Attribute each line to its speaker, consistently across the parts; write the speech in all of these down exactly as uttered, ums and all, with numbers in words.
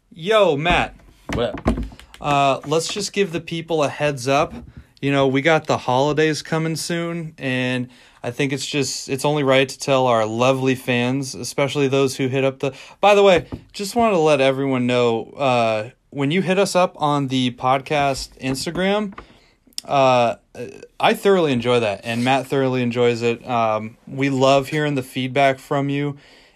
Speaker 1: Yo, Matt.
Speaker 2: What up?
Speaker 1: Uh, let's just give the people a heads up. You know, we got the holidays coming soon, and I think it's just, it's only right to tell our lovely fans, especially those who hit up the, by the way, just wanted to let everyone know, uh, when you hit us up on the podcast Instagram, uh, I thoroughly enjoy that, and Matt thoroughly enjoys it. Um, we love hearing the feedback from you.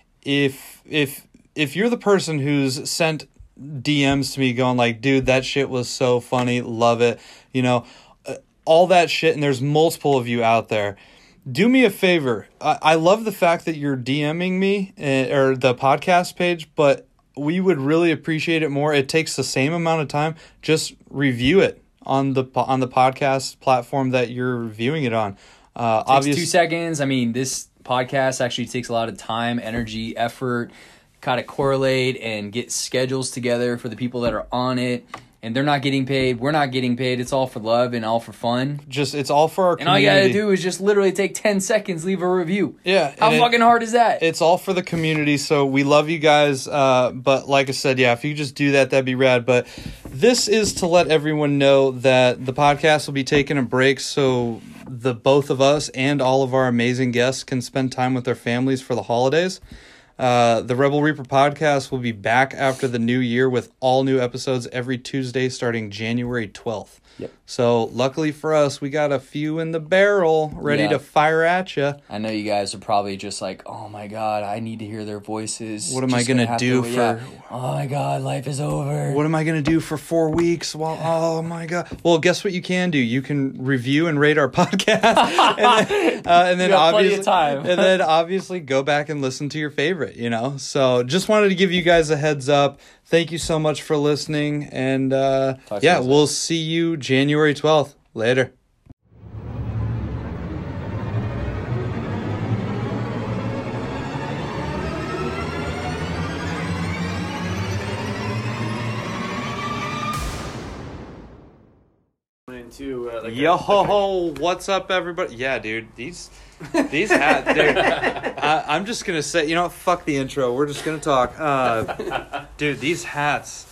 Speaker 1: If, if, if you're the person who's sent D Ms to me going like, dude, that shit was so funny, love it, you know, uh, all that shit, and there's multiple of you out there, do me a favor. I, I love the fact that you're DMing me uh, or the podcast page, but we would really appreciate it more. It takes the same amount of time. Just review it on the on the podcast platform that you're viewing it on. Uh,
Speaker 2: Takes
Speaker 1: obvious-
Speaker 2: two seconds. I mean, this podcast actually takes a lot of time, energy, effort, kind of correlate and get schedules together for the people that are on it. And they're not getting paid. We're not getting paid. It's all for love and all for fun.
Speaker 1: Just, it's all for our
Speaker 2: and
Speaker 1: community.
Speaker 2: all you gotta do is just literally take ten seconds, leave a review.
Speaker 1: Yeah.
Speaker 2: How
Speaker 1: and
Speaker 2: fucking
Speaker 1: it,
Speaker 2: hard is that?
Speaker 1: It's all for the community, so we love you guys. Uh, but like I said, yeah, if you just do that, that'd be rad. But this is to let everyone know that the podcast will be taking a break so the both of us and all of our amazing guests can spend time with their families for the holidays. Uh, the Rebel Reaper podcast will be back after the new year with all new episodes every Tuesday starting January twelfth.
Speaker 2: Yep.
Speaker 1: So luckily for us, we got a few in the barrel ready
Speaker 2: Yeah.
Speaker 1: to fire at you.
Speaker 2: I know you guys are probably just like, oh my god, I need to hear their voices.
Speaker 1: What am I
Speaker 2: Just
Speaker 1: gonna
Speaker 2: have
Speaker 1: do
Speaker 2: to-
Speaker 1: for-
Speaker 2: yeah. Oh my god, life is over.
Speaker 1: What am I going to do for four weeks? Well, oh my God. Well, guess what you can do? You can review and rate our podcast. and then, uh, and then
Speaker 2: You got plenty
Speaker 1: obviously,
Speaker 2: of time.
Speaker 1: and then obviously go back and listen to your favorite, you know? So just wanted to give you guys a heads up. Thank you so much for listening. And uh,
Speaker 2: Talk to
Speaker 1: yeah,
Speaker 2: you guys
Speaker 1: we'll
Speaker 2: later.
Speaker 1: see you January twelfth. Later.
Speaker 3: Into, uh, like a-
Speaker 1: Yo,
Speaker 3: like
Speaker 1: what's up, everybody? Yeah, dude, these these hats, dude. I, I'm just gonna say, you know, what, fuck the intro. We're just gonna talk, uh, dude. These hats,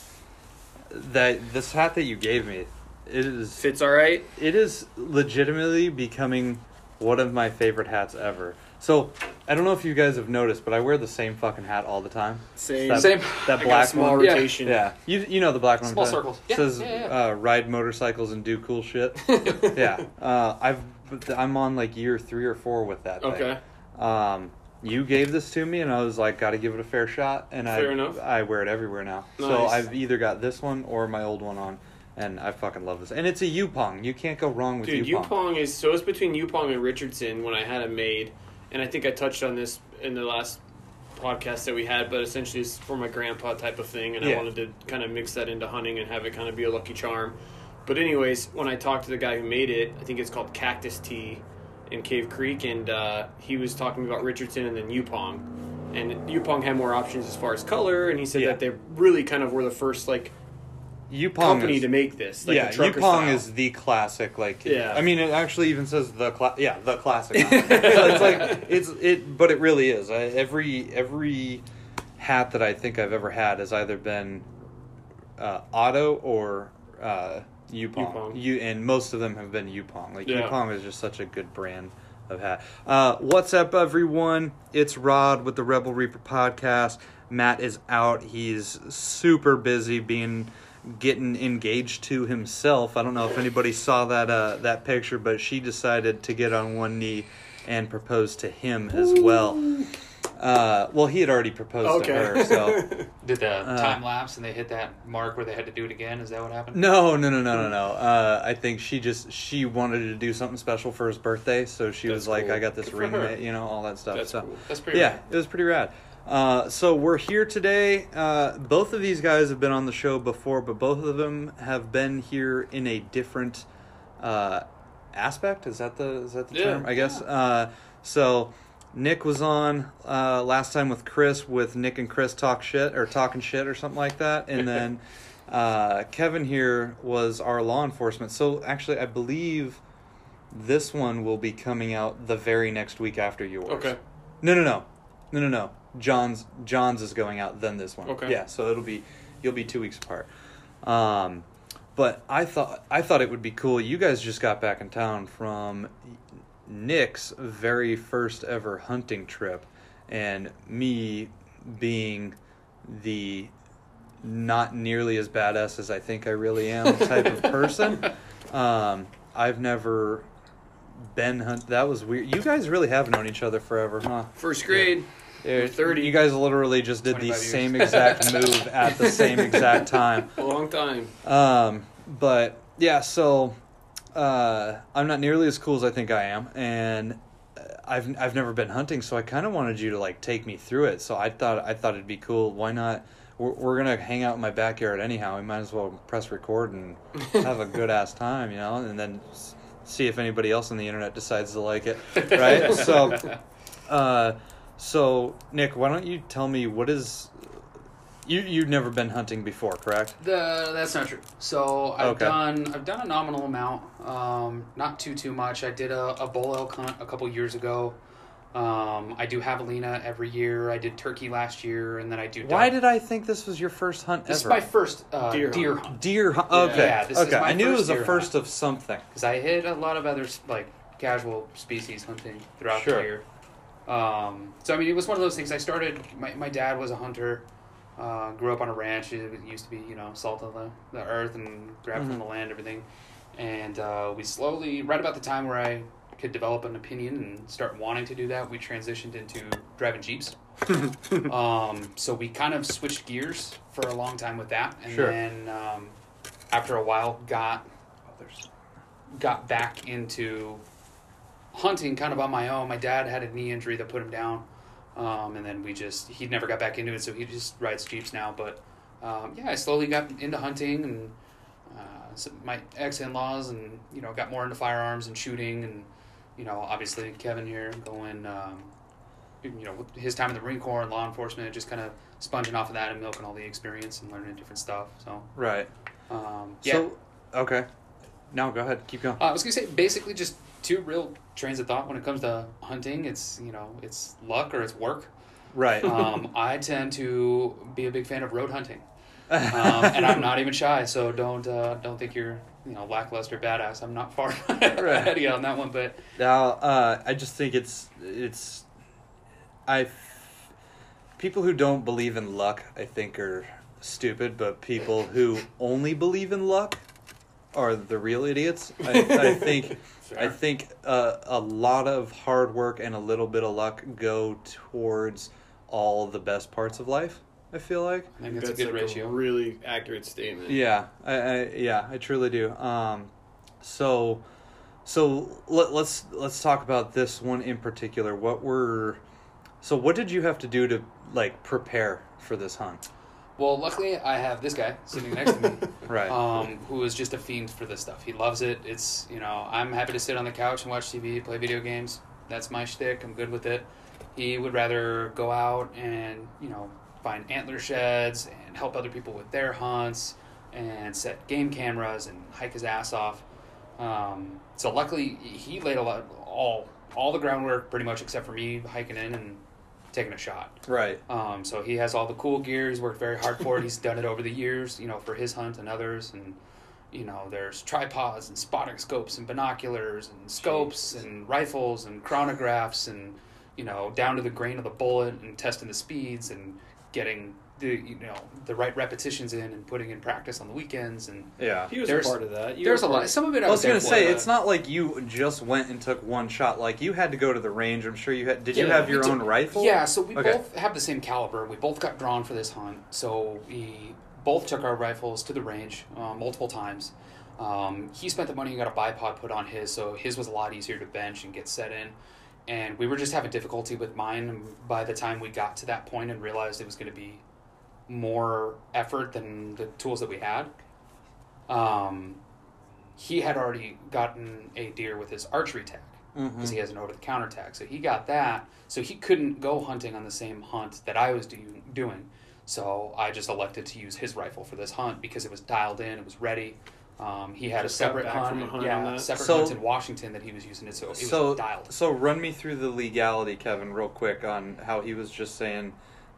Speaker 1: that this hat that you gave me, it
Speaker 3: a-
Speaker 1: is
Speaker 3: fits all right.
Speaker 1: it is legitimately becoming one of my favorite hats ever. So I don't know if you guys have noticed, but I wear the same fucking hat all the time.
Speaker 3: Same.
Speaker 1: That,
Speaker 4: Same.
Speaker 1: That
Speaker 3: I got
Speaker 1: black
Speaker 3: a small
Speaker 1: one.
Speaker 4: Yeah.
Speaker 3: rotation.
Speaker 1: Yeah, you you know the black one.
Speaker 4: Small
Speaker 1: but
Speaker 4: circles.
Speaker 1: It
Speaker 4: Yeah,
Speaker 1: says
Speaker 4: yeah, yeah.
Speaker 1: Uh, ride motorcycles and do cool shit. yeah, uh, I've I'm on like year three or four with that.
Speaker 3: Okay.
Speaker 1: Thing. Um, you gave this to me, and I was like, got to give it a fair shot, and
Speaker 3: Fair
Speaker 1: I
Speaker 3: enough.
Speaker 1: I wear it everywhere now. So
Speaker 3: Nice.
Speaker 1: I've either got this one or my old one on, and I fucking love this. And it's a Yupong. You can't go wrong with
Speaker 3: Dude,
Speaker 1: Yupong.
Speaker 3: Yupong is so it's between Yupong and Richardson when I had it made, and I think I touched on this in the last podcast that we had, but essentially it's for my grandpa type of thing, and
Speaker 1: Yeah.
Speaker 3: I wanted to kind of mix that into hunting and have it kind of be a lucky charm. But anyways, when I talked to the guy who made it, I think it's called Cactus Tea in Cave Creek, and uh, he was talking about Richardson and then Yupong. And Yupong had more options as far as color, and he said
Speaker 1: Yeah.
Speaker 3: that they really kind of were the first like
Speaker 1: Yupong
Speaker 3: company
Speaker 1: is,
Speaker 3: to make this. Like
Speaker 1: yeah,
Speaker 3: the trucker
Speaker 1: Yupong
Speaker 3: style.
Speaker 1: is the classic. Like,
Speaker 3: Yeah.
Speaker 1: I mean, it actually even says the cla- yeah, the classic. on it. So it's like it's it, but it really is. I, every every hat that I think I've ever had has either been uh, Otto or uh, Yupong.
Speaker 3: Yupong.
Speaker 1: You and most of them have been Yupong. Like
Speaker 3: Yeah.
Speaker 1: Yupong is just such a good brand of hat. Uh, what's up, everyone? It's Rod with the Rebel Reaper podcast. Matt is out. He's super busy being getting engaged to himself. I don't know if anybody saw that uh, that picture, but she decided to get on one knee and propose to him as well. Uh, well, he had already proposed to
Speaker 3: Okay.
Speaker 1: her, so
Speaker 4: Did the
Speaker 1: Uh,
Speaker 4: time lapse and they hit that mark where they had to do it again? Is that what happened?
Speaker 1: no, no, no, no, no, no. Uh, I think she just she wanted to do something special for his birthday, so she
Speaker 3: That's
Speaker 1: was like,
Speaker 3: cool.
Speaker 1: "I got this
Speaker 3: Good for
Speaker 1: ring,
Speaker 3: her.
Speaker 1: made," you know, all that stuff."
Speaker 3: That's
Speaker 1: so.
Speaker 3: cool.
Speaker 4: That's pretty
Speaker 1: Yeah,
Speaker 4: rad.
Speaker 1: it was pretty rad. Uh, so we're here today. Uh, both of these guys have been on the show before, but both of them have been here in a different uh, aspect. Is that the is that the
Speaker 3: Yeah.
Speaker 1: term? I guess. Uh, so Nick was on uh, last time with Chris, with Nick and Chris talk shit or talking shit or something like that, and then uh, Kevin here was our law enforcement. So actually, I believe this one will be coming out the very next week after yours.
Speaker 3: Okay.
Speaker 1: No, no, no, no, no, no. John's John's is going out then this one.
Speaker 3: Okay.
Speaker 1: Yeah, so it'll be you'll be two weeks apart. Um, but I thought I thought it would be cool. You guys just got back in town from Nick's very first ever hunting trip, and me being the not nearly as badass as I think I really am type of person. Um, I've never been hunt. That was weird. You guys really have known each other forever, huh?
Speaker 3: First grade.
Speaker 1: Yeah.
Speaker 3: thirty.
Speaker 1: You guys literally just did the
Speaker 2: twenty-five years.
Speaker 1: same exact move at the same exact time.
Speaker 3: A long time.
Speaker 1: Um, but yeah, so uh, I'm not nearly as cool as I think I am, and I've I've never been hunting, so I kind of wanted you to like take me through it. So I thought I thought it'd be cool. Why not? We're, we're gonna hang out in my backyard anyhow. We might as well press record and have a good ass time, you know, and then s- see if anybody else on the internet decides to like it, right? so, uh, so Nick, why don't you tell me what is you you've never been hunting before, correct?
Speaker 5: The, that's not true. So I've
Speaker 1: Okay.
Speaker 5: done I've done a nominal amount, um, not too too much. I did a, a bull elk hunt a couple years ago. Um, I do javelina every year. I did turkey last year, and then I do.
Speaker 1: Why
Speaker 5: duck.
Speaker 1: did I think this was your first hunt
Speaker 5: This
Speaker 1: ever?
Speaker 5: is my first uh,
Speaker 3: Deer
Speaker 5: deer,
Speaker 3: hunt.
Speaker 5: hunt
Speaker 1: Deer hunt. Okay.
Speaker 5: Yeah, this is
Speaker 1: okay.
Speaker 5: my
Speaker 1: I knew it
Speaker 5: first
Speaker 1: was a
Speaker 5: deer
Speaker 1: first
Speaker 5: hunt.
Speaker 1: of something.
Speaker 5: because I hit a lot of other like casual species hunting throughout
Speaker 1: Sure.
Speaker 5: the year. Um, so I mean, it was one of those things. I started. My my dad was a hunter. Uh, grew up on a ranch. It used to be, you know, salt of the, the earth and grab
Speaker 1: Mhm.
Speaker 5: from the land, everything. And uh, we slowly, right about the time where I could develop an opinion and start wanting to do that, we transitioned into driving Jeeps. um, so we kind of switched gears for a long time with that. And
Speaker 1: Sure.
Speaker 5: then um, after a while, got got back into hunting kind of on my own. My dad had a knee injury that put him down. Um, and then we just, he never got back into it, so he just rides Jeeps now. But um, yeah, I slowly got into hunting, and uh, so my ex-in-laws, and, you know, got more into firearms and shooting. And, you know, obviously Kevin here going, um, you know, with his time in the Marine Corps and law enforcement, just kind of sponging off of that and milking all the experience and learning different stuff. So,
Speaker 1: Right.
Speaker 5: um, yeah.
Speaker 1: So, okay. No, go ahead. Keep going.
Speaker 5: Uh, I was gonna say basically just two real trains of thought when it comes to hunting. It's, you know, it's luck or it's work.
Speaker 1: Right.
Speaker 5: Um, I tend to be a big fan of road hunting, um, and I'm not even shy. So don't uh, don't think you're, you know, lackluster badass. I'm not far ahead of you on that one, but
Speaker 1: Now, uh, I just think it's it's I people who don't believe in luck, I think, are stupid. But people who only believe in luck are the real idiots. I, I think I think uh, a lot of hard work and a little bit of luck go towards all the best parts of life. I feel like.
Speaker 5: I think that's,
Speaker 3: That's
Speaker 5: a good
Speaker 3: like
Speaker 5: ratio.
Speaker 3: a really accurate statement.
Speaker 1: Yeah, I, I yeah, I truly do. Um, so, so let, let's let's talk about this one in particular. What were, so what did you have to do to like prepare for this hunt?
Speaker 5: Well, luckily I have this guy sitting next to me.
Speaker 1: Right.
Speaker 5: Um, who is just a fiend for this stuff. He loves it. It's, you know, I'm happy to sit on the couch and watch T V, play video games. That's my shtick. I'm good with it. He would rather go out and, you know, find antler sheds and help other people with their hunts and set game cameras and hike his ass off. Um, so luckily he laid a lot, all, all the groundwork pretty much except for me hiking in and taking a shot.
Speaker 1: Right.
Speaker 5: Um, so he has all the cool gear. He's worked very hard for it. He's done it over the years, you know, for his hunt and others. And, you know, there's tripods and spotting scopes and binoculars and scopes
Speaker 3: Jeez.
Speaker 5: and rifles and chronographs and, you know, down to the grain of the bullet and testing the speeds and getting the, you know, the right repetitions in and putting in practice on the weekends. And
Speaker 1: Yeah.
Speaker 3: He was
Speaker 5: There's-
Speaker 3: a part of that. You
Speaker 5: there's
Speaker 3: were
Speaker 5: a
Speaker 3: part-
Speaker 5: lot. Some of it I
Speaker 1: I was
Speaker 5: was there
Speaker 1: gonna
Speaker 5: for,
Speaker 1: say
Speaker 5: but-
Speaker 1: it's not like you just went and took one shot. Like you had to go to the range. I'm sure you had. Did you
Speaker 5: Yeah,
Speaker 1: have
Speaker 5: we
Speaker 1: your
Speaker 5: did-
Speaker 1: own rifle?
Speaker 5: Yeah, so we
Speaker 1: Okay.
Speaker 5: both have the same caliber. We both got drawn for this hunt, so we both took our rifles to the range uh, multiple times. Um, he spent the money and got a bipod put on his, so his was a lot easier to bench and get set in. And we were just having difficulty with mine. And by the time we got to that point and realized it was going to be more effort than the tools that we had, um, he had already gotten a deer with his archery tag because
Speaker 1: Mhm.
Speaker 5: he has an over-the-counter tag. So he got that. So he couldn't go hunting on the same hunt that I was do- doing. So I just elected to use his rifle for this hunt because it was dialed in, it was ready. Um, he had
Speaker 3: Just
Speaker 5: a
Speaker 3: got
Speaker 5: separate
Speaker 3: back
Speaker 5: hunt,
Speaker 3: from a hunt on
Speaker 5: yeah,
Speaker 3: that?
Speaker 5: separate
Speaker 1: So-
Speaker 5: hunt in Washington that he was using it, so it was
Speaker 1: So
Speaker 5: dialed.
Speaker 1: so run me through the legality, Kevin, real quick on how he was just saying.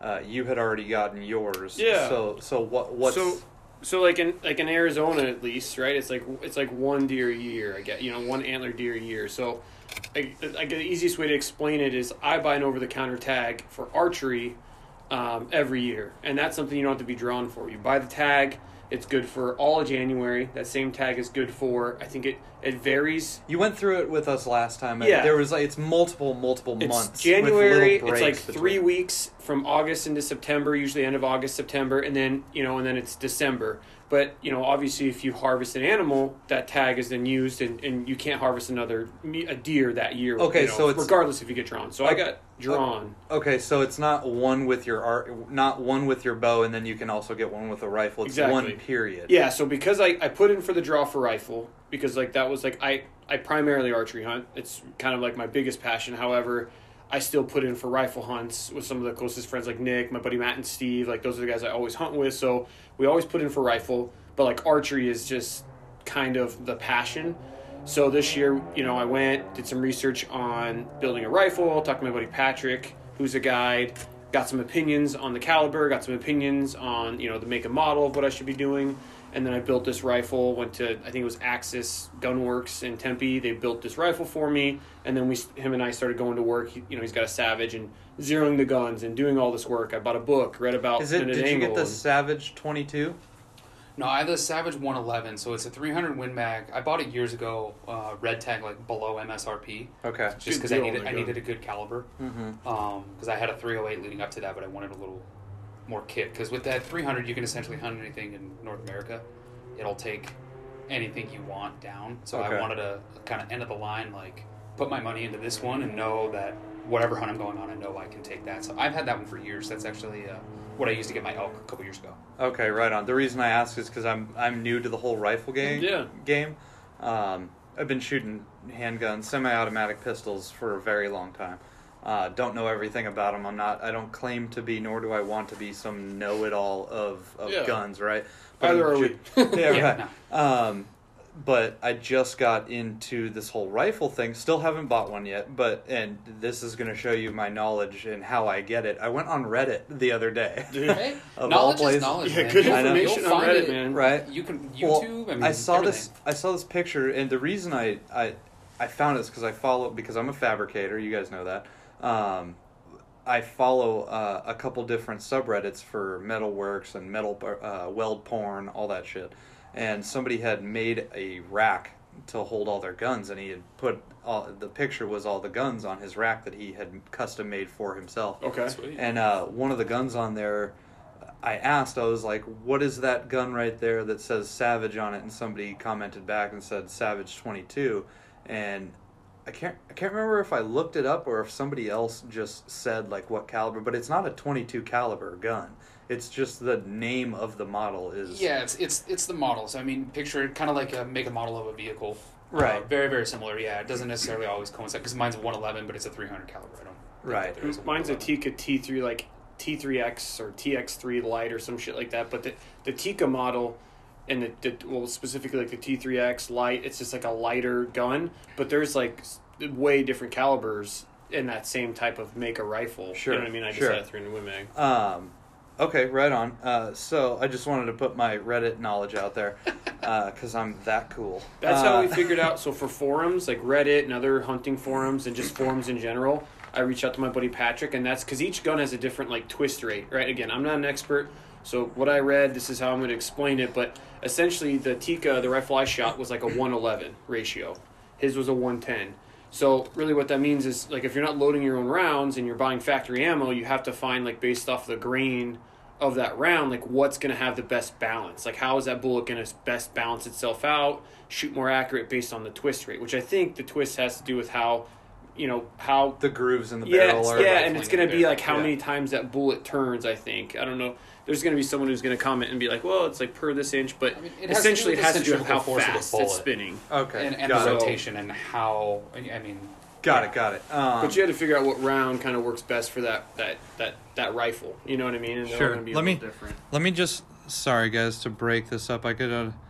Speaker 1: uh, you had already gotten yours.
Speaker 3: Yeah.
Speaker 1: So so what what's
Speaker 3: So, so like in like in Arizona at least, right? It's like it's like one deer a year. I get you know one antler deer a year. So, I, I the easiest way to explain it is I buy an over the counter tag for archery um, every year, and that's something you don't have to be drawn for. You buy the tag. It's good for all of January. That same tag is good for, I think it, it varies.
Speaker 1: You went through it with us last time.
Speaker 3: Yeah.
Speaker 1: There was like, it's multiple, multiple
Speaker 3: It's
Speaker 1: months.
Speaker 3: January,
Speaker 1: with little
Speaker 3: it's like
Speaker 1: breaks
Speaker 3: three
Speaker 1: between.
Speaker 3: weeks from August into September, usually end of August, September, and then, you know, and then it's December. But, you know, obviously if you harvest an animal, that tag is then used and, and you can't harvest another, me- a deer that year.
Speaker 1: Okay,
Speaker 3: you know,
Speaker 1: so it's-
Speaker 3: regardless if you get drawn. So I got drawn.
Speaker 1: Okay, so it's not one with your art, not one with your bow, and then you can also get one with a rifle. It's
Speaker 3: Exactly.
Speaker 1: one period.
Speaker 3: Yeah, so because I, I put in for the draw for rifle, because like that was like I, I primarily archery hunt. It's kind of like my biggest passion. However, I still put in for rifle hunts with some of the closest friends like Nick, my buddy Matt and Steve. Like those are the guys I always hunt with. So we always put in for rifle, but like archery is just kind of the passion. So this year, you know, I went, did some research on building a rifle, talked to my buddy Patrick, who's a guide, got some opinions on the caliber, got some opinions on, you know, the make and model of what I should be doing. And then I built this rifle, went to, I think it was Axis Gunworks in Tempe. They built this rifle for me. And then we, him and I started going to work. He, you know, he's got a Savage and zeroing the guns and doing all this work. I bought a book, read about
Speaker 1: Is it?
Speaker 3: minute
Speaker 1: Did you get
Speaker 3: angle
Speaker 1: the
Speaker 3: and-
Speaker 1: Savage twenty-two?
Speaker 5: No, I have the Savage one eleven, so it's a three hundred Win Mag. I bought it years ago, uh, red tag, like below M S R P,
Speaker 1: Okay.
Speaker 5: just
Speaker 3: Good
Speaker 5: because I
Speaker 3: deal
Speaker 5: needed
Speaker 3: on the
Speaker 5: I
Speaker 3: gun.
Speaker 5: needed a good caliber.
Speaker 1: Mm-hmm.
Speaker 5: Um, because I had a three oh eight leading up to that, but I wanted a little more kit. Because with that three hundred, you can essentially hunt anything in North America. It'll take anything you want down. So
Speaker 1: Okay.
Speaker 5: I wanted to kind of end of the line, like put my money into this one and know that whatever hunt I'm going on, I know I can take that. So I've had that one for years. That's actually uh, what I used to get my elk a couple years ago.
Speaker 1: Okay, right on. The reason I ask is because I'm I'm new to the whole rifle game.
Speaker 3: Yeah.
Speaker 1: Game. Um, I've been shooting handguns, semi-automatic pistols for a very long time. Uh, don't know everything about them. I'm not. I don't claim to be, nor do I want to be some know-it-all of, of
Speaker 3: Yeah.
Speaker 1: guns. Right.
Speaker 3: Either
Speaker 1: I'm
Speaker 3: are
Speaker 1: ju-
Speaker 3: we.
Speaker 1: yeah.
Speaker 5: Yeah,
Speaker 1: Right. Um, but I just got into this whole rifle thing. Still haven't bought one yet. But and this is going to show you my knowledge and how I get it. I went on Reddit the other day.
Speaker 5: Hey,
Speaker 1: Of all
Speaker 5: knowledge is
Speaker 1: places.
Speaker 5: knowledge.
Speaker 3: Yeah,
Speaker 5: man.
Speaker 3: good
Speaker 5: You'll-
Speaker 3: information
Speaker 5: you'll
Speaker 3: on
Speaker 5: find
Speaker 3: Reddit,
Speaker 5: it.
Speaker 3: man.
Speaker 1: Right.
Speaker 5: You can
Speaker 1: Well,
Speaker 5: YouTube. I mean,
Speaker 1: I saw
Speaker 5: everything.
Speaker 1: this. I saw this picture, and the reason I I, I found it is because I follow because I'm a fabricator. You guys know that. Um, I follow uh, a couple different subreddits for metalworks and metal uh, weld porn, all that shit. And somebody had made a rack to hold all their guns, and he had put all the picture was all the guns on his rack that he had custom made for himself.
Speaker 3: Okay.
Speaker 5: Sweet.
Speaker 1: And uh, one of the guns on there, I asked, I was like, what is that gun right there that says Savage on it? And somebody commented back and said Savage twenty-two. And I can't I can't remember if I looked it up or if somebody else just said like what caliber, but it's not a twenty-two caliber gun. It's just the name of the model is
Speaker 5: Yeah, it's it's it's the model. So I mean, picture it kind of like a make a model of a vehicle.
Speaker 1: Right.
Speaker 5: Uh, very very similar. Yeah, it doesn't necessarily always coincide because mine's a one eleven, but it's a three hundred caliber. I don't. think
Speaker 1: Right.
Speaker 5: that there is
Speaker 3: Mine's a
Speaker 5: one eleven.
Speaker 3: Tikka T three, like T three X or T X three Lite or some shit like that. But the the Tikka model and the, the well specifically like the T three X Lite, it's just like a lighter gun. But there's like s- way different calibers in that same type of make a rifle.
Speaker 1: Sure,
Speaker 3: You know what I mean? I just
Speaker 1: sure.
Speaker 3: had a three hundred Win Mag.
Speaker 1: Um, okay, right on. Uh, so I just wanted to put my Reddit knowledge out there because I'm that cool.
Speaker 3: That's
Speaker 1: Uh,
Speaker 3: how we figured out. So for forums like Reddit and other hunting forums and just forums in general, I reached out to my buddy Patrick, and that's because each gun has a different like twist rate, right? Again, I'm not an expert, so what I read, this is how I'm going to explain it. But essentially, the Tikka, the rifle I shot, was like a one eleven ratio. His was a one ten. So really, what that means is like if you're not loading your own rounds and you're buying factory ammo, you have to find like based off the grain of that round, like what's going to have the best balance. Like how is that bullet going to best balance itself out, shoot more accurate based on the twist rate, which I think the twist has to do with how, you know, how
Speaker 1: the grooves in the
Speaker 3: yeah,
Speaker 1: barrel are
Speaker 3: yeah,
Speaker 5: rifling
Speaker 3: and it's
Speaker 5: in
Speaker 3: going
Speaker 5: the
Speaker 3: to be
Speaker 5: barrel,
Speaker 3: like how
Speaker 1: yeah.
Speaker 3: many times that bullet turns. I think I don't know. There's going to be someone who's going to comment and be like, "Well, it's like per this inch," but
Speaker 5: I mean, it has to do
Speaker 3: essentially
Speaker 5: with
Speaker 3: it
Speaker 5: the
Speaker 3: has to do with how
Speaker 5: centrifugal force of the
Speaker 3: fast it's
Speaker 5: bullet.
Speaker 3: spinning.
Speaker 1: okay.
Speaker 5: and, and
Speaker 1: got
Speaker 5: the
Speaker 1: it.
Speaker 5: rotation and how I mean.
Speaker 1: Got
Speaker 5: yeah.
Speaker 1: it. Got it. Um,
Speaker 3: But you had to figure out what round kind of works best for that that that that rifle. You know what I mean? And they're
Speaker 1: Sure.
Speaker 3: going to be a
Speaker 1: Let
Speaker 3: little
Speaker 1: me-
Speaker 3: different.
Speaker 1: Let me just, sorry guys, to break this up. I got a,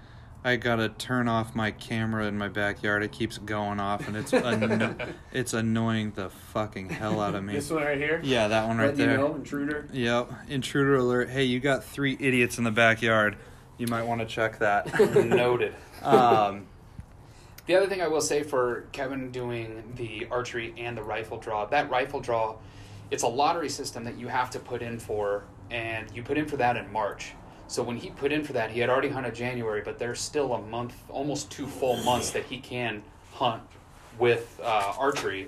Speaker 1: I gotta turn off my camera in my backyard. It keeps going off, and it's anno- it's annoying the fucking hell out of me.
Speaker 3: This one right here?
Speaker 1: Yeah, that one right
Speaker 3: Let you
Speaker 1: there.
Speaker 3: know, intruder.
Speaker 1: Yep, intruder alert. Hey, you got three idiots in the backyard. You might want to check that.
Speaker 5: Noted.
Speaker 1: um,
Speaker 5: The other thing I will say for Kevin doing the archery and the rifle draw, that rifle draw, it's a lottery system that you have to put in for, and you put in for that in March. So when he put in for that, he had already hunted January, but there's still a month, almost two full months that he can hunt with uh, archery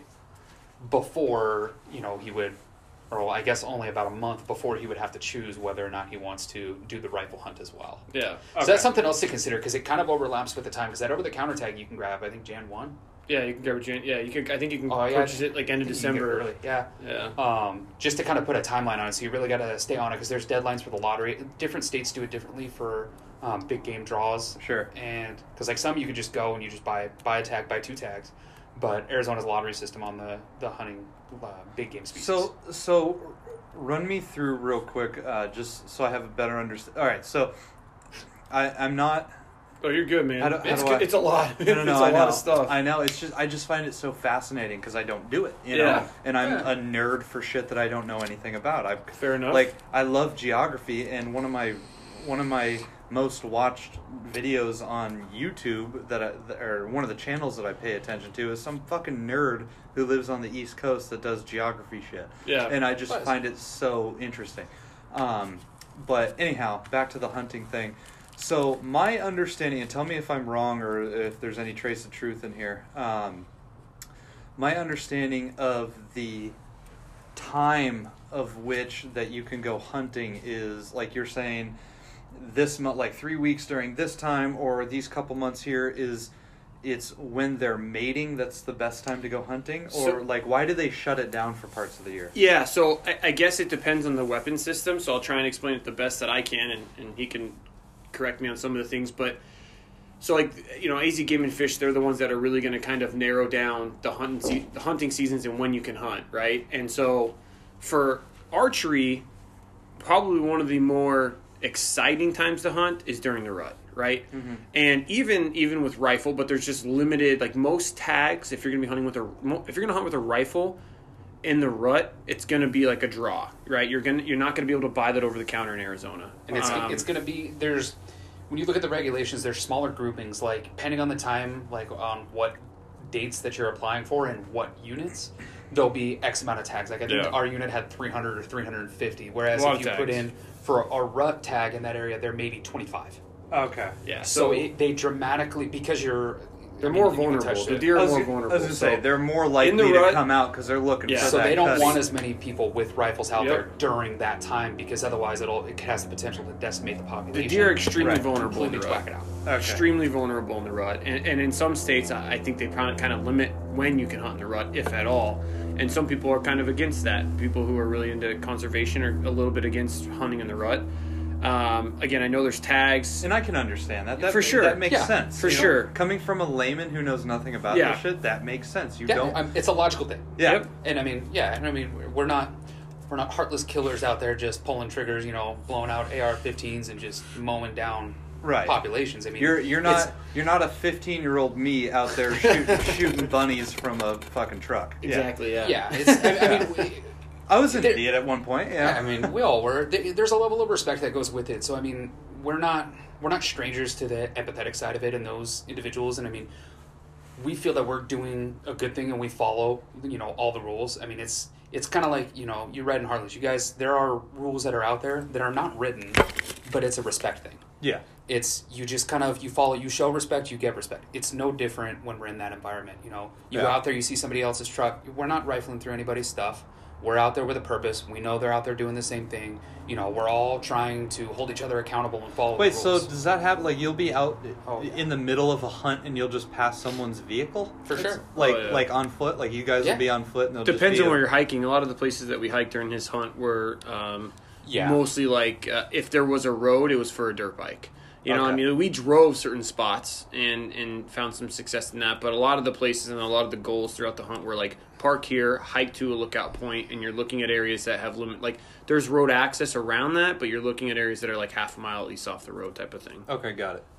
Speaker 5: before, you know, he would, or I guess only about a month before he would have to choose whether or not he wants to do the rifle hunt as well.
Speaker 3: Yeah.
Speaker 5: So that's something else to consider because it kind of overlaps with the time because that over-the-counter tag you can grab, I think, Jan first.
Speaker 3: Yeah, you can grab a Jan. Yeah, you can. I think you can
Speaker 5: Oh, yeah.
Speaker 3: purchase it like end of
Speaker 5: I think you can get
Speaker 3: December.
Speaker 5: early. Yeah.
Speaker 3: Yeah.
Speaker 5: Um, just to kind of put a timeline on it, so you really got to stay on it because there's deadlines for the lottery. Different states do it differently for um, big game draws.
Speaker 1: Sure.
Speaker 5: And because like some you could just go and you just buy buy a tag, buy two tags, but Arizona's lottery system on the the hunting uh, big game species.
Speaker 1: So, so run me through real quick, uh, just so I have a better understanding. All right, so I, I'm not.
Speaker 3: Oh, you're good, man.
Speaker 1: How do- how
Speaker 3: it's
Speaker 1: do
Speaker 3: good.
Speaker 1: I-
Speaker 3: It's a lot.
Speaker 1: No, no, no.
Speaker 3: it's
Speaker 1: I
Speaker 3: a
Speaker 1: know.
Speaker 3: lot of stuff.
Speaker 1: I know. It's just I just find it so fascinating because I don't do it. You know,
Speaker 3: Yeah.
Speaker 1: and I'm
Speaker 3: Yeah.
Speaker 1: a nerd for shit that I don't know anything about. I
Speaker 3: Fair enough.
Speaker 1: Like I love geography, and one of my one of my most watched videos on YouTube that I, or one of the channels that I pay attention to is some fucking nerd who lives on the East Coast that does geography shit.
Speaker 3: Yeah.
Speaker 1: And I just
Speaker 5: Nice.
Speaker 1: find it so interesting. Um, but anyhow, back to the hunting thing. So my understanding, and tell me if I'm wrong or if there's any trace of truth in here. Um, my understanding of the time of which that you can go hunting is like you're saying this month, like three weeks during this time, or these couple months here is it's when they're mating. That's the best time to go hunting, or
Speaker 3: So-
Speaker 1: like why do they shut it down for parts of the year?
Speaker 3: Yeah, so I, I guess it depends on the weapon system. So I'll try and explain it the best that I can, and, and he can correct me on some of the things. But so like you know, A Z Game and Fish, they're the ones that are really going to kind of narrow down the hunting se- the hunting seasons and when you can hunt, right? And so for archery, probably one of the more exciting times to hunt is during the rut, right? Mm-hmm. And even even with rifle, but there's just limited, like most tags. If you're going to be hunting with a if you're going to hunt with a rifle in the rut, it's going to be like a draw, right? You're gonna you're not going to be able to buy that over the counter in Arizona,
Speaker 5: And it's
Speaker 3: Um,
Speaker 5: it's going to be there's when you look at the regulations, there's smaller groupings like depending on the time, like on what dates that you're applying for and what units, there'll be X amount of tags. Like I think
Speaker 3: Yeah.
Speaker 5: our unit had three hundred or three hundred fifty, whereas
Speaker 3: A lot
Speaker 5: if
Speaker 3: of
Speaker 5: you put
Speaker 3: tags.
Speaker 5: in for a, a rut tag in that area, there may be twenty-five.
Speaker 1: Okay.
Speaker 3: yeah.
Speaker 5: So,
Speaker 3: So,
Speaker 5: it, they dramatically because you're
Speaker 3: they're
Speaker 5: I mean,
Speaker 3: more
Speaker 5: you can
Speaker 3: vulnerable.
Speaker 5: touch
Speaker 3: The
Speaker 5: it.
Speaker 3: deer
Speaker 1: I
Speaker 3: are
Speaker 1: was,
Speaker 3: more
Speaker 1: I was
Speaker 3: vulnerable.
Speaker 1: gonna say
Speaker 3: so-
Speaker 1: they're more
Speaker 3: In
Speaker 1: likely
Speaker 3: the
Speaker 1: to
Speaker 3: rut-
Speaker 1: come out because they're looking
Speaker 3: Yeah.
Speaker 1: for
Speaker 5: So
Speaker 1: that
Speaker 5: they don't
Speaker 1: cutting.
Speaker 5: want as many people with rifles out
Speaker 3: Yep.
Speaker 5: there during that time because otherwise it'll it has the potential to decimate the population.
Speaker 3: The deer are extremely
Speaker 1: Right.
Speaker 3: vulnerable in the
Speaker 5: completely
Speaker 3: rut.
Speaker 5: whack it out.
Speaker 1: Okay.
Speaker 3: Extremely vulnerable in the rut, and, and in some states, I I think they kind of limit when you can hunt in the rut, if at all. And some people are kind of against that. People who are really into conservation are a little bit against hunting in the rut. Um, again, I know there's tags.
Speaker 1: And I can understand that. that
Speaker 3: For sure.
Speaker 1: That makes
Speaker 5: Yeah,
Speaker 1: sense.
Speaker 3: for
Speaker 1: you know?
Speaker 3: sure.
Speaker 1: Coming from a layman who knows nothing about
Speaker 3: Yeah.
Speaker 1: this shit, that makes sense. You
Speaker 5: Yeah,
Speaker 1: don't.
Speaker 5: I'm, it's a logical thing.
Speaker 1: yeah.
Speaker 3: Yep.
Speaker 5: And I mean, yeah, and I mean, we're- we're not we're not heartless killers out there just pulling triggers, you know, blowing out A R fifteens and just mowing down
Speaker 1: Right.
Speaker 5: populations. I mean,
Speaker 1: You're you're
Speaker 5: it's-
Speaker 1: not you're not a fifteen year old me out there shooting, shooting bunnies from a fucking truck. Yeah.
Speaker 3: Exactly. Yeah.
Speaker 5: Yeah, it's, I, I mean, we,
Speaker 1: I was an
Speaker 5: There-
Speaker 1: idiot at one point.
Speaker 5: yeah,
Speaker 1: Yeah.
Speaker 5: I mean, we all were. There- There's a level of respect that goes with it. So I mean, we're not we're not strangers to the empathetic side of it and those individuals. And I mean, we feel that we're doing a good thing and we follow, you know, all the rules. I mean, it's it's kind of like, you know, you read in Heartless. You guys, there are rules that are out there that are not written, but it's a respect thing.
Speaker 1: yeah.
Speaker 5: It's you just kind of you follow, you show respect, you get respect. It's no different when we're in that environment. You know, you go
Speaker 1: Yeah.
Speaker 5: out there, you see somebody else's truck. We're not rifling through anybody's stuff. We're out there with a purpose. We know they're out there doing the same thing. You know, we're all trying to hold each other accountable and follow.
Speaker 1: Wait,
Speaker 5: the
Speaker 1: so
Speaker 5: rules.
Speaker 1: does that happen? Like you'll be out
Speaker 5: Oh, yeah.
Speaker 1: in the middle of a hunt and you'll just pass someone's vehicle?
Speaker 5: For sure.
Speaker 1: Like
Speaker 3: Oh, yeah.
Speaker 1: like on foot? Like you guys
Speaker 5: Yeah.
Speaker 1: will be on foot and they'll
Speaker 3: Depends
Speaker 1: just be
Speaker 3: on
Speaker 1: a-
Speaker 3: where you're hiking. A lot of the places that we hiked during his hunt were um,
Speaker 5: Yeah.
Speaker 3: mostly like uh, if there was a road, it was for a dirt bike. You know, I
Speaker 1: Okay.
Speaker 3: mean, we drove certain spots and, and found some success in that. But a lot of the places and a lot of the goals throughout the hunt were like park here, hike to a lookout point, and you're looking at areas that have limit. Like there's road access around that, but you're looking at areas that are like half a mile at least off the road type of thing.
Speaker 1: Okay, got it.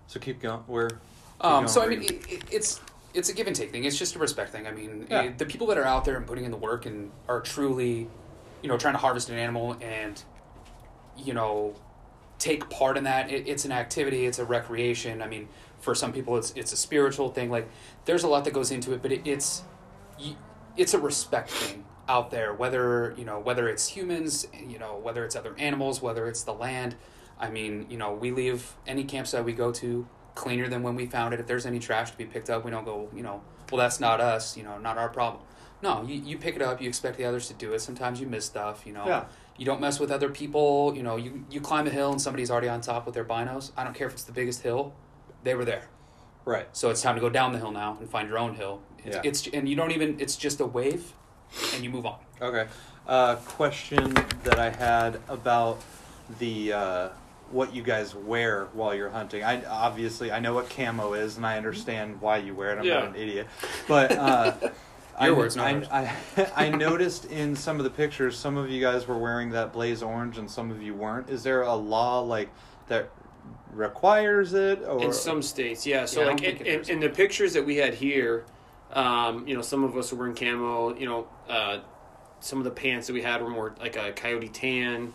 Speaker 1: So keep going. Where? keep
Speaker 5: Um,
Speaker 1: going
Speaker 5: so I
Speaker 1: where
Speaker 5: mean,
Speaker 1: you-
Speaker 5: it, it, it's it's a give and take thing. It's just a respect thing. I mean,
Speaker 1: Yeah.
Speaker 5: it- the people that are out there and putting in the work and are truly, you know, trying to harvest an animal and, you know, take part in that. It, it's an activity. It's a recreation. I mean, for some people, it's it's a spiritual thing. Like, there's a lot that goes into it, but it, it's y- it's a respect thing out there. Whether you know whether it's humans, you know, whether it's other animals, whether it's the land. I mean, you know, we leave any campsite we go to cleaner than when we found it. If there's any trash to be picked up, we don't go, you know, well, that's not us, you know, not our problem. No, you, you pick it up, you expect the others to do it. Sometimes you miss stuff, you know.
Speaker 1: Yeah.
Speaker 5: You don't mess with other people, you know, you, you climb a hill and somebody's already on top with their binos. I don't care if it's the biggest hill, they were there.
Speaker 1: Right.
Speaker 5: So it's time to go down the hill now and find your own hill. It's,
Speaker 1: Yeah.
Speaker 5: it's and you don't even, it's just a wave and you move on.
Speaker 1: Okay. Uh, question that I had about the uh, what you guys wear while you're hunting. I obviously I know what camo is, and I understand why you wear it. I'm
Speaker 3: Yeah.
Speaker 1: not an idiot, but uh, I,
Speaker 5: Your words, not
Speaker 1: I,
Speaker 5: ours.
Speaker 1: I, I noticed in some of the pictures, some of you guys were wearing that blaze orange, and some of you weren't. Is there a law like that requires it, or
Speaker 3: In some states, yeah. So
Speaker 5: Yeah, I
Speaker 3: like
Speaker 5: don't
Speaker 3: in,
Speaker 5: think it
Speaker 3: in,
Speaker 5: is.
Speaker 3: in the pictures that we had here, um, you know, some of us were wearing camo. You know, uh, some of the pants that we had were more like a coyote tan.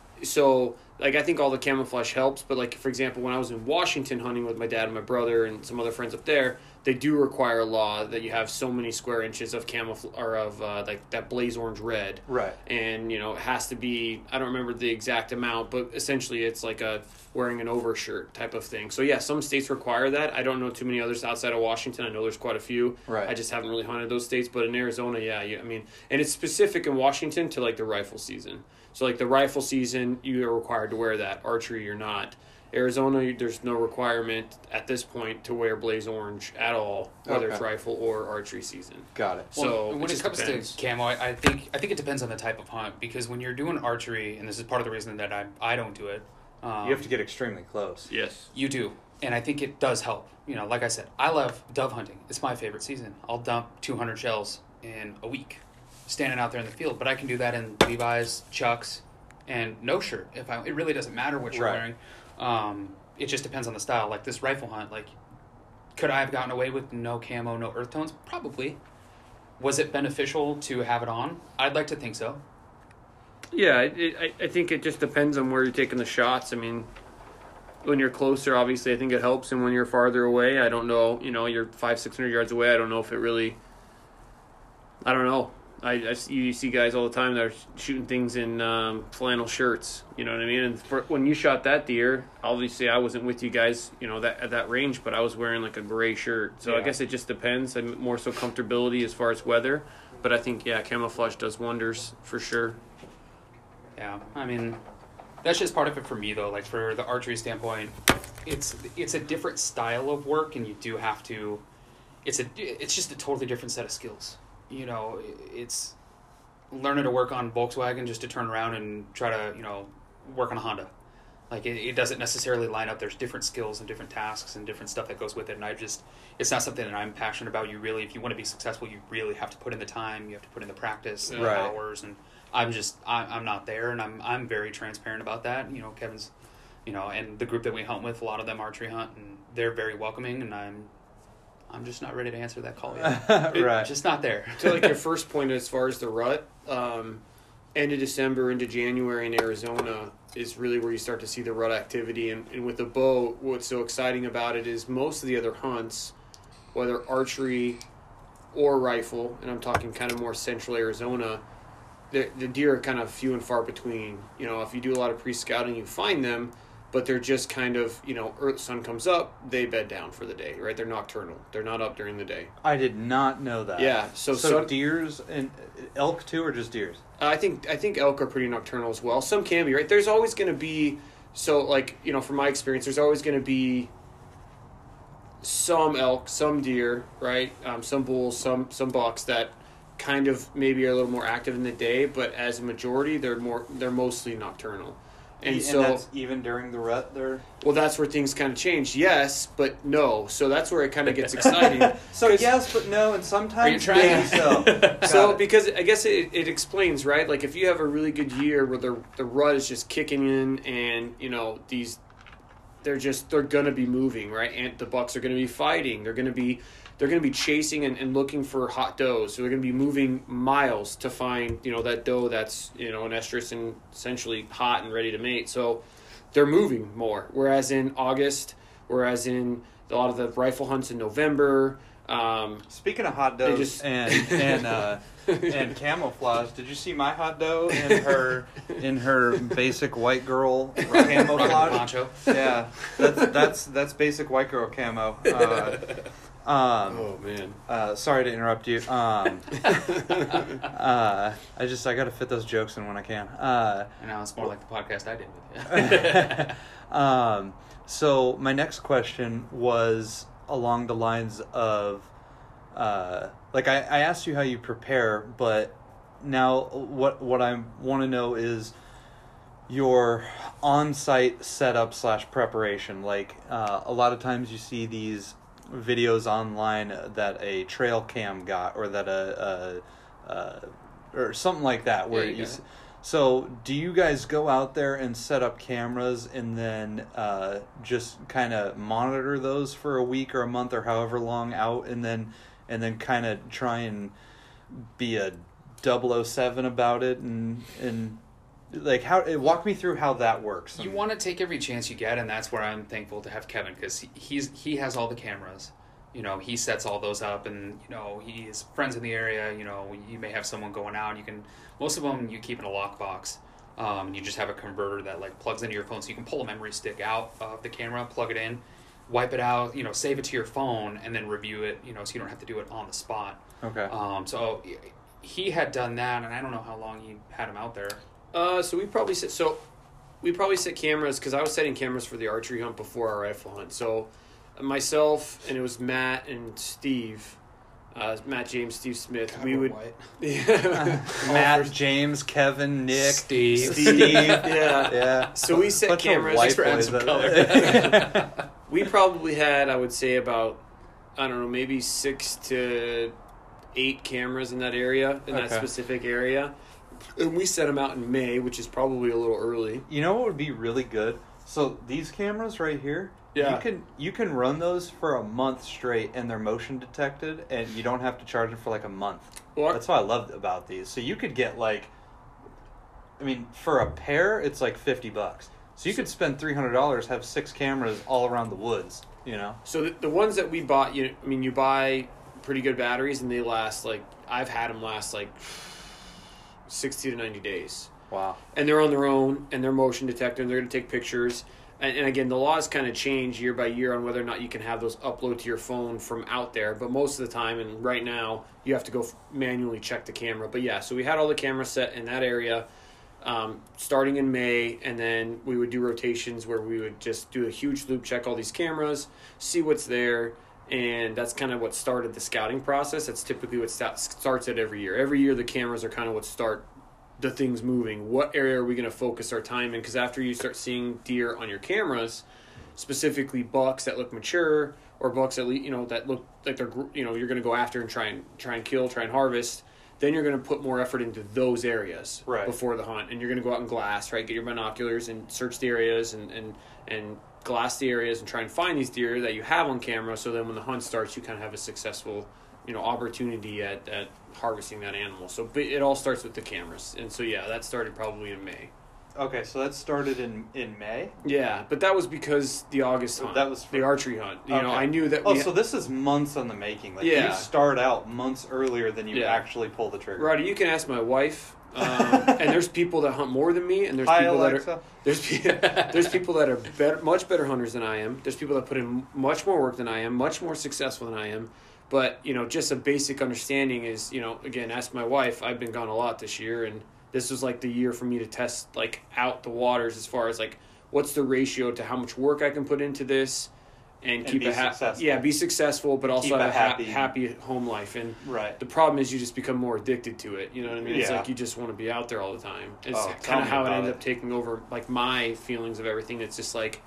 Speaker 3: So like I think all the camouflage helps, but like for example, when I was in Washington hunting with my dad and my brother and some other friends up there, they do require a law that you have so many square inches of camouflage or of uh, like that blaze orange red.
Speaker 1: right?
Speaker 3: And you know it has to be, I don't remember the exact amount, but essentially it's like a wearing an overshirt type of thing. So yeah, some states require that. I don't know too many others outside of Washington. I know there's quite a few.
Speaker 1: Right.
Speaker 3: I just haven't really hunted those states, but in Arizona, yeah, you, I mean, and it's specific in Washington to like the rifle season. So like the rifle season, you are required to wear that. Archery, you're not. Arizona, there's no requirement at this point to wear blaze orange at all, whether it's
Speaker 1: Okay.
Speaker 3: rifle or archery season.
Speaker 1: Got it.
Speaker 3: So
Speaker 5: when
Speaker 3: it
Speaker 5: it,
Speaker 3: just
Speaker 5: comes
Speaker 3: depends.
Speaker 5: to camo, I, I think I think it depends on the type of hunt, because when you're doing archery, and this is part of the reason that I I don't do it. Um,
Speaker 1: You have to get extremely close.
Speaker 3: Yes.
Speaker 5: You do, and I think it does help. You know, like I said, I love dove hunting. It's my favorite season. I'll dump two hundred shells in a week, standing out there in the field. But I can do that in Levi's, Chucks, and no shirt. If I, it really doesn't matter what you're
Speaker 1: Right.
Speaker 5: wearing. Um, it just depends on the style. Like this rifle hunt, like could I have gotten away with no camo, no earth tones? Probably. Was it beneficial to have it on? I'd like to think so.
Speaker 3: Yeah, it, it, I, I think it just depends on where you're taking the shots. I mean, when you're closer, obviously, I think it helps, and when you're farther away, I don't know. You know, you're five, six hundred yards away. I don't know if it really. I don't know. I, I see- you see guys all the time that are shooting things in um, flannel shirts. You know what I mean? And for, when you shot that deer, obviously, I wasn't with you guys. You know that at that range, but I was wearing like a gray shirt. So I
Speaker 1: Yeah.
Speaker 3: guess it just depends. I'm more so comfortability as far as weather, but I think yeah, camouflage does wonders for sure.
Speaker 5: Yeah, I mean, that's just part of it for me though. Like for the archery standpoint, it's it's a different style of work, and you do have to. It's a it's just a totally different set of skills. You know, it's learning to work on Volkswagen just to turn around and try to you know work on a Honda. Like it, it doesn't necessarily line up. There's different skills and different tasks and different stuff that goes with it. And I just, it's not something that I'm passionate about. You really, if you want to be successful, you really have to put in the time. You have to put in the practice, and the
Speaker 1: Right.
Speaker 5: hours, and I'm just, I, I'm not there, and I'm, I'm very transparent about that. You know, Kevin's, you know, and the group that we hunt with, a lot of them archery hunt, and they're very welcoming, and I'm, I'm just not ready to answer that call yet.
Speaker 1: Right.
Speaker 5: Just not there.
Speaker 3: To like your first point as far as the rut, um, end of December into January in Arizona is really where you start to see the rut activity. And, and with the bow, what's so exciting about it is most of the other hunts, whether archery or rifle, and I'm talking kind of more central Arizona, the, the deer are kind of few and far between. You know, if you do a lot of pre-scouting, you find them, but they're just kind of, you know, earth, sun comes up, they bed down for the day, right? They're nocturnal. They're not up during the day.
Speaker 1: I did not know that.
Speaker 3: Yeah, so
Speaker 1: so
Speaker 3: some-
Speaker 1: deers and elk too, or just deers?
Speaker 3: I think I think elk are pretty nocturnal as well. Some can be, right? There's always going to be, so like, you know, from my experience, there's always going to be some elk, some deer, right? Um, some bulls, some some bucks that kind of maybe are a little more active in the day, but as a majority, they're more they're mostly nocturnal. And,
Speaker 1: And
Speaker 3: so,
Speaker 1: that's even during the rut there?
Speaker 3: well, that's where things kind of change. Yes, but no. So that's where it kind of gets exciting.
Speaker 1: So
Speaker 3: 'Cause-
Speaker 1: yes, but no, and sometimes
Speaker 5: Are you trying?
Speaker 1: maybe so. Got
Speaker 3: So
Speaker 1: it.
Speaker 3: because I guess it, it explains, right? Like if you have a really good year where the the rut is just kicking in, and you know these they're just they're gonna be moving, right? And the bucks are gonna be fighting. They're gonna be they're gonna be chasing and, and looking for hot does. So they're gonna be moving miles to find, you know, that doe that's, you know, an estrus and essentially hot and ready to mate. So they're moving more. Whereas in August, whereas in a lot of the rifle hunts in November. Um,
Speaker 1: Speaking of hot does
Speaker 3: just-
Speaker 1: and and uh, and camouflage, did you see my hot doe in her in her basic white girl camouflage?
Speaker 5: Poncho.
Speaker 1: Yeah, that's that's that's basic white girl camo. Uh, um,
Speaker 3: oh man.
Speaker 1: uh, sorry to interrupt you. Um, uh, I just I got to fit those jokes in when I can. Uh,
Speaker 5: And now it's more like the podcast I did with you.
Speaker 1: um, so my next question was along the lines of, uh, like I, I asked you how you prepare, but now what what I want to know is your on-site setup slash preparation. Like uh, a lot of times you see these videos online that a trail cam got, or that a, a, a or something like that, where
Speaker 5: Yeah, you
Speaker 1: you.
Speaker 5: got
Speaker 1: s-
Speaker 5: it.
Speaker 1: So, do you guys go out there and set up cameras and then uh, just kind of monitor those for a week or a month or however long out, and then and then kind of try and be a double oh seven about it, and and like how walk me through how that works?
Speaker 5: You want to take every chance you get, and that's where I'm thankful to have Kevin, because he, he's he has all the cameras. You know, he sets all those up, and you know, he has friends in the area. You know, you may have someone going out. You can most of them you keep in a lockbox. Um, you just have a converter that like plugs into your phone, so you can pull a memory stick out of the camera, plug it in, wipe it out. You know, save it to your phone, and then review it. You know, so you don't have to do it on the spot.
Speaker 1: Okay.
Speaker 5: Um, so he had done that, and I don't know how long he had him out there.
Speaker 3: Uh, so we probably set so we probably set cameras because I was setting cameras for the archery hunt before our rifle hunt. So myself and it was Matt and Steve, uh, Matt James, Steve Smith.
Speaker 5: God,
Speaker 3: we
Speaker 5: we're
Speaker 3: would
Speaker 5: white.
Speaker 3: yeah.
Speaker 1: Matt, James, Kevin, Nick,
Speaker 5: Steve.
Speaker 3: Steve, yeah.
Speaker 1: yeah.
Speaker 3: So we set
Speaker 1: Bunch of
Speaker 3: cameras.
Speaker 1: white
Speaker 5: Thanks for adding
Speaker 1: boys
Speaker 5: some
Speaker 1: that-
Speaker 5: color.
Speaker 3: We probably had, I would say, about I don't know, maybe six to eight cameras in that area, in that
Speaker 1: Okay.
Speaker 3: specific area. And we set them out in May, which is probably a little early.
Speaker 1: You know what would be really good? So these cameras right here,
Speaker 3: Yeah.
Speaker 1: you can you can run those for a month straight, and they're motion detected, and you don't have to charge them for like a month.
Speaker 3: Well,
Speaker 1: That's what I loved about these. So you could get like, I mean, for a pair, it's like fifty bucks. So you could spend three hundred dollars, have six cameras all around the woods. You know.
Speaker 3: So the, the ones that we bought, you, I mean, you buy pretty good batteries, and they last like I've had them last like sixty to ninety days.
Speaker 1: Wow.
Speaker 3: And they're on their own, and they're motion detected, and they're going to take pictures. And, and again, the laws kind of change year by year on whether or not you can have those upload to your phone from out there. But most of the time, and right now, you have to go f- manually check the camera. But yeah, so we had all the cameras set in that area um, starting in May, and then we would do rotations where we would just do a huge loop, check all these cameras, see what's there. And that's kind of what started the scouting process. That's typically what sta- starts it every year. Every year, the cameras are kind of what start the things moving. What area are we going to focus our time in? Because after you start seeing deer on your cameras, specifically bucks that look mature or bucks that you know that look like they're you know you're going to go after and try and try and kill, try and harvest. Then you're going to put more effort into those areas
Speaker 1: Right.
Speaker 3: before the hunt, and you're going to go out and glass, right? Get your binoculars and search the areas and and and glass the areas and try and find these deer that you have on camera. So then when the hunt starts, you kind of have a successful, you know, opportunity at, at harvesting that animal. So but it all starts with the cameras. And so, yeah, that started probably in May.
Speaker 1: Okay, so that started in in May.
Speaker 3: Yeah, but that was because the August hunt.
Speaker 1: That was
Speaker 3: the archery hunt. You know,
Speaker 1: Okay.
Speaker 3: I knew that
Speaker 1: Oh,
Speaker 3: we
Speaker 1: so this is months on the making. Like
Speaker 3: Yeah.
Speaker 1: you start out months earlier than you
Speaker 3: Yeah.
Speaker 1: actually pull the trigger.
Speaker 3: Roddy, you can ask my wife. Um, and there's people that hunt more than me, and there's
Speaker 1: Hi,
Speaker 3: people
Speaker 1: Alexa.
Speaker 3: that are there's pe- there's people that are better, much better hunters than I am. There's people that put in much more work than I am, much more successful than I am. But you know, just a basic understanding is, you know, again, ask my wife. I've been gone a lot this year, and this was like the year for me to test like out the waters as far as like what's the ratio to how much work I can put into this, and,
Speaker 1: And
Speaker 3: keep
Speaker 1: be
Speaker 3: a ha-
Speaker 1: successful.
Speaker 3: yeah, be successful, but also
Speaker 1: Keep
Speaker 3: have
Speaker 1: a
Speaker 3: a ha-
Speaker 1: happy-
Speaker 3: happy home life. And
Speaker 1: Right.
Speaker 3: the problem is you just become more addicted to it. You know what I mean? It's
Speaker 1: Yeah.
Speaker 3: like you just want to be out there all the time. It's
Speaker 1: Oh, tell
Speaker 3: kind of
Speaker 1: me
Speaker 3: how it
Speaker 1: about
Speaker 3: ended
Speaker 1: it.
Speaker 3: up taking over, like my feelings of everything. It's just like,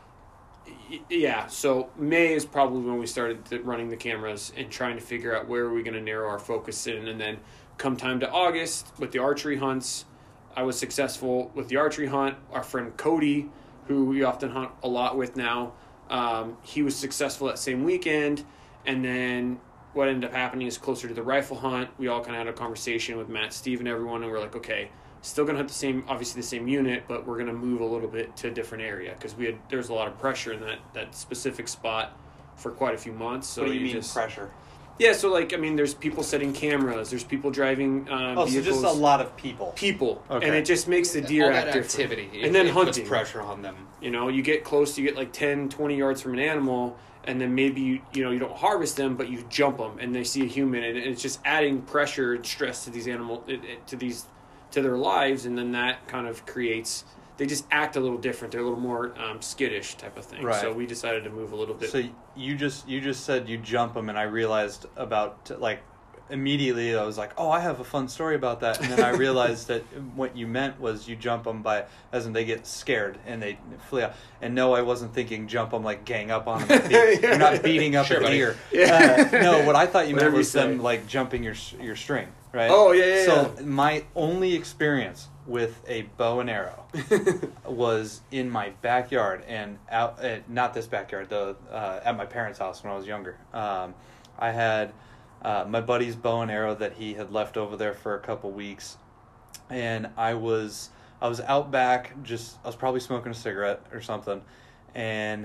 Speaker 3: y- yeah. So May is probably when we started the, running the cameras and trying to figure out where are we going to narrow our focus in. And then come time to August with the archery hunts, I was successful with the archery hunt. Our friend Cody, who we often hunt a lot with now. Um, he was successful that same weekend, and then what ended up happening is closer to the rifle hunt, we all kind of had a conversation with Matt, Steve, and everyone, and we're like, okay, still going to hunt the same, obviously the same unit, but we're going to move a little bit to a different area because we had there was a lot of pressure in that, that specific spot for quite a few months. So
Speaker 1: what do you, you mean
Speaker 3: just,
Speaker 1: pressure?
Speaker 3: Yeah, so like I mean, there's people setting cameras, there's people driving um,
Speaker 1: oh,
Speaker 3: vehicles.
Speaker 1: so just a lot of people.
Speaker 3: People,
Speaker 1: okay.
Speaker 3: And it just makes the deer
Speaker 5: all that
Speaker 3: act different.
Speaker 5: activity,
Speaker 3: and then
Speaker 5: it
Speaker 3: hunting
Speaker 5: puts pressure on them.
Speaker 3: You know, you get close, you get like ten, twenty yards from an animal, and then maybe you, you know you don't harvest them, but you jump them, and they see a human, and it's just adding pressure and stress to these animal to these to their lives, and then that kind of creates. They just act a little different. They're a little more um, skittish type of thing.
Speaker 1: Right.
Speaker 3: So we decided to move a little bit.
Speaker 1: So you just you just said you jump them, and I realized about like immediately I was like, oh, I have a fun story about that, and then I realized that what you meant was you jump them by as in they get scared and they flee out. And no, I wasn't thinking jump them like gang up on them. You're not beating up
Speaker 5: Sure,
Speaker 1: a
Speaker 5: buddy.
Speaker 1: deer.
Speaker 3: Yeah.
Speaker 1: Uh, no, what I thought you
Speaker 3: Whatever
Speaker 1: meant was
Speaker 3: you say.
Speaker 1: them like jumping your your string, right?
Speaker 3: Oh yeah, yeah.
Speaker 1: So
Speaker 3: yeah.
Speaker 1: my only experience with a bow and arrow was in my backyard and out uh, not this backyard the uh, at my parents' house when I was younger. Um, I had uh, my buddy's bow and arrow that he had left over there for a couple weeks, and I was I was out back just I was probably smoking a cigarette or something, and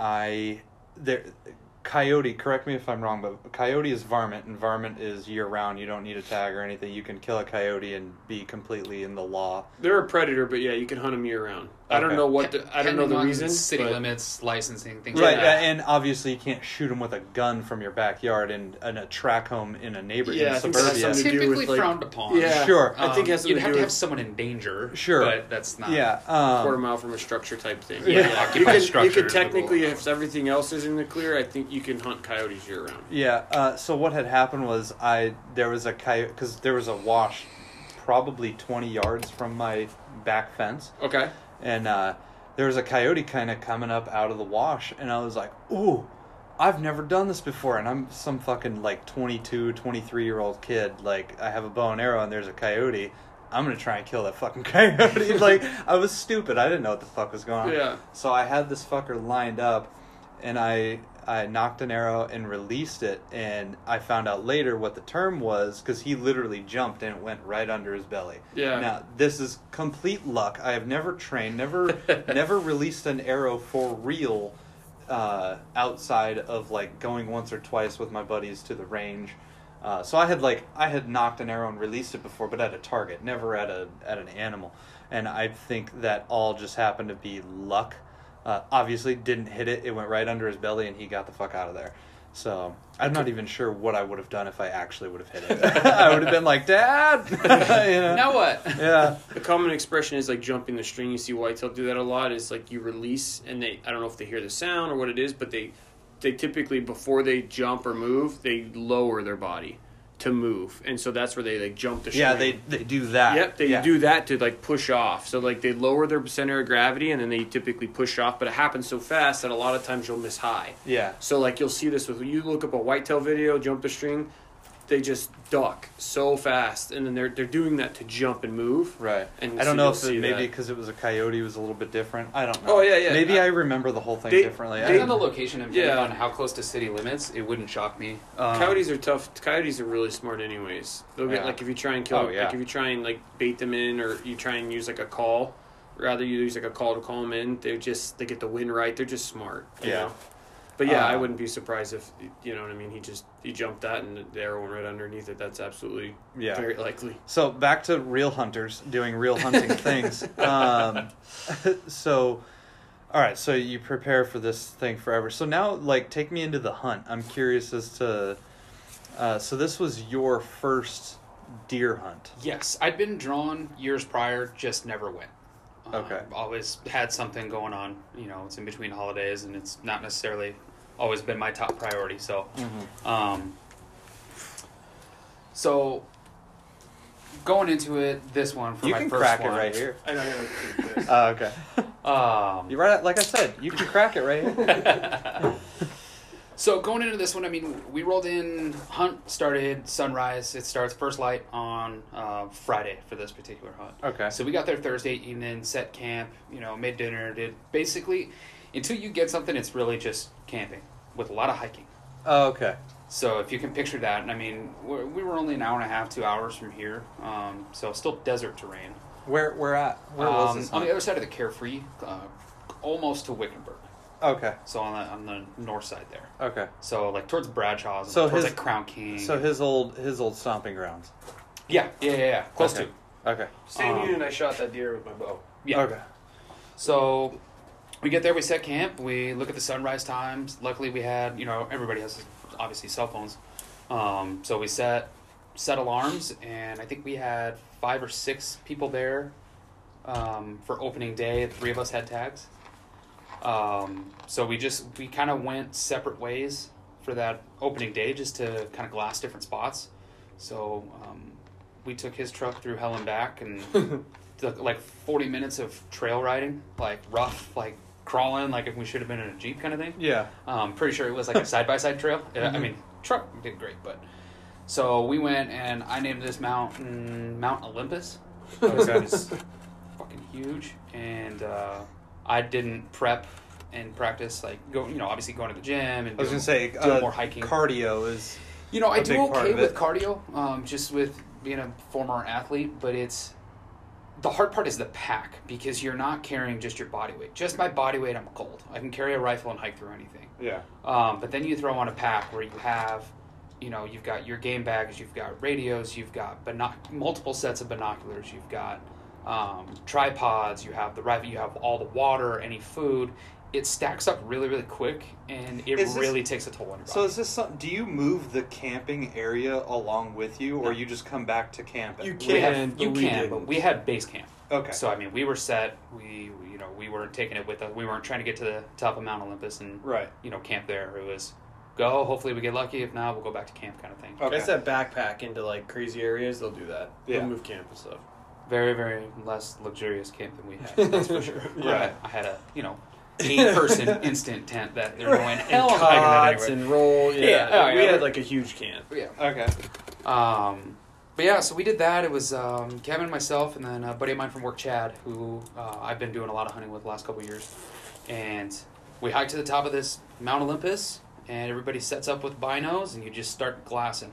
Speaker 1: I there. Coyote, correct me if I'm wrong, but coyote is varmint, and varmint is year-round. You don't need a tag or anything. You can kill a coyote and be completely in the law.
Speaker 3: They're a predator, but yeah, you can hunt them year round. I don't
Speaker 1: Okay.
Speaker 3: know what the, I don't know
Speaker 5: Depending
Speaker 3: the
Speaker 5: on
Speaker 3: reason.
Speaker 5: City
Speaker 3: but-
Speaker 5: limits, licensing, things
Speaker 1: Right,
Speaker 5: like that.
Speaker 1: and obviously you can't shoot them with a gun from your backyard in, in a track home in a neighborhood
Speaker 3: Yeah,
Speaker 1: in
Speaker 3: I think that's
Speaker 1: suburbia.
Speaker 3: something to do
Speaker 5: Typically
Speaker 3: with, like-
Speaker 5: frowned upon.
Speaker 3: Yeah,
Speaker 1: Sure.
Speaker 3: I think it has
Speaker 5: Um,
Speaker 3: something
Speaker 5: you'd
Speaker 3: to
Speaker 5: have
Speaker 3: do
Speaker 5: to have
Speaker 3: with
Speaker 5: someone in danger.
Speaker 1: Sure.
Speaker 5: but that's not.
Speaker 1: Yeah,
Speaker 3: quarter
Speaker 1: um,
Speaker 3: mile from a structure type thing.
Speaker 1: Yeah.
Speaker 3: you
Speaker 5: Occupied
Speaker 3: could, you
Speaker 5: structure
Speaker 3: could
Speaker 5: is the
Speaker 3: technically,
Speaker 5: rule.
Speaker 3: if everything else is in the clear, I think you can hunt coyotes year round.
Speaker 1: yeah. Uh, so what had happened was I there was a coyote because there was a wash, probably twenty yards from my back fence.
Speaker 3: Okay.
Speaker 1: And uh, there was a coyote kind of coming up out of the wash, and I was like, ooh, I've never done this before. And I'm some fucking like twenty-two, twenty-three-year-old kid. Like, I have a bow and arrow, and there's a coyote. I'm going to try and kill that fucking coyote. Like, I was stupid. I didn't know what the fuck was going on.
Speaker 3: Yeah.
Speaker 1: So I had this fucker lined up, and I... I knocked an arrow and released it, and I found out later what the term was because he literally jumped and it went right under his belly.
Speaker 3: Yeah.
Speaker 1: Now this is complete luck. I have never trained, never, never released an arrow for real uh, outside of like going once or twice with my buddies to the range. Uh, so I had like I had knocked an arrow and released it before, but at a target, never at a at an animal. And I think that all just happened to be luck. Uh, obviously didn't hit it. It went right under his belly, and he got the fuck out of there. So I'm not even sure what I would have done if I actually would have hit it. I would have been like, Dad. you know?
Speaker 5: Now what?
Speaker 1: Yeah.
Speaker 3: The common expression is like jumping the string. You see whitetail do that a lot. Is like you release, and they I don't know if they hear the sound or what it is, but they they typically before they jump or move, they lower their body to move, and so that's where they like jump the string.
Speaker 1: Yeah, they they do that.
Speaker 3: Yep, they
Speaker 1: yeah.
Speaker 3: do that to like push off. So like they lower their center of gravity, and then they typically push off. But it happens so fast that a lot of times you'll miss high.
Speaker 1: Yeah.
Speaker 3: So like you'll see this with you look up a whitetail video, jump the string, they just duck so fast, and then they're they're doing that to jump and move.
Speaker 1: Right.
Speaker 3: And
Speaker 1: I
Speaker 3: so
Speaker 1: don't know
Speaker 3: you'll
Speaker 1: if
Speaker 3: see
Speaker 1: it, maybe
Speaker 3: that.
Speaker 1: because it was a coyote, it was a little bit different. I don't know.
Speaker 3: Oh, yeah, yeah.
Speaker 1: Maybe I,
Speaker 3: I-
Speaker 1: remember the whole thing
Speaker 3: they-
Speaker 1: differently. I
Speaker 3: they-
Speaker 5: Depending
Speaker 1: don't
Speaker 5: on the
Speaker 1: know.
Speaker 5: location and
Speaker 3: Yeah.
Speaker 5: depending on how close to city limits, it wouldn't shock me.
Speaker 1: Um,
Speaker 3: Coyotes are tough. Coyotes are really smart, anyways. They'll get
Speaker 1: Yeah.
Speaker 3: like if you try and kill,
Speaker 1: Oh, yeah.
Speaker 3: like if you try and like bait them in, or you try and use like a call, rather you use like a call to call them in. They just they get the wind right. They're just smart. You
Speaker 1: Yeah.
Speaker 3: know? But yeah, I
Speaker 1: Um,
Speaker 3: wouldn't be surprised if you know what I mean. He just he jumped that and the arrow went right underneath it. That's absolutely
Speaker 1: Yeah.
Speaker 3: very likely.
Speaker 1: So back to real hunters doing real hunting things. Um, so, all right. So you prepare for this thing forever. So now, like, take me into the hunt. I'm curious as to. Uh, so this was your first deer hunt.
Speaker 5: Yes, I'd been drawn years prior, just never went. Uh,
Speaker 1: Okay.
Speaker 5: Always had something going on. You know, it's in between holidays, and it's not necessarily always been my top priority. So, um, so going into it, this one for
Speaker 1: You
Speaker 5: my
Speaker 1: can
Speaker 5: first
Speaker 1: crack
Speaker 5: one.
Speaker 1: it right here.
Speaker 3: I know. Yeah.
Speaker 1: Oh, okay.
Speaker 5: Um,
Speaker 1: You're right. Like I said, you can crack it right here.
Speaker 5: So going into this one, I mean, we rolled in. Hunt started sunrise. It starts first light on uh, Friday for this particular hunt.
Speaker 1: Okay.
Speaker 5: So we got there Thursday evening, set camp. You know, made dinner. Did basically until you get something, it's really just camping with a lot of hiking.
Speaker 1: Oh, okay.
Speaker 5: So if you can picture that, and I mean, we're, we were only an hour and a half, two hours from here. Um, so still desert terrain.
Speaker 1: Where where at? Where
Speaker 5: um,
Speaker 1: was this?
Speaker 5: on
Speaker 1: hunt?
Speaker 5: the other side of the Carefree, uh, almost to Wickenburg.
Speaker 1: Okay.
Speaker 5: So on the on the north side there.
Speaker 1: Okay.
Speaker 5: So like towards Bradshaw's,
Speaker 1: So
Speaker 5: towards
Speaker 1: his-
Speaker 5: like Crown King.
Speaker 1: So his old his old stomping grounds.
Speaker 5: yeah, yeah, yeah, yeah, close
Speaker 1: Okay.
Speaker 5: to.
Speaker 1: Okay.
Speaker 3: Same
Speaker 5: Um,
Speaker 3: unit I shot that deer with my bow.
Speaker 5: Yeah.
Speaker 1: Okay.
Speaker 5: So we get there, we set camp, we look at the sunrise times. Luckily, we had you know everybody has obviously cell phones, um, so we set set alarms, and I think we had five or six people there um, for opening day. Three of us had tags. Um, so we just we kind of went separate ways for that opening day, just to kind of glass different spots. So um, we took his truck through hell and back, and took like forty minutes of trail riding, like rough, like crawling, like if we should have been in a Jeep kind of thing.
Speaker 1: Yeah.
Speaker 5: Um, pretty sure it was like a side by side trail. Yeah, I mean, truck did great, but so we went and I named this mountain Mount Olympus. It was, it was fucking huge, and uh, I didn't prep and practice like go. You know, obviously going to the gym and
Speaker 1: I was
Speaker 5: doing,
Speaker 1: gonna say
Speaker 5: doing
Speaker 1: uh,
Speaker 5: more hiking.
Speaker 1: Cardio is.
Speaker 5: You know, I
Speaker 1: a
Speaker 5: do
Speaker 1: big part
Speaker 5: okay
Speaker 1: of
Speaker 5: with
Speaker 1: it.
Speaker 5: cardio, um, just with being a former athlete, but it's the hard part is the pack because you're not carrying just your body weight. Just my body weight, I'm cold. I can carry a rifle and hike through anything.
Speaker 1: Yeah.
Speaker 5: Um, but then you throw on a pack where you have, you know, you've got your game bags, you've got radios, you've got binoc- multiple sets of binoculars, you've got um, tripods, you have the rifle, you have all the water, any food. It stacks up really, really quick, and it
Speaker 1: Is this-
Speaker 5: really takes a toll on your body.
Speaker 1: So is this something? Do you move the camping area along with you, or
Speaker 5: No.
Speaker 1: you just come back to camp?
Speaker 3: You
Speaker 5: we
Speaker 3: can,
Speaker 5: have, you
Speaker 3: but we
Speaker 5: can,
Speaker 3: didn't.
Speaker 5: but we had base camp.
Speaker 1: Okay.
Speaker 5: So I mean, we were set. We, we- you know, we weren't taking it with us. We weren't trying to get to the top of Mount Olympus and
Speaker 1: Right.
Speaker 5: you know camp there. It was go. Hopefully, we get lucky. If not, we'll go back to camp, kind of thing.
Speaker 1: Okay.
Speaker 3: Guys that backpack into like crazy areas, they'll do that.
Speaker 1: Yeah.
Speaker 3: They'll move camp and stuff.
Speaker 5: Very, very less luxurious camp than we had. That's for sure.
Speaker 3: Yeah.
Speaker 5: I, had, I had a you know eight person instant tent that there were no in
Speaker 3: And
Speaker 5: hell of hiking that
Speaker 3: cots
Speaker 5: anywhere.
Speaker 3: and roll. Yeah,
Speaker 5: Yeah, oh,
Speaker 3: we
Speaker 5: yeah,
Speaker 3: had
Speaker 5: we're-
Speaker 3: like a huge camp.
Speaker 5: Yeah.
Speaker 1: Okay.
Speaker 5: Um, but yeah, so we did that. It was um, Kevin, myself, and then a buddy of mine from work, Chad, who uh, I've been doing a lot of hunting with the last couple of years. And we hiked to the top of this Mount Olympus, and everybody sets up with binos, and you just start glassing.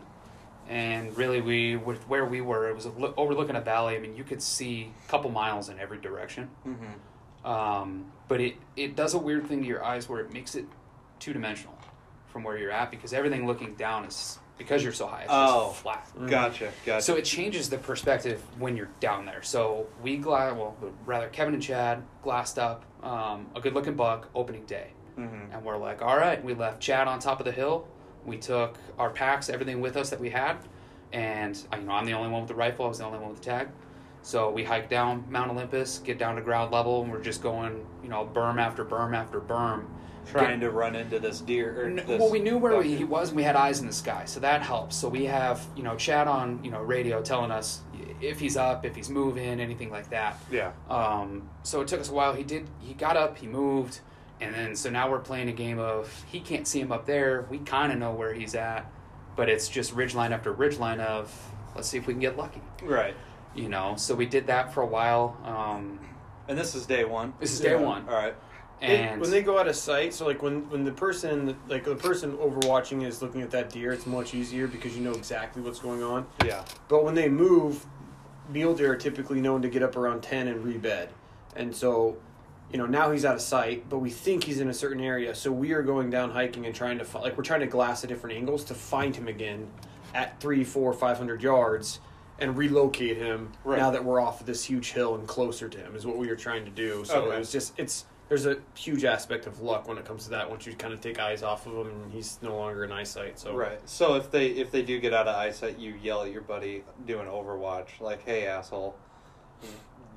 Speaker 5: And really, we with where we were, it was a look, overlooking a valley. I mean, you could see a couple miles in every direction.
Speaker 1: Mm-hmm.
Speaker 5: Um, but it, it does a weird thing to your eyes where it makes it two-dimensional from where you're at, because everything looking down is, because you're so high, it's
Speaker 1: Oh.
Speaker 5: just flat.
Speaker 1: Gotcha. Gotcha.
Speaker 5: So it changes the perspective when you're down there. So we gla- well, rather Kevin and Chad glassed up um, a good-looking buck opening day,
Speaker 1: Mm-hmm.
Speaker 5: and we're like, all right. We left Chad on top of the hill. We took our packs, everything with us that we had, and uh, you know I'm the only one with the rifle. I was the only one with the tag. So we hiked down Mount Olympus, get down to ground level, and we're just going, you know, berm after berm after berm.
Speaker 1: Trying to run into this deer. Or
Speaker 5: N-
Speaker 1: this
Speaker 5: well, we knew where
Speaker 1: buck.
Speaker 5: he was, and we had eyes in the sky, so that helps. So we have, you know, Chad on, you know, radio telling us if he's up, if he's moving, anything like that.
Speaker 1: Yeah.
Speaker 5: Um, so it took us a while. He did. He got up. He moved, and then so now we're playing a game of he can't see him up there. We kind of know where he's at, but it's just ridgeline after ridgeline of let's see if we can get lucky.
Speaker 1: Right.
Speaker 5: You know. So we did that for a while. Um,
Speaker 1: And this is day one.
Speaker 5: this is
Speaker 3: Yeah.
Speaker 5: day one,
Speaker 1: All right.
Speaker 3: It-
Speaker 5: and
Speaker 3: when they go out of sight, so like when when the person like the person overwatching is looking at that deer, it's much easier because you know exactly what's going on.
Speaker 1: Yeah.
Speaker 3: But when they move, mule deer are typically known to get up around ten and rebed, and so you know now he's out of sight, but we think he's in a certain area, so we are going down hiking and trying to fi- like we're trying to glass at different angles to find him again at three, four, five hundred yards. And relocate him
Speaker 1: Right.
Speaker 3: now that we're off of this huge hill and closer to him is what we were trying to do. So
Speaker 1: Okay.
Speaker 3: it was just it's there's a huge aspect of luck when it comes to that. Once you kind of take eyes off of him and he's no longer in eyesight. So
Speaker 1: Right. So if they if they do get out of eyesight, you yell at your buddy doing Overwatch, like, "Hey, asshole,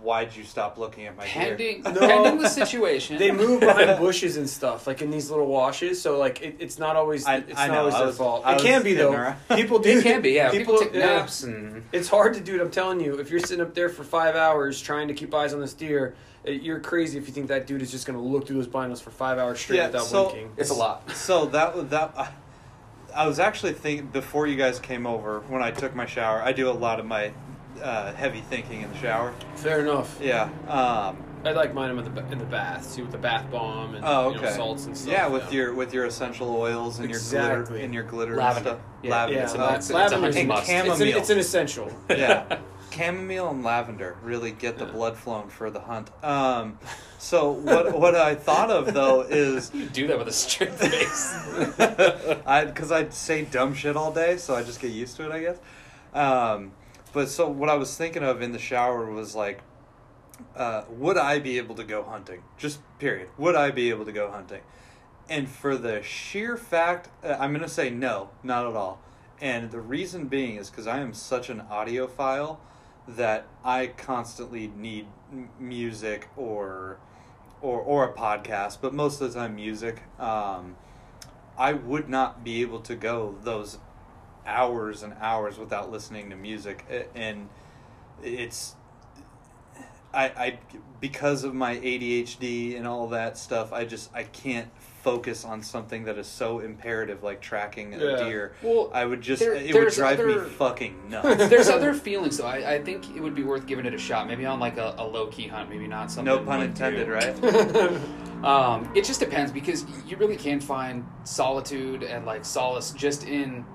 Speaker 1: why'd you stop looking at my gear?
Speaker 5: Pending,
Speaker 3: No.
Speaker 5: pending the situation.
Speaker 3: They move behind bushes and stuff, like in these little washes. So like, it, it's not always
Speaker 1: I-
Speaker 3: it's
Speaker 1: I
Speaker 3: not
Speaker 1: know,
Speaker 3: always
Speaker 1: I
Speaker 3: their
Speaker 1: was-
Speaker 3: fault.
Speaker 1: I
Speaker 3: It
Speaker 1: was
Speaker 3: can be
Speaker 1: kidding
Speaker 3: though.
Speaker 1: around.
Speaker 3: People do.
Speaker 5: It can be, yeah. People, take
Speaker 3: yeah.
Speaker 5: naps and
Speaker 3: It's hard to do it. I'm telling you, if you're sitting up there for five hours trying to keep eyes on this deer, it, you're crazy if you think that dude is just going to look through those binos for five hours straight
Speaker 1: Yeah,
Speaker 3: without
Speaker 1: so-
Speaker 3: blinking.
Speaker 5: it's a lot.
Speaker 1: So that was that. I, I was actually thinking before you guys came over when I took my shower. I do a lot of my uh, heavy thinking in the shower.
Speaker 3: Fair enough.
Speaker 1: Yeah. Um,
Speaker 3: I like mine in the in the bath. See with the bath bomb and
Speaker 1: oh,
Speaker 3: you
Speaker 1: okay.
Speaker 3: know, salts and stuff.
Speaker 1: Yeah, with your with your essential oils and your glitter
Speaker 3: Exactly.
Speaker 1: and your glitter
Speaker 5: Lavender.
Speaker 1: and stuff.
Speaker 5: Yeah,
Speaker 1: lavender.
Speaker 3: yeah,
Speaker 5: it's a-
Speaker 3: la-
Speaker 5: it's- it's a
Speaker 3: lavender's
Speaker 5: hunting
Speaker 3: a
Speaker 5: must.
Speaker 3: It's an,
Speaker 1: Chamomile.
Speaker 3: it's an essential.
Speaker 1: Yeah. Chamomile and lavender really get the
Speaker 3: Yeah.
Speaker 1: blood flowing for the hunt. Um, so what what I thought of though is
Speaker 5: You do that with a straight face.
Speaker 1: I because I say dumb shit all day, so I just get used to it, I guess. Um, but so what I was thinking of in the shower was like, uh, would I be able to go hunting? Just period. Would I be able to go hunting? And for the sheer fact, uh, I'm gonna say no, not at all. And the reason being is because I am such an audiophile that I constantly need m- music or or or a podcast, but most of the time music. Um, I would not be able to go those hours and hours without listening to music, A- and it's I I because of my A D H D and all that stuff. I just I can't focus on something that is so imperative like tracking a
Speaker 3: Yeah.
Speaker 1: deer.
Speaker 5: Well,
Speaker 1: I would just
Speaker 5: there-
Speaker 1: it would
Speaker 5: there's
Speaker 1: drive me
Speaker 5: other-
Speaker 1: fucking nuts.
Speaker 5: There's other feelings, though. I, I think it would be worth giving it a shot. Maybe on like a, a low key hunt. Maybe not something.
Speaker 1: No pun
Speaker 5: like
Speaker 1: intended,
Speaker 5: you.
Speaker 1: right?
Speaker 5: Um, it just depends because you really can find solitude and like solace just in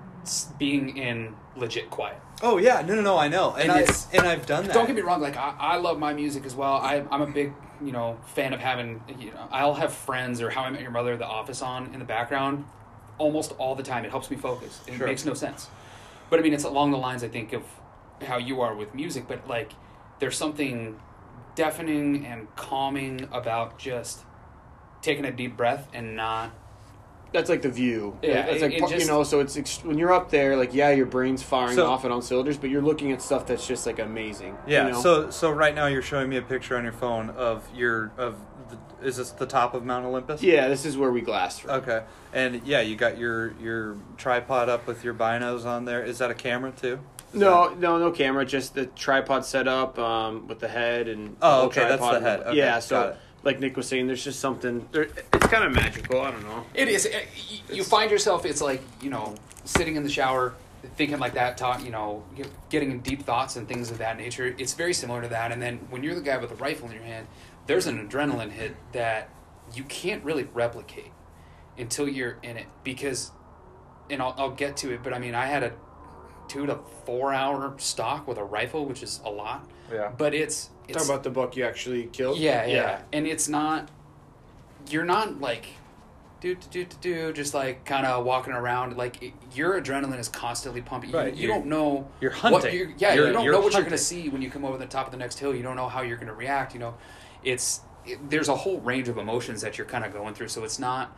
Speaker 5: s- being in legit quiet.
Speaker 1: Oh yeah, no, no, no. I know, and,
Speaker 5: And
Speaker 1: I
Speaker 5: it's-
Speaker 1: and I've done that.
Speaker 5: Don't get me wrong. Like I, I love my music as well. I, I'm a big you know fan of having you know I'll have Friends or How I Met Your Mother, The Office on in the background almost all the time. It helps me focus. It
Speaker 1: Sure.
Speaker 5: makes no sense. But I mean, it's along the lines I think of how you are with music. But like, there's something deafening and calming about just taking a deep breath and not.
Speaker 3: That's like the view.
Speaker 5: Yeah,
Speaker 3: it's
Speaker 5: it-
Speaker 3: like
Speaker 5: it
Speaker 3: part-
Speaker 5: just-
Speaker 3: you know. So it's ex- when you're up there, like yeah, your brain's firing
Speaker 1: So-
Speaker 3: off and on cylinders, but you're looking at stuff that's just like amazing.
Speaker 1: Yeah.
Speaker 3: you know?
Speaker 1: So so right now you're showing me a picture on your phone of your of the, is this the top of Mount Olympus?
Speaker 3: yeah, this is where we glassed from.
Speaker 1: Okay. And yeah, you got your your tripod up with your binos on there. Is that a camera too?
Speaker 3: No, no, no camera. Just the tripod set up um, with the head and.
Speaker 1: Oh,
Speaker 3: the whole
Speaker 1: okay, that's
Speaker 3: tripod.
Speaker 1: the head. Okay,
Speaker 3: yeah,
Speaker 1: got
Speaker 3: so
Speaker 1: it.
Speaker 3: like Nick was saying, there's just something. There, it's kind of magical. I don't know.
Speaker 5: It is. It- you- You find yourself. It's like you know, sitting in the shower, thinking like that. Talk. You know, get- getting in deep thoughts and things of that nature. It's very similar to that. And then when you're the guy with a rifle in your hand, there's an adrenaline hit that you can't really replicate until you're in it. Because, and I'll, I'll get to it. But I mean, I had a two to four hour stalk with a rifle, which is a lot.
Speaker 1: Yeah.
Speaker 5: But it's it's
Speaker 3: Talk about the buck you actually killed.
Speaker 5: yeah, yeah, and it's not. You're not like, do do do do do, just like kind of walking around. Like it, your adrenaline is constantly pumping. You,
Speaker 1: Right,
Speaker 5: you
Speaker 1: you're-
Speaker 5: don't know.
Speaker 1: you're
Speaker 5: What
Speaker 1: hunting.
Speaker 5: you're, yeah,
Speaker 1: You're-
Speaker 5: you don't
Speaker 1: you're
Speaker 5: know what you're
Speaker 1: hunting.
Speaker 5: going to see when you come over the top of the next hill. You don't know how you're going to react. You know, it's it, there's a whole range of emotions that you're kind of going through. So it's not.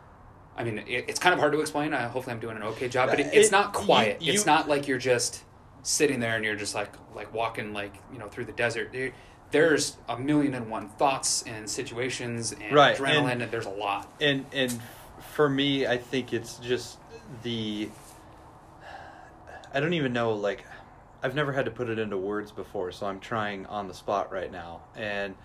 Speaker 5: I mean, it, it's kind of hard to explain. I, hopefully, I'm doing an okay job, but it, it's
Speaker 1: It-
Speaker 5: not quiet.
Speaker 1: you-
Speaker 5: it's
Speaker 1: you-
Speaker 5: not like you're just sitting there and you're just like like walking like you know through the desert. There, there's a million and one thoughts and situations and
Speaker 1: Right,
Speaker 5: adrenaline,
Speaker 1: and-
Speaker 5: and, there's a lot.
Speaker 1: And and for me, I think it's just the. I don't even know. Like, I've never had to put it into words before, so I'm trying on the spot right now. And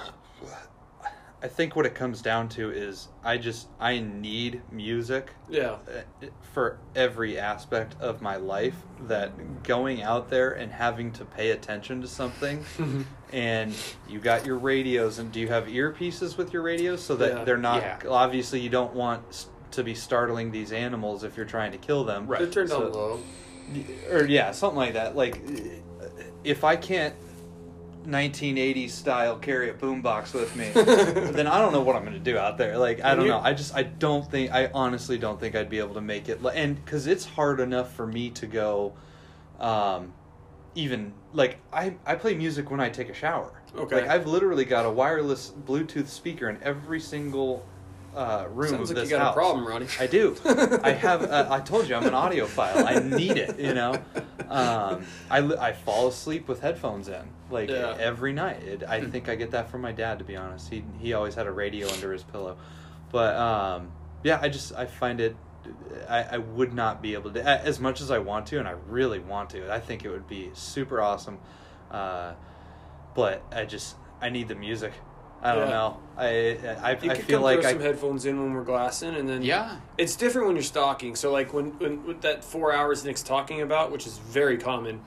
Speaker 1: I think what it comes down to is I just I need music
Speaker 3: Yeah.
Speaker 1: uh, for every aspect of my life. That going out there and having to pay attention to something, and you got your radios, and do you have earpieces with your radios so that
Speaker 3: Yeah.
Speaker 1: they're not
Speaker 5: Yeah.
Speaker 1: obviously you don't want s- to be startling these animals if you're trying to kill them,
Speaker 5: Right.
Speaker 3: They're turned
Speaker 1: So-
Speaker 3: down low.
Speaker 1: or yeah, something like that. Like if I can't nineteen eighties style carry a boombox with me, then I don't know what I'm going to do out there. Like I don't
Speaker 3: You-
Speaker 1: know. I just I don't think I honestly don't think I'd be able to make it. And because it's hard enough for me to go, um, even like I I play music when I take a shower.
Speaker 3: Okay.
Speaker 1: Like I've literally got a wireless Bluetooth speaker in every single uh, room
Speaker 3: Sounds
Speaker 1: of
Speaker 3: like
Speaker 1: this
Speaker 3: you got
Speaker 1: house.
Speaker 3: a problem, Ronnie.
Speaker 1: I do. I have. Uh, I told you I'm an audiophile. I need it. You know. um, I, li- I fall asleep with headphones in, like,
Speaker 3: Yeah.
Speaker 1: every night. It, I think I get that from my dad, to be honest. He he always had a radio under his pillow. But, um, yeah, I just, I find it, I, I would not be able to, as much as I want to, and I really want to. I think it would be super awesome. Uh, but I just, I need the music. I don't
Speaker 3: Yeah.
Speaker 1: know. I I,
Speaker 3: You
Speaker 1: I
Speaker 3: could
Speaker 1: feel
Speaker 3: come
Speaker 1: like
Speaker 3: throw
Speaker 1: I,
Speaker 3: some headphones in when we're glassing, and then
Speaker 5: Yeah.
Speaker 3: it's different when you're stalking. So like when, when with that four hours Nick's talking about, which is very common,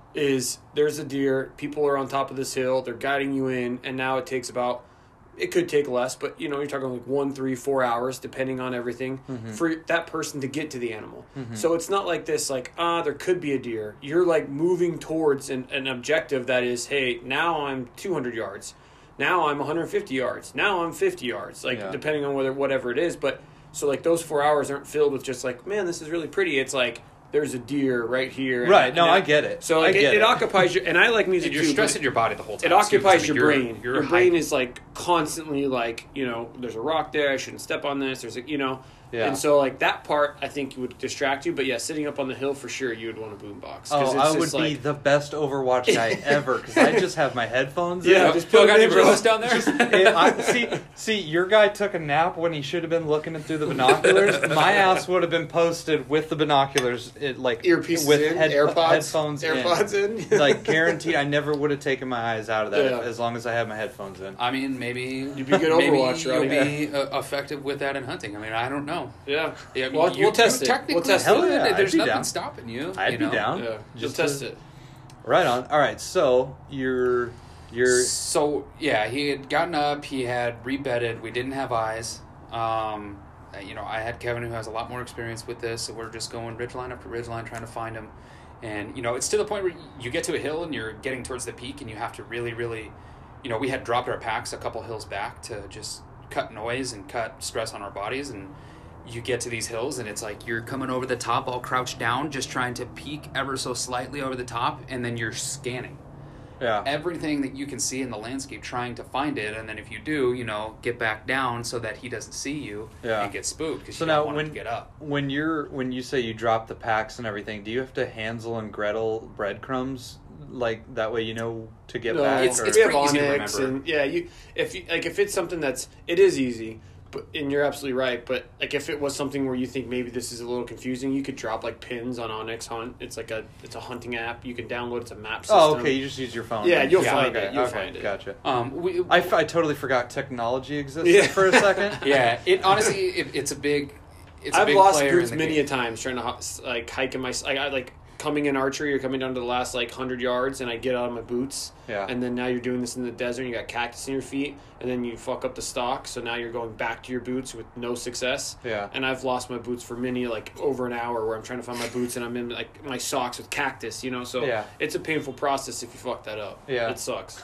Speaker 3: is there's a deer, people are on top of this hill, they're guiding you in, and now it takes about, it could take less, but you know, you're talking like one, three, four hours, depending on everything,
Speaker 1: Mm-hmm.
Speaker 3: for that person to get to the animal. So it's not like this, like, ah, there could be a deer. You're like moving towards an, an objective that is, hey, now I'm two hundred yards. Now I'm one hundred fifty yards. Now I'm fifty yards. Like,
Speaker 1: Yeah.
Speaker 3: depending on whether whatever it is. But, so like those four hours aren't filled with just like, man, this is really pretty. It's like, there's a deer right here. and-
Speaker 1: right, no,
Speaker 3: and
Speaker 1: I get it.
Speaker 3: So
Speaker 1: I
Speaker 3: like,
Speaker 1: get
Speaker 3: it, it occupies your, and I like music
Speaker 5: And you're
Speaker 3: too, but
Speaker 5: stressing your body the whole time.
Speaker 3: it
Speaker 5: too, 'cause,
Speaker 3: occupies
Speaker 5: I mean,
Speaker 3: your
Speaker 5: you're-
Speaker 3: brain.
Speaker 5: You're
Speaker 3: your brain
Speaker 5: hyped.
Speaker 3: is like constantly like, you know, there's a rock there. I shouldn't step on this. There's a, you know,
Speaker 1: Yeah.
Speaker 3: and so like that part I think would distract you. But yeah, sitting up on the hill for sure, you would want a boombox. 'cause
Speaker 1: Oh,
Speaker 3: it's
Speaker 1: I would
Speaker 3: just
Speaker 1: be
Speaker 3: like,
Speaker 1: the best Overwatch guy ever because I just have my headphones in.
Speaker 3: Yeah,
Speaker 5: Oh,
Speaker 3: just
Speaker 5: Phil
Speaker 3: put
Speaker 5: got
Speaker 3: it
Speaker 5: any
Speaker 3: in,
Speaker 5: bros down there?
Speaker 1: And I, see, see, your guy took a nap when he should have been looking through the binoculars. My ass would have been posted with the binoculars, it, like
Speaker 3: earpieces
Speaker 1: with
Speaker 3: in,
Speaker 1: head,
Speaker 3: AirPods,
Speaker 1: headphones,
Speaker 3: AirPods in.
Speaker 1: in. Like guaranteed, I never would have taken my eyes out of that
Speaker 3: Yeah.
Speaker 1: as long as I had my headphones in.
Speaker 5: I mean, maybe
Speaker 3: You'd be good
Speaker 5: maybe
Speaker 3: Overwatch,
Speaker 5: you'll
Speaker 3: right?
Speaker 5: be uh, effective with that in hunting. I mean, I don't know.
Speaker 3: yeah,
Speaker 5: Yeah, I mean,
Speaker 3: Well,
Speaker 5: you-
Speaker 3: we'll test
Speaker 5: you
Speaker 3: it.
Speaker 5: Technically,
Speaker 3: We'll test
Speaker 1: it. Hell
Speaker 5: could.
Speaker 1: yeah, I'd
Speaker 5: There's
Speaker 1: be
Speaker 5: nothing
Speaker 1: down.
Speaker 5: stopping you.
Speaker 1: I'd
Speaker 5: you
Speaker 1: be
Speaker 5: know?
Speaker 1: down.
Speaker 3: yeah.
Speaker 1: Just
Speaker 3: Just test
Speaker 1: to-
Speaker 3: it.
Speaker 1: Right on. All right, so you're you're
Speaker 5: So yeah, he had gotten up. He had rebedded. We didn't have eyes. Um, uh, you know, I had Kevin, who has a lot more experience with this. So we're just going ridgeline after ridgeline, trying to find him. And you know, it's to the point where you get to a hill and you're getting towards the peak, and you have to really, really, you know, we had dropped our packs a couple hills back to just cut noise and cut stress on our bodies. And you get to these hills, and it's like you're coming over the top, all crouched down, just trying to peek ever so slightly over the top, and then you're scanning
Speaker 1: yeah.
Speaker 5: everything that you can see in the landscape, trying to find it, and then if you do, you know, get back down so that he doesn't see you
Speaker 1: Yeah.
Speaker 5: and get spooked because
Speaker 1: So
Speaker 5: you
Speaker 1: now
Speaker 5: don't want him
Speaker 1: when
Speaker 5: to get up.
Speaker 1: when you're when you say you drop the packs and everything, do you have to Hansel and Gretel breadcrumbs like that way you know to get
Speaker 3: No,
Speaker 1: back?
Speaker 5: It's-
Speaker 1: or-
Speaker 5: it's
Speaker 3: we have
Speaker 5: pretty easy to
Speaker 3: Onyx,
Speaker 5: remember.
Speaker 3: and yeah, you if you like if it's something that's it is easy, but and you're absolutely right. But like if it was something where you think maybe this is a little confusing, you could drop like pins on Onyx Hunt. It's like a it's a hunting app. You can download. It's a map system.
Speaker 1: Oh, okay. You just use your phone.
Speaker 3: Yeah, you'll
Speaker 1: Yeah,
Speaker 3: find
Speaker 1: okay,
Speaker 3: it, you'll
Speaker 1: okay,
Speaker 3: find it.
Speaker 1: Gotcha.
Speaker 5: Um, we,
Speaker 1: I, f- I totally forgot technology existed
Speaker 3: Yeah.
Speaker 1: for a second.
Speaker 5: yeah, it honestly, it, it's a big, it's a
Speaker 3: I've
Speaker 5: big
Speaker 3: lost
Speaker 5: player
Speaker 3: groups
Speaker 5: in the
Speaker 3: many
Speaker 5: game.
Speaker 3: a times trying to hu- like hike in my like I like coming in archery or coming down to the last like hundred yards, and I get out of my boots.
Speaker 1: Yeah.
Speaker 3: And then now you're doing this in the desert. And you got cactus in your feet, and then you fuck up the stock. So now you're going back to your boots with no success.
Speaker 1: Yeah.
Speaker 3: And I've lost my boots for many like over an hour where I'm trying to find my boots and I'm in like my socks with cactus. You know, so
Speaker 1: Yeah.
Speaker 3: it's a painful process if you fuck that up.
Speaker 1: Yeah.
Speaker 3: It sucks.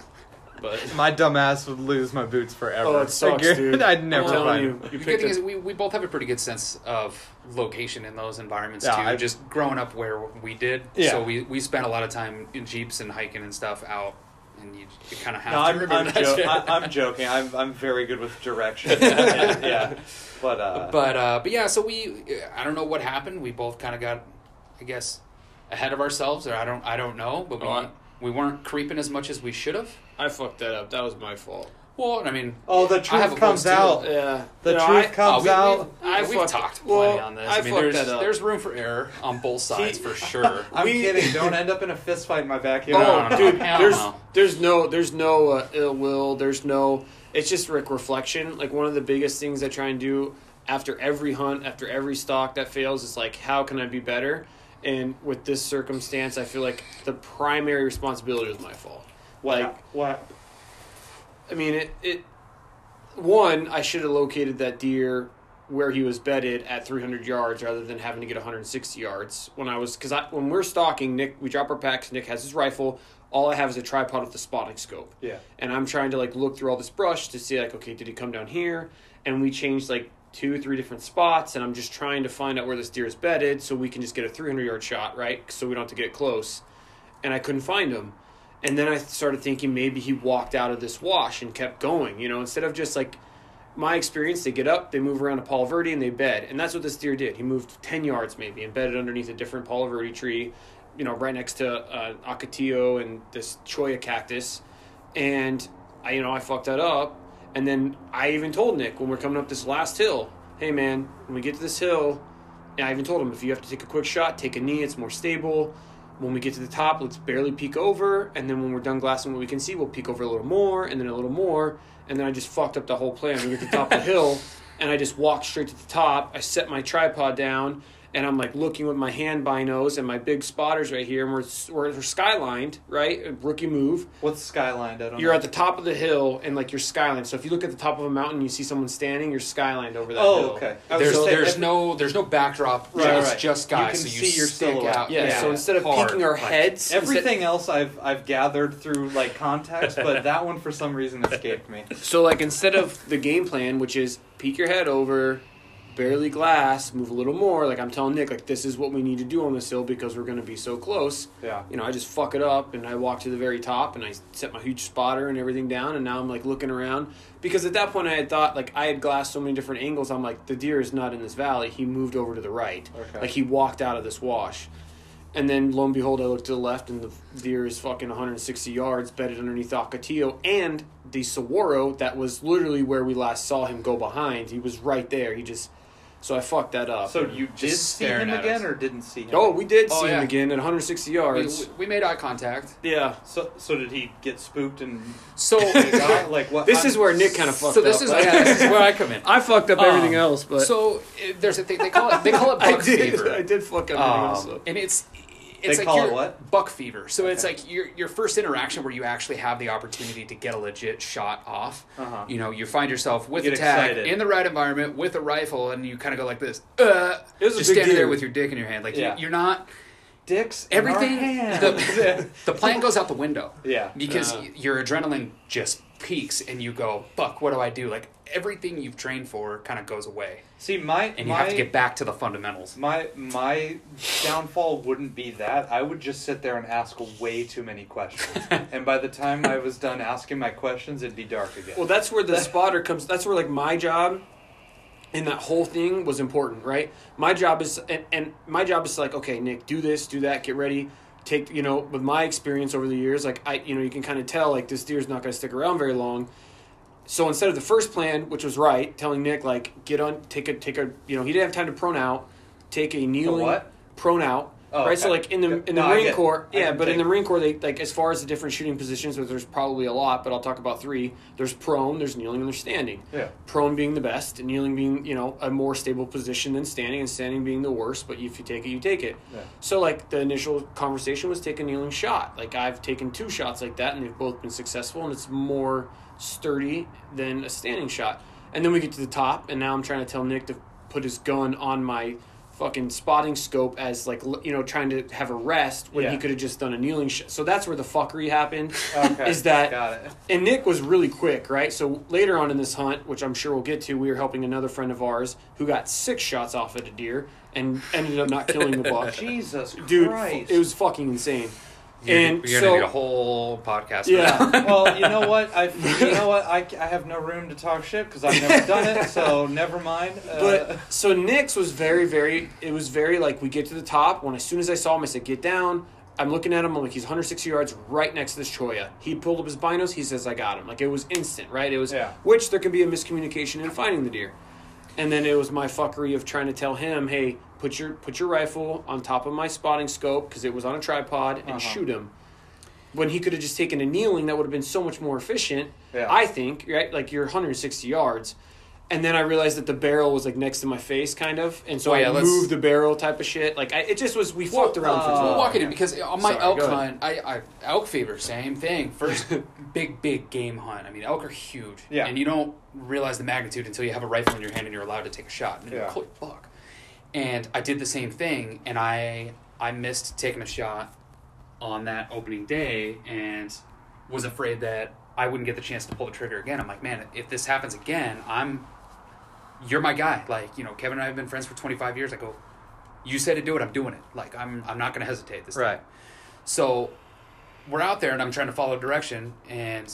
Speaker 3: But
Speaker 1: My dumb ass would lose my boots forever.
Speaker 3: oh, it sucks,
Speaker 1: I
Speaker 3: dude.
Speaker 1: I'd
Speaker 3: I'm
Speaker 1: never
Speaker 3: telling
Speaker 1: find
Speaker 3: you,
Speaker 1: them.
Speaker 3: you
Speaker 5: The good
Speaker 3: picked
Speaker 5: thing
Speaker 3: a-
Speaker 5: is we, we both have a pretty good sense of location in those environments
Speaker 1: Yeah,
Speaker 5: too.
Speaker 1: I-
Speaker 5: just growing up where we did,
Speaker 1: Yeah.
Speaker 5: so we, we spent a lot of time in jeeps and hiking and stuff out, and you, you kind of have
Speaker 1: No,
Speaker 5: to
Speaker 1: I'm,
Speaker 5: remember
Speaker 1: I'm,
Speaker 5: that
Speaker 1: jo-
Speaker 5: shit.
Speaker 1: I, I'm joking. I'm I'm very good with directions. yeah, yeah. But uh,
Speaker 5: But uh, but yeah, so we I don't know what happened. We both kind of got, I guess, ahead of ourselves, or I don't I don't know. But we
Speaker 3: Oh, I-
Speaker 5: we weren't creeping as much as we should have.
Speaker 3: I fucked that up. That was my fault.
Speaker 5: Well, I mean,
Speaker 1: oh, the
Speaker 5: I have
Speaker 1: truth
Speaker 5: a
Speaker 1: comes
Speaker 5: voice, too.
Speaker 1: out.
Speaker 3: Yeah.
Speaker 1: The
Speaker 3: No,
Speaker 1: truth
Speaker 3: I-
Speaker 1: comes
Speaker 5: oh, we,
Speaker 1: out.
Speaker 5: We,
Speaker 3: I
Speaker 5: we've
Speaker 3: fucked-
Speaker 5: talked
Speaker 3: well,
Speaker 5: plenty on this.
Speaker 3: I
Speaker 5: I, mean,
Speaker 3: fucked
Speaker 5: there's
Speaker 3: that up.
Speaker 5: there's room for error on both sides for sure.
Speaker 1: I'm
Speaker 3: we-
Speaker 1: kidding. Don't end up in a fist fight in my backyard.
Speaker 3: Oh,
Speaker 5: no, no,
Speaker 3: dude,
Speaker 5: hell
Speaker 3: there's
Speaker 5: no.
Speaker 3: there's no there's no uh, ill will. There's no. It's just like reflection. Like one of the biggest things I try and do after every hunt, after every stalk that fails, is like, how can I be better? And with this circumstance, I feel like the primary responsibility was my fault. Like,
Speaker 1: what?
Speaker 3: I mean, it it. One, I should have located that deer where he was bedded at three hundred yards rather than having to get one hundred sixty yards when I was because I when we're stalking Nick, we drop our packs. Nick has his rifle. All I have is a tripod with a spotting scope.
Speaker 1: Yeah.
Speaker 3: And I'm trying to like look through all this brush to see like, okay, did he come down here? And we changed like two, three different spots, and I'm just trying to find out where this deer is bedded so we can just get a three hundred yard shot, right? So we don't have to get close. And I couldn't find him. And then I started thinking maybe he walked out of this wash and kept going, you know, instead of just like my experience, they get up, they move around a Palo Verde, and they bed. And that's what this deer did. He moved ten yards maybe and bedded underneath a different Palo Verde tree. you know, right next to uh, Ocotillo and this cholla cactus, and I, you know, I fucked that up. And then I even told Nick when we're coming up this last hill, hey man, when we get to this hill, and I even told him if you have to take a quick shot, take a knee, it's more stable. When we get to the top, let's barely peek over, and then when we're done glassing what we can see, we'll peek over a little more, and then a little more, and then I just fucked up the whole plan. We get to the top of the hill, and I just walked straight to the top. I set my tripod down, and I'm like looking with my hand binos and my big spotters right here, and we're we're, we're skylined, right? A rookie move.
Speaker 1: What's skylined? I don't
Speaker 3: You're
Speaker 1: know.
Speaker 3: at the top of the hill, and like you're skylined. So if you look at the top of a mountain, and you see someone standing, you're skylined over that
Speaker 1: Oh,
Speaker 3: hill.
Speaker 1: okay. I was
Speaker 5: There's
Speaker 1: just saying,
Speaker 5: there's
Speaker 1: if-
Speaker 5: no there's no backdrop.
Speaker 1: Right,
Speaker 5: just,
Speaker 1: right.
Speaker 5: just
Speaker 1: You
Speaker 5: guys.
Speaker 1: can
Speaker 5: so you
Speaker 1: see your
Speaker 5: stick
Speaker 1: silhouette.
Speaker 5: out.
Speaker 3: Yeah, so instead of
Speaker 5: hard,
Speaker 3: peeking our
Speaker 5: like,
Speaker 3: heads,
Speaker 1: Everything else I've I've gathered through like context, but that one for some reason escaped me.
Speaker 3: So, like, instead of the game plan, which is peek your head over, barely glass, move a little more, like I'm telling Nick, like, this is what we need to do on this hill because we're going to be so close.
Speaker 1: Yeah.
Speaker 3: You know, I just fuck it up, and I walk to the very top, and I set my huge spotter and everything down, and now I'm, like, looking around. Because at that point, I had thought, like, I had glassed so many different angles, I'm like, the deer is not in this valley. He moved over to the right.
Speaker 1: Okay.
Speaker 3: Like, he walked out of this wash. And then, lo and behold, I look to the left, and the deer is fucking one hundred sixty yards, bedded underneath Ocotillo, and the Saguaro that was literally where we last saw him go behind. He was right there. He just... So I fucked that up.
Speaker 1: So you did
Speaker 5: Just
Speaker 1: see
Speaker 5: staring
Speaker 1: him
Speaker 5: at
Speaker 1: again,
Speaker 5: us.
Speaker 1: or didn't see him?
Speaker 3: Oh, we did
Speaker 5: Oh,
Speaker 3: see
Speaker 5: yeah.
Speaker 3: him again at one hundred sixty
Speaker 5: We,
Speaker 3: yards.
Speaker 5: we made eye contact.
Speaker 3: Yeah.
Speaker 1: So so did he get spooked and
Speaker 5: So
Speaker 1: got, like what?
Speaker 3: This
Speaker 1: I'm-
Speaker 3: is where Nick kind of fucked
Speaker 5: so this
Speaker 3: up.
Speaker 5: is yeah, this is where I come in.
Speaker 3: I fucked up
Speaker 5: Um,
Speaker 3: everything else, but
Speaker 5: So uh, there's a thing they call it they call it
Speaker 3: I
Speaker 5: buck
Speaker 3: did.
Speaker 5: fever.
Speaker 3: I did fuck up everything else.
Speaker 5: Um,
Speaker 3: so.
Speaker 5: and it's it's
Speaker 1: They
Speaker 5: like
Speaker 1: call it
Speaker 5: your
Speaker 1: what?
Speaker 5: buck fever. So it's
Speaker 1: Okay.
Speaker 5: like your your first interaction where you actually have the opportunity to get a legit shot off.
Speaker 1: Uh-huh.
Speaker 5: You know, you find yourself with
Speaker 1: You
Speaker 5: a
Speaker 1: get
Speaker 5: tag
Speaker 1: excited.
Speaker 5: in the right environment with a rifle, and you kind of go like this. Uh,
Speaker 3: It was a
Speaker 5: just
Speaker 3: big
Speaker 5: standing there
Speaker 3: deer.
Speaker 5: with your dick in your hand, like
Speaker 1: Yeah.
Speaker 5: you, you're not
Speaker 1: Dicks. in our
Speaker 5: everything.
Speaker 1: hands.
Speaker 5: The, the plan goes out the window.
Speaker 1: Yeah.
Speaker 5: because
Speaker 3: Yeah.
Speaker 5: y your adrenaline just peaks, and you go, "Fuck, what do I do?" Like everything you've trained for kind of goes away,
Speaker 1: See, my
Speaker 5: and you
Speaker 1: my
Speaker 5: have to get back to the fundamentals.
Speaker 1: my my downfall wouldn't be that. I would just sit there and ask way too many questions, and by the time I was done asking my questions, it'd be dark again.
Speaker 3: Well, that's where the spotter comes. That's where like my job in that whole thing was important, right? My job is, and, and my job is like, okay, Nick, do this, do that, get ready. Take, you know, with my experience over the years, like I, you know, you can kind of tell like this deer's not going to stick around very long. So instead of the first plan, which was right, telling Nick like get on, take a, take a, you know, he didn't have time to prone out, take a kneeling,
Speaker 1: what?
Speaker 3: prone out.
Speaker 1: Oh,
Speaker 3: right, so
Speaker 1: okay.
Speaker 3: like in the
Speaker 1: Good.
Speaker 3: in the
Speaker 1: No, I
Speaker 3: Marine
Speaker 1: get it.
Speaker 3: Corps,
Speaker 1: I
Speaker 3: yeah,
Speaker 1: can
Speaker 3: but in
Speaker 1: take
Speaker 3: the
Speaker 1: it.
Speaker 3: Marine Corps, they like as far as the different shooting positions, which there's probably a lot, but I'll talk about three. There's prone, there's kneeling, and there's standing.
Speaker 1: Yeah.
Speaker 3: Prone being the best, and kneeling being you know a more stable position than standing, and standing being the worst. But if you take it, you take it.
Speaker 1: Yeah.
Speaker 3: So like the initial conversation was take a kneeling shot. Like I've taken two shots like that, and they've both been successful, and it's more sturdy than a standing shot. And then we get to the top, and now I'm trying to tell Nick to put his gun on my fucking spotting scope as like l- you know trying to have a rest when
Speaker 1: Yeah.
Speaker 3: he could have just done a kneeling shot. So that's where the fuckery happened.
Speaker 1: Okay.
Speaker 3: Is that
Speaker 1: Got it.
Speaker 3: and Nick was really quick, right? So later on in this hunt, which I'm sure we'll get to, we were helping another friend of ours who got six shots off at a deer and ended up not killing the buck.
Speaker 1: Jesus
Speaker 3: Dude,
Speaker 1: Christ.
Speaker 3: it was fucking insane.
Speaker 5: You're,
Speaker 3: and
Speaker 5: you're
Speaker 3: so
Speaker 5: gonna need a whole podcast. For
Speaker 3: yeah,
Speaker 5: that.
Speaker 1: Well, you know what? I you know what? I, I have no room to talk shit because I've never done it. So never mind. Uh,
Speaker 3: but so Nick's was very, very. It was very like we get to the top. When as soon as I saw him, I said, "Get down." I'm looking at him. I'm like, he's one hundred sixty yards right next to this cholla. He pulled up his binos. He says, "I got him." Like it was instant, right? It was
Speaker 1: Yeah.
Speaker 3: which there can be a miscommunication in finding the deer, and then it was my fuckery of trying to tell him, "Hey, put your put your rifle on top of my spotting scope because it was on a tripod and
Speaker 1: Uh-huh.
Speaker 3: shoot him." When he could have just taken a kneeling, that would have been so much more efficient.
Speaker 1: Yeah.
Speaker 3: I think, right? Like you're one hundred sixty yards. And then I realized that the barrel was like next to my face, kind of, and so
Speaker 5: Oh, yeah,
Speaker 3: I
Speaker 5: let's-
Speaker 3: moved the barrel type of shit. Like I, it just was we fucked around for too
Speaker 1: uh,
Speaker 5: We'll
Speaker 3: long.
Speaker 5: walk it in because on my
Speaker 3: Sorry,
Speaker 5: elk
Speaker 3: go ahead.
Speaker 5: hunt, I, I elk fever, same thing. First big big game hunt. I mean, elk are huge,
Speaker 1: Yeah.
Speaker 5: and you don't realize the magnitude until you have a rifle in your hand and you're allowed to take a shot. And you're
Speaker 1: Yeah.
Speaker 5: like, holy fuck! And I did the same thing, and I I missed taking a shot on that opening day, and was afraid that I wouldn't get the chance to pull the trigger again. I'm like, man, if this happens again, I'm you're my guy. Like, you know, Kevin and I have been friends for twenty-five years. I go, you said to do it, I'm doing it. Like, I'm I'm not going to hesitate this
Speaker 1: Right.
Speaker 5: time. So we're out there, and I'm trying to follow direction, and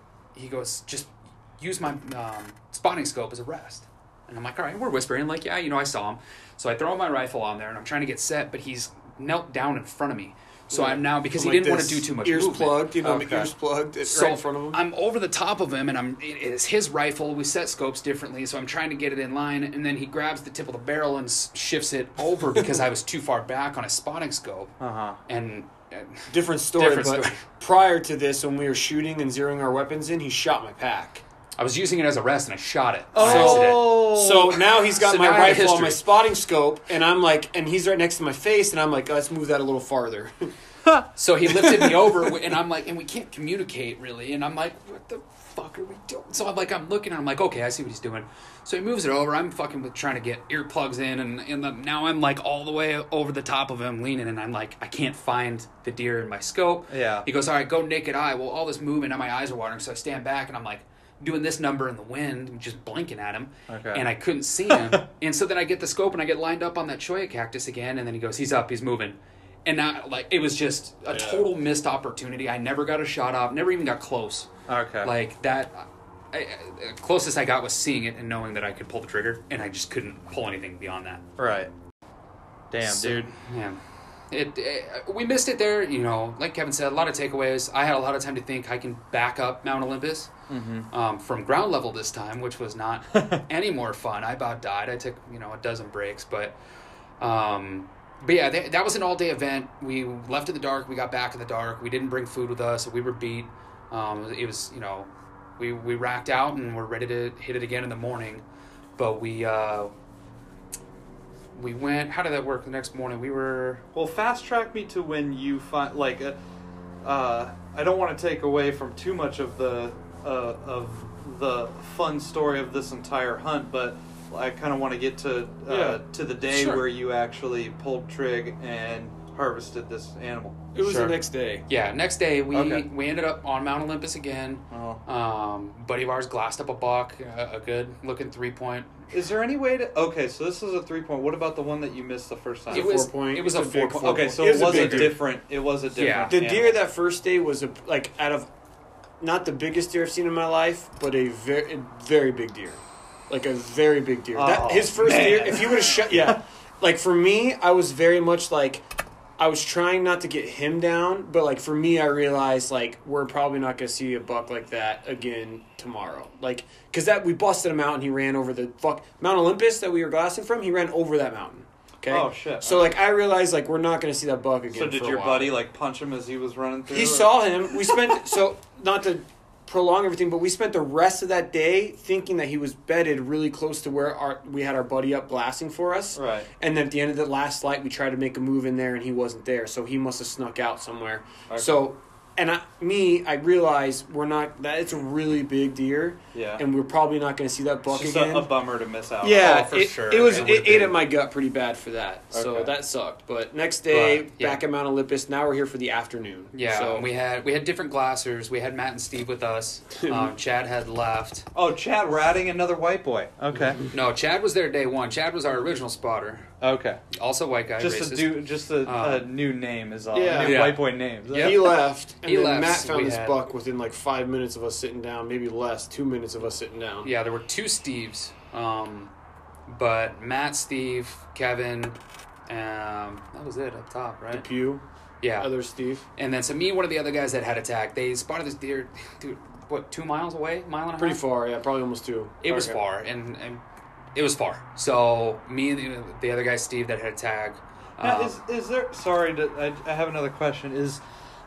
Speaker 5: he goes, just use my um, spotting scope as a rest. And I'm like, all right, we're whispering. Like, yeah, you know, I saw him. So I throw my rifle on there, and I'm trying to get set, but he's knelt down in front of me. So
Speaker 3: Yeah.
Speaker 5: I'm now, because
Speaker 3: I'm
Speaker 5: he
Speaker 3: like
Speaker 5: didn't want to
Speaker 3: this,
Speaker 5: do too much
Speaker 3: Ears
Speaker 5: movement.
Speaker 3: plugged, you know,
Speaker 1: Okay.
Speaker 3: ears plugged right
Speaker 5: So
Speaker 3: in front of him.
Speaker 5: I'm over the top of him, and I'm it is his rifle. We set scopes differently, so I'm trying to get it in line, and then he grabs the tip of the barrel and s- shifts it over because I was too far back on a spotting scope.
Speaker 1: Uh huh.
Speaker 5: And uh,
Speaker 3: Different story,
Speaker 5: Different
Speaker 3: but
Speaker 5: story.
Speaker 3: prior to this, when we were shooting and zeroing our weapons in, he shot my pack.
Speaker 5: I was using it as a rest, and I shot it. by accident.
Speaker 1: Oh.
Speaker 3: So now he's got
Speaker 5: So
Speaker 3: my
Speaker 5: now I have
Speaker 3: rifle on
Speaker 5: history.
Speaker 3: my spotting scope, and I'm like, and he's right next to my face, and I'm like, let's move that a little farther.
Speaker 5: So he lifted me over, and I'm like, and we can't communicate really. And I'm like, what the fuck are we doing? So I'm like, I'm looking, and I'm like, okay, I see what he's doing. So he moves it over. I'm fucking with trying to get earplugs in, and, and the, now I'm like all the way over the top of him, leaning, and I'm like, I can't find the deer in my scope.
Speaker 1: Yeah.
Speaker 5: He goes, all right, go naked eye. Well, all this movement, now my eyes are watering, so I stand back, and I'm like doing this number in the wind, just blinking at him.
Speaker 1: Okay.
Speaker 5: And I couldn't see him. And so then I get the scope, and I get lined up on that cholla cactus again, and then he goes, he's up, he's moving. And now, like, it was just a
Speaker 3: Yeah.
Speaker 5: total missed opportunity. I never got a shot off, never even got close.
Speaker 1: Okay.
Speaker 5: Like, that, I, I, closest I got was seeing it and knowing that I could pull the trigger, and I just couldn't pull anything beyond that.
Speaker 1: Right. Damn,
Speaker 5: So,
Speaker 1: dude.
Speaker 5: Yeah. It, it, we missed it there, you know, like Kevin said, a lot of takeaways. I had a lot of time to think I can back up Mount Olympus
Speaker 1: Mm-hmm.
Speaker 5: um, from ground level this time, which was not any more fun. I about died. I took, you know, a dozen breaks, but... Um, But yeah, that, that was an all-day event. We left in the dark. We got back in the dark. We didn't bring food with us. We were beat. Um, it was, you know, we, we racked out and we're ready to hit it again in the morning. But we uh, we went. How did that work the next morning? We were.
Speaker 1: Well, fast track me to when you find like, uh, uh, I don't want to take away from too much of the uh, of the fun story of this entire hunt, but I kind of want to get to uh,
Speaker 3: Yeah.
Speaker 1: to the day
Speaker 5: Sure.
Speaker 1: where you actually pulled trig and harvested this animal.
Speaker 3: It was
Speaker 5: Sure.
Speaker 3: the next day.
Speaker 5: Yeah, next day we
Speaker 1: Okay.
Speaker 5: we ended up on Mount Olympus again.
Speaker 1: Oh.
Speaker 5: Um, buddy of ours glassed up a buck, a, a good looking three point.
Speaker 1: Is there any way to? Okay, so this is a three point. What about the one that you missed the first time?
Speaker 5: It
Speaker 3: Four
Speaker 5: was
Speaker 3: point.
Speaker 5: it was
Speaker 3: It's
Speaker 5: a
Speaker 3: a
Speaker 5: four
Speaker 3: big
Speaker 5: point.
Speaker 3: four
Speaker 1: Okay,
Speaker 3: point.
Speaker 1: so
Speaker 3: It
Speaker 1: it
Speaker 3: was a
Speaker 1: was a
Speaker 3: big deer.
Speaker 1: different. It was a different.
Speaker 5: Yeah.
Speaker 3: The
Speaker 1: animal.
Speaker 3: deer that first day was a like out of not the biggest deer I've seen in my life, but a very a very big deer, like a very big deer.
Speaker 1: Oh,
Speaker 3: that, his first
Speaker 1: man.
Speaker 3: deer, if you would have shut, yeah, like for me, I was very much like I was trying not to get him down, but like for me, I realized like we're probably not gonna see a buck like that again tomorrow, like because that we busted him out and he ran over the fuck Mount Olympus that we were glassing from. He ran over that mountain. Okay.
Speaker 1: Oh, shit.
Speaker 3: So like I realized like we're not gonna see that buck again.
Speaker 1: So did
Speaker 3: for a
Speaker 1: your
Speaker 3: while.
Speaker 1: buddy like punch him as he was running through?
Speaker 3: He
Speaker 1: or-
Speaker 3: saw him. We spent so not to prolong everything, but we spent the rest of that day thinking that he was bedded really close to where our we had our buddy up blasting for us.
Speaker 1: Right.
Speaker 3: And then at the end of the last light, we tried to make a move in there, and he wasn't there, so he must have snuck out somewhere.
Speaker 1: Okay.
Speaker 3: So, and I, me, I realized we're not that it's a really big deer,
Speaker 1: Yeah.
Speaker 3: and we're probably not going to see that buck
Speaker 1: It's just
Speaker 3: again.
Speaker 1: a, a bummer to miss out.
Speaker 3: Yeah,
Speaker 1: Oh, for
Speaker 3: it,
Speaker 1: sure.
Speaker 3: it was
Speaker 1: It
Speaker 3: it,
Speaker 1: would've
Speaker 3: ate
Speaker 1: been-
Speaker 3: at my gut pretty bad for that, so
Speaker 1: Okay.
Speaker 3: that sucked. But next day,
Speaker 5: But, yeah.
Speaker 3: back at Mount Olympus. Now we're here for the afternoon.
Speaker 5: Yeah,
Speaker 3: so
Speaker 5: and we had we had different glassers. We had Matt and Steve with us. Um, Chad had left.
Speaker 1: Oh, Chad, we're adding another white boy. Okay.
Speaker 5: No, Chad was there day one. Chad was our original spotter.
Speaker 1: Okay.
Speaker 5: Also white guy.
Speaker 1: Just
Speaker 5: racist.
Speaker 1: a do, just a,
Speaker 5: Uh,
Speaker 1: a new name is all.
Speaker 3: Yeah.
Speaker 1: New
Speaker 5: Yeah.
Speaker 1: white boy names.
Speaker 5: Yep.
Speaker 3: He left, and
Speaker 5: He
Speaker 3: then
Speaker 5: left,
Speaker 3: Matt
Speaker 5: so
Speaker 3: found
Speaker 5: we
Speaker 3: this
Speaker 5: had-
Speaker 3: buck within like five minutes of us sitting down, maybe less, two minutes of us sitting down.
Speaker 5: Yeah, there were two Steves, um, but Matt, Steve, Kevin, um, that was it up top, right?
Speaker 3: Depew,
Speaker 5: Yeah,
Speaker 3: other Steve.
Speaker 5: and then so me and one of the other guys that had attacked, they spotted this deer, dude, what, two miles away, mile and a half?
Speaker 3: Pretty far, yeah, probably almost two.
Speaker 5: It was
Speaker 3: Okay.
Speaker 5: far, and, and it was far. So me and the, the other guy, Steve, that had a tag.
Speaker 1: Now,
Speaker 5: um,
Speaker 1: is is there? Sorry, to, I, I have another question. Is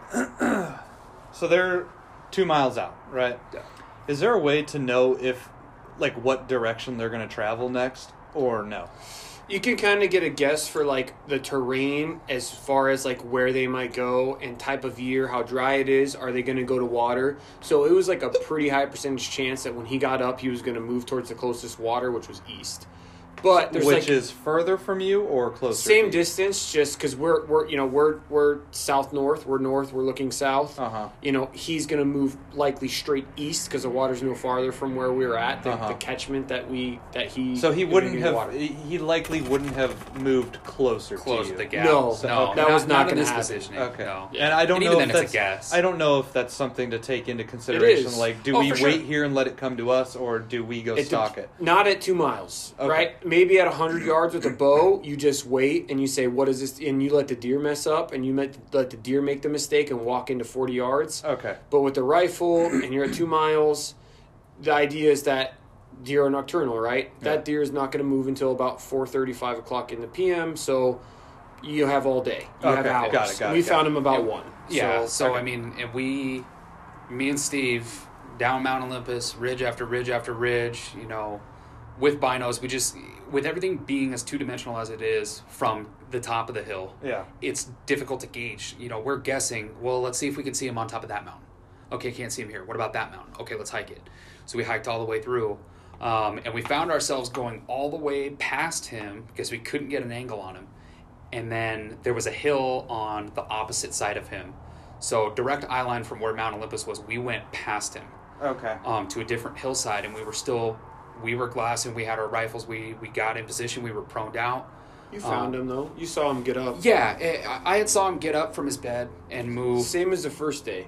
Speaker 1: so they're two miles out, right?
Speaker 5: Yeah.
Speaker 1: Is there a way to know if, like, what direction they're going to travel next, or no?
Speaker 3: You can kind of get a guess for like the terrain as far as like where they might go and type of year, how dry it is. Are they going to go to water? So it was like a pretty high percentage chance that when he got up, he was going to move towards the closest water, which was east. But there's
Speaker 1: Which
Speaker 3: like
Speaker 1: is further from you or closer?
Speaker 3: same
Speaker 1: to you?
Speaker 3: distance, just because we're we're you know we're we're south north, we're north, we're looking south.
Speaker 1: Uh-huh.
Speaker 3: You know he's gonna move likely straight east because the water's no farther from where we were at. The,
Speaker 1: Uh-huh.
Speaker 3: the catchment that we that he
Speaker 1: So he
Speaker 3: is
Speaker 1: wouldn't
Speaker 3: gonna
Speaker 1: have.
Speaker 3: water.
Speaker 1: He he likely wouldn't have moved closer
Speaker 5: close
Speaker 1: to you.
Speaker 5: the gap.
Speaker 3: No,
Speaker 1: So-
Speaker 5: no,
Speaker 3: that was not
Speaker 5: in
Speaker 3: gonna
Speaker 5: this
Speaker 3: happen.
Speaker 5: positioning.
Speaker 1: Okay.
Speaker 5: No.
Speaker 1: And I don't
Speaker 5: And
Speaker 1: know
Speaker 5: even
Speaker 1: if
Speaker 5: then it's
Speaker 1: that's
Speaker 5: a guess.
Speaker 1: I don't know if that's something to take into consideration.
Speaker 3: is.
Speaker 1: Like, do
Speaker 5: Oh,
Speaker 1: we
Speaker 5: for
Speaker 1: wait
Speaker 5: sure.
Speaker 1: here and let it come to us, or do we go
Speaker 3: It
Speaker 1: stalk
Speaker 3: dep-
Speaker 1: it?
Speaker 3: Not at two miles,
Speaker 1: Okay.
Speaker 3: right? at maybe at one hundred yards with a bow, you just wait and you say, what is this? And you let the deer mess up and you let, let the deer make the mistake and walk into forty yards.
Speaker 1: Okay.
Speaker 3: But with the rifle and you're at two miles, the idea is that deer are nocturnal, right?
Speaker 1: Yeah.
Speaker 3: That deer is not going to move until about four thirty, five o'clock in the P M, so you have all day. You
Speaker 1: Okay,
Speaker 3: have hours.
Speaker 1: got it, got
Speaker 3: And
Speaker 1: it,
Speaker 3: we
Speaker 1: got
Speaker 3: found
Speaker 1: it.
Speaker 3: him about
Speaker 5: Yeah.
Speaker 3: one.
Speaker 5: Yeah,
Speaker 3: So,
Speaker 5: so,
Speaker 3: okay.
Speaker 5: I mean, and we, me and Steve, down Mount Olympus, ridge after ridge after ridge, you know, with binos, we just, with everything being as two-dimensional as it is from the top of the hill,
Speaker 1: Yeah.
Speaker 5: it's difficult to gauge. You know, we're guessing, well, let's see if we can see him on top of that mountain. Okay, can't see him here. What about that mountain? Okay, let's hike it. So we hiked all the way through, um, and we found ourselves going all the way past him because we couldn't get an angle on him. And then there was a hill on the opposite side of him. So direct eye line from where Mount Olympus was, we went past him
Speaker 1: Okay.
Speaker 5: um, to a different hillside, and we were still, we were glassing, we had our rifles, we, we got in position, we were proned out.
Speaker 3: You found
Speaker 5: um,
Speaker 3: him, though. You saw him get up.
Speaker 5: Yeah, eh, I I had saw him get up from his bed and move.
Speaker 3: Same as the first day.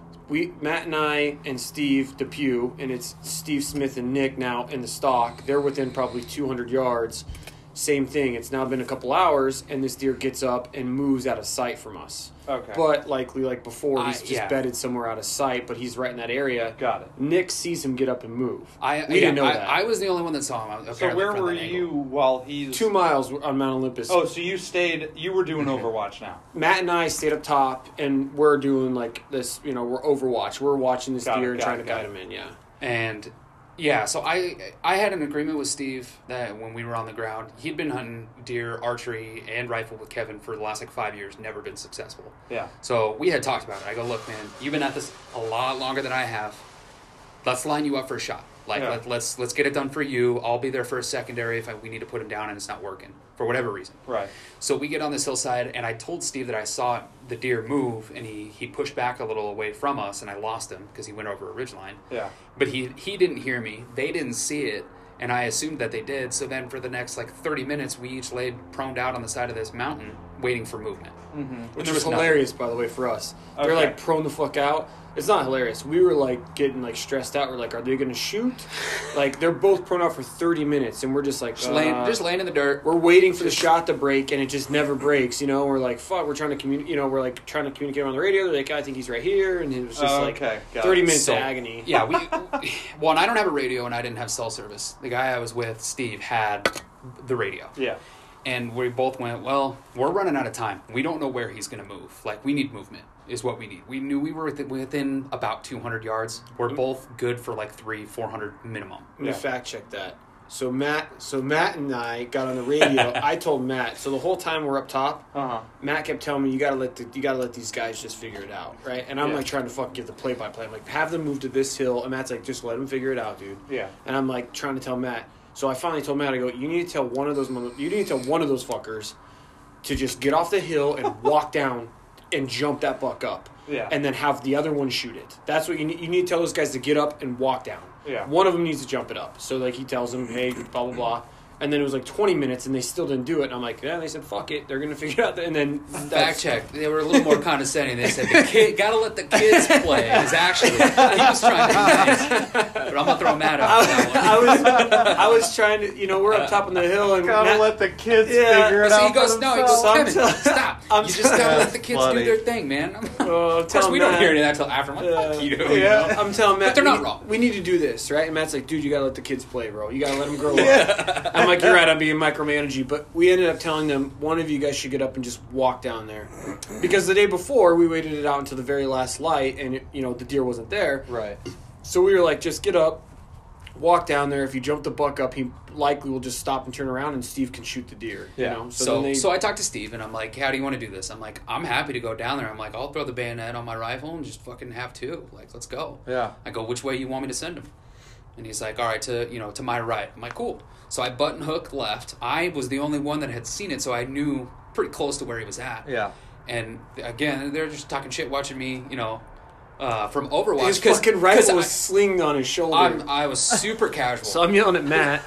Speaker 3: We Matt and I and Steve Depew, and it's Steve Smith and Nick now in the stock. They're within probably two hundred yards. Same thing. It's now been a couple hours, and this deer gets up and moves out of sight from us.
Speaker 1: Okay.
Speaker 3: But likely, like before, he's
Speaker 5: I-
Speaker 3: just
Speaker 5: yeah.
Speaker 3: bedded somewhere out of sight, but he's right in that area.
Speaker 1: Got it.
Speaker 3: Nick sees him get up and move.
Speaker 5: I,
Speaker 3: we
Speaker 5: yeah,
Speaker 3: didn't know
Speaker 5: I,
Speaker 3: that.
Speaker 5: I was the only one that saw him.
Speaker 1: So
Speaker 5: apparently,
Speaker 1: where
Speaker 5: from
Speaker 1: were
Speaker 5: that angle.
Speaker 1: you while he's
Speaker 3: Two miles on Mount Olympus.
Speaker 1: Oh, so you stayed. You were doing Overwatch now.
Speaker 3: Matt and I stayed up top, and we're doing like this. You know, we're Overwatch. We're watching this
Speaker 1: Got it,
Speaker 3: deer and
Speaker 1: got
Speaker 3: trying
Speaker 1: it,
Speaker 3: to
Speaker 1: got
Speaker 3: guide
Speaker 1: it.
Speaker 3: him in. Yeah.
Speaker 5: And yeah, so I I had an agreement with Steve that when we were on the ground, he'd been hunting deer, archery, and rifle with Kevin for the last like five years, never been successful.
Speaker 1: Yeah.
Speaker 5: So we had talked about it. I go, look, man, you've been at this a lot longer than I have. Let's line you up for a shot. Like
Speaker 1: Yeah.
Speaker 5: let, let's let's get it done for you. I'll be there for a secondary if I, we need to put him down and it's not working for whatever reason.
Speaker 1: Right.
Speaker 5: So we get on this hillside, and I told Steve that I saw the deer move, and he, he pushed back a little away from us, and I lost him because he went over a ridgeline.
Speaker 1: Yeah.
Speaker 5: But he he didn't hear me. They didn't see it, and I assumed that they did. So then for the next like thirty minutes, we each laid proned out on the side of this mountain waiting for movement.
Speaker 1: Mm-hmm.
Speaker 3: Which
Speaker 5: There
Speaker 3: was
Speaker 5: was nothing.
Speaker 3: hilarious, by the way, for us. They're
Speaker 1: Okay.
Speaker 3: like prone the fuck out. It's not hilarious. We were like getting like stressed out. We're like, are they going to shoot? Like they're both prone out for thirty minutes, and we're just like,
Speaker 5: Just laying
Speaker 3: uh,
Speaker 5: just laying in the dirt.
Speaker 3: we're waiting for the shot to break, and it just never breaks. You know, we're like, fuck. We're trying to communicate. You know, we're like trying to communicate on the radio. They're like, I think he's right here, and it was just
Speaker 1: Oh,
Speaker 3: like
Speaker 1: okay. Got
Speaker 3: thirty
Speaker 1: it.
Speaker 3: minutes
Speaker 5: So,
Speaker 3: of agony.
Speaker 5: Yeah, we well, and I don't have a radio, and I didn't have cell service. The guy I was with, Steve, had the radio.
Speaker 1: Yeah.
Speaker 5: And we both went, well, we're running out of time. We don't know where he's going to move. Like, we need movement is what we need. We knew we were within, within about two hundred yards. We're both good for like three, four hundred minimum.
Speaker 3: Let me
Speaker 1: Yeah.
Speaker 3: fact check that. So Matt, so Matt and I got on the radio. I told Matt. So the whole time we're up top,
Speaker 1: Uh huh.
Speaker 3: Matt kept telling me you gotta let the, you gotta let these guys just figure it out, right? And I'm
Speaker 1: Yeah.
Speaker 3: like trying to fucking give the play by play. I'm like, have them move to this hill, and Matt's like, just let them figure it out, dude.
Speaker 1: Yeah.
Speaker 3: And I'm like trying to tell Matt. So I finally told Matt, I go, you need to tell one of those, mother- you need to tell one of those fuckers to just get off the hill and walk down and jump that buck up,
Speaker 1: Yeah.
Speaker 3: and then have the other one shoot it. That's what you need. You need to tell those guys to get up and walk down.
Speaker 1: Yeah.
Speaker 3: One of them needs to jump it up. So like he tells them, hey, blah blah blah. And then it was like twenty minutes, and they still didn't do it. And I'm like, yeah. They said, fuck it, they're gonna figure it out. And then
Speaker 5: Fact
Speaker 3: that's-
Speaker 5: check. They were a little more condescending. They said, the kid, gotta let the kids play. Is actually, he was trying to be nice. But I'm going to throw Matt out for that one.
Speaker 3: I was, I was trying to, you know, we're up top on the hill, and
Speaker 1: Gotta
Speaker 3: Matt-
Speaker 1: let the kids
Speaker 3: Yeah.
Speaker 1: figure it
Speaker 5: So
Speaker 1: out.
Speaker 5: he goes,
Speaker 1: for
Speaker 5: no, he goes,
Speaker 1: themselves.
Speaker 3: I'm
Speaker 5: Kevin,
Speaker 3: tell-
Speaker 5: stop.
Speaker 3: I'm
Speaker 5: you just gotta
Speaker 3: tell-
Speaker 5: let the kids
Speaker 1: Funny.
Speaker 5: do their thing, man. Of
Speaker 3: Uh, I'm
Speaker 5: course,
Speaker 3: telling
Speaker 5: we don't
Speaker 3: Matt-
Speaker 5: hear any of that till after. I'm like,
Speaker 3: Uh,
Speaker 5: fuck you.
Speaker 3: yeah,
Speaker 5: you know?
Speaker 3: I'm telling Matt,
Speaker 5: But they're
Speaker 3: we
Speaker 5: not
Speaker 3: need,
Speaker 5: wrong.
Speaker 3: We need to do this, right? And Matt's like, dude, you gotta let the kids play, bro. You gotta let them grow up. I'm like, you're right, I'm being micromanaging, but we ended up telling them, one of you guys should get up and just walk down there. Because the day before, we waited it out until the very last light, and, it, you know, the deer wasn't there.
Speaker 1: Right.
Speaker 3: So we were like, just get up, walk down there. If you jump the buck up, he likely will just stop and turn around, and Steve can shoot the deer.
Speaker 1: Yeah.
Speaker 3: You know?
Speaker 5: So,
Speaker 3: then they,
Speaker 5: so I talked to Steve, and I'm like, how do you want to do this? I'm like, I'm happy to go down there. I'm like, I'll throw the bayonet on my rifle and just fucking have two. Like, let's go.
Speaker 1: Yeah.
Speaker 5: I go, which way you want me to send him? And he's like, all right, to, you know, to my right. I'm like, cool. So I button hooked left. I was the only one that had seen it, so I knew pretty close to where he was at.
Speaker 1: Yeah.
Speaker 5: And again, they're just talking shit, watching me, you know, uh, from Overwatch.
Speaker 3: his
Speaker 5: 'cause-
Speaker 3: fucking
Speaker 5: 'cause
Speaker 3: rifle was
Speaker 5: I-
Speaker 3: slinged on his shoulder.
Speaker 5: I'm, I was super casual.
Speaker 3: so I'm yelling at Matt.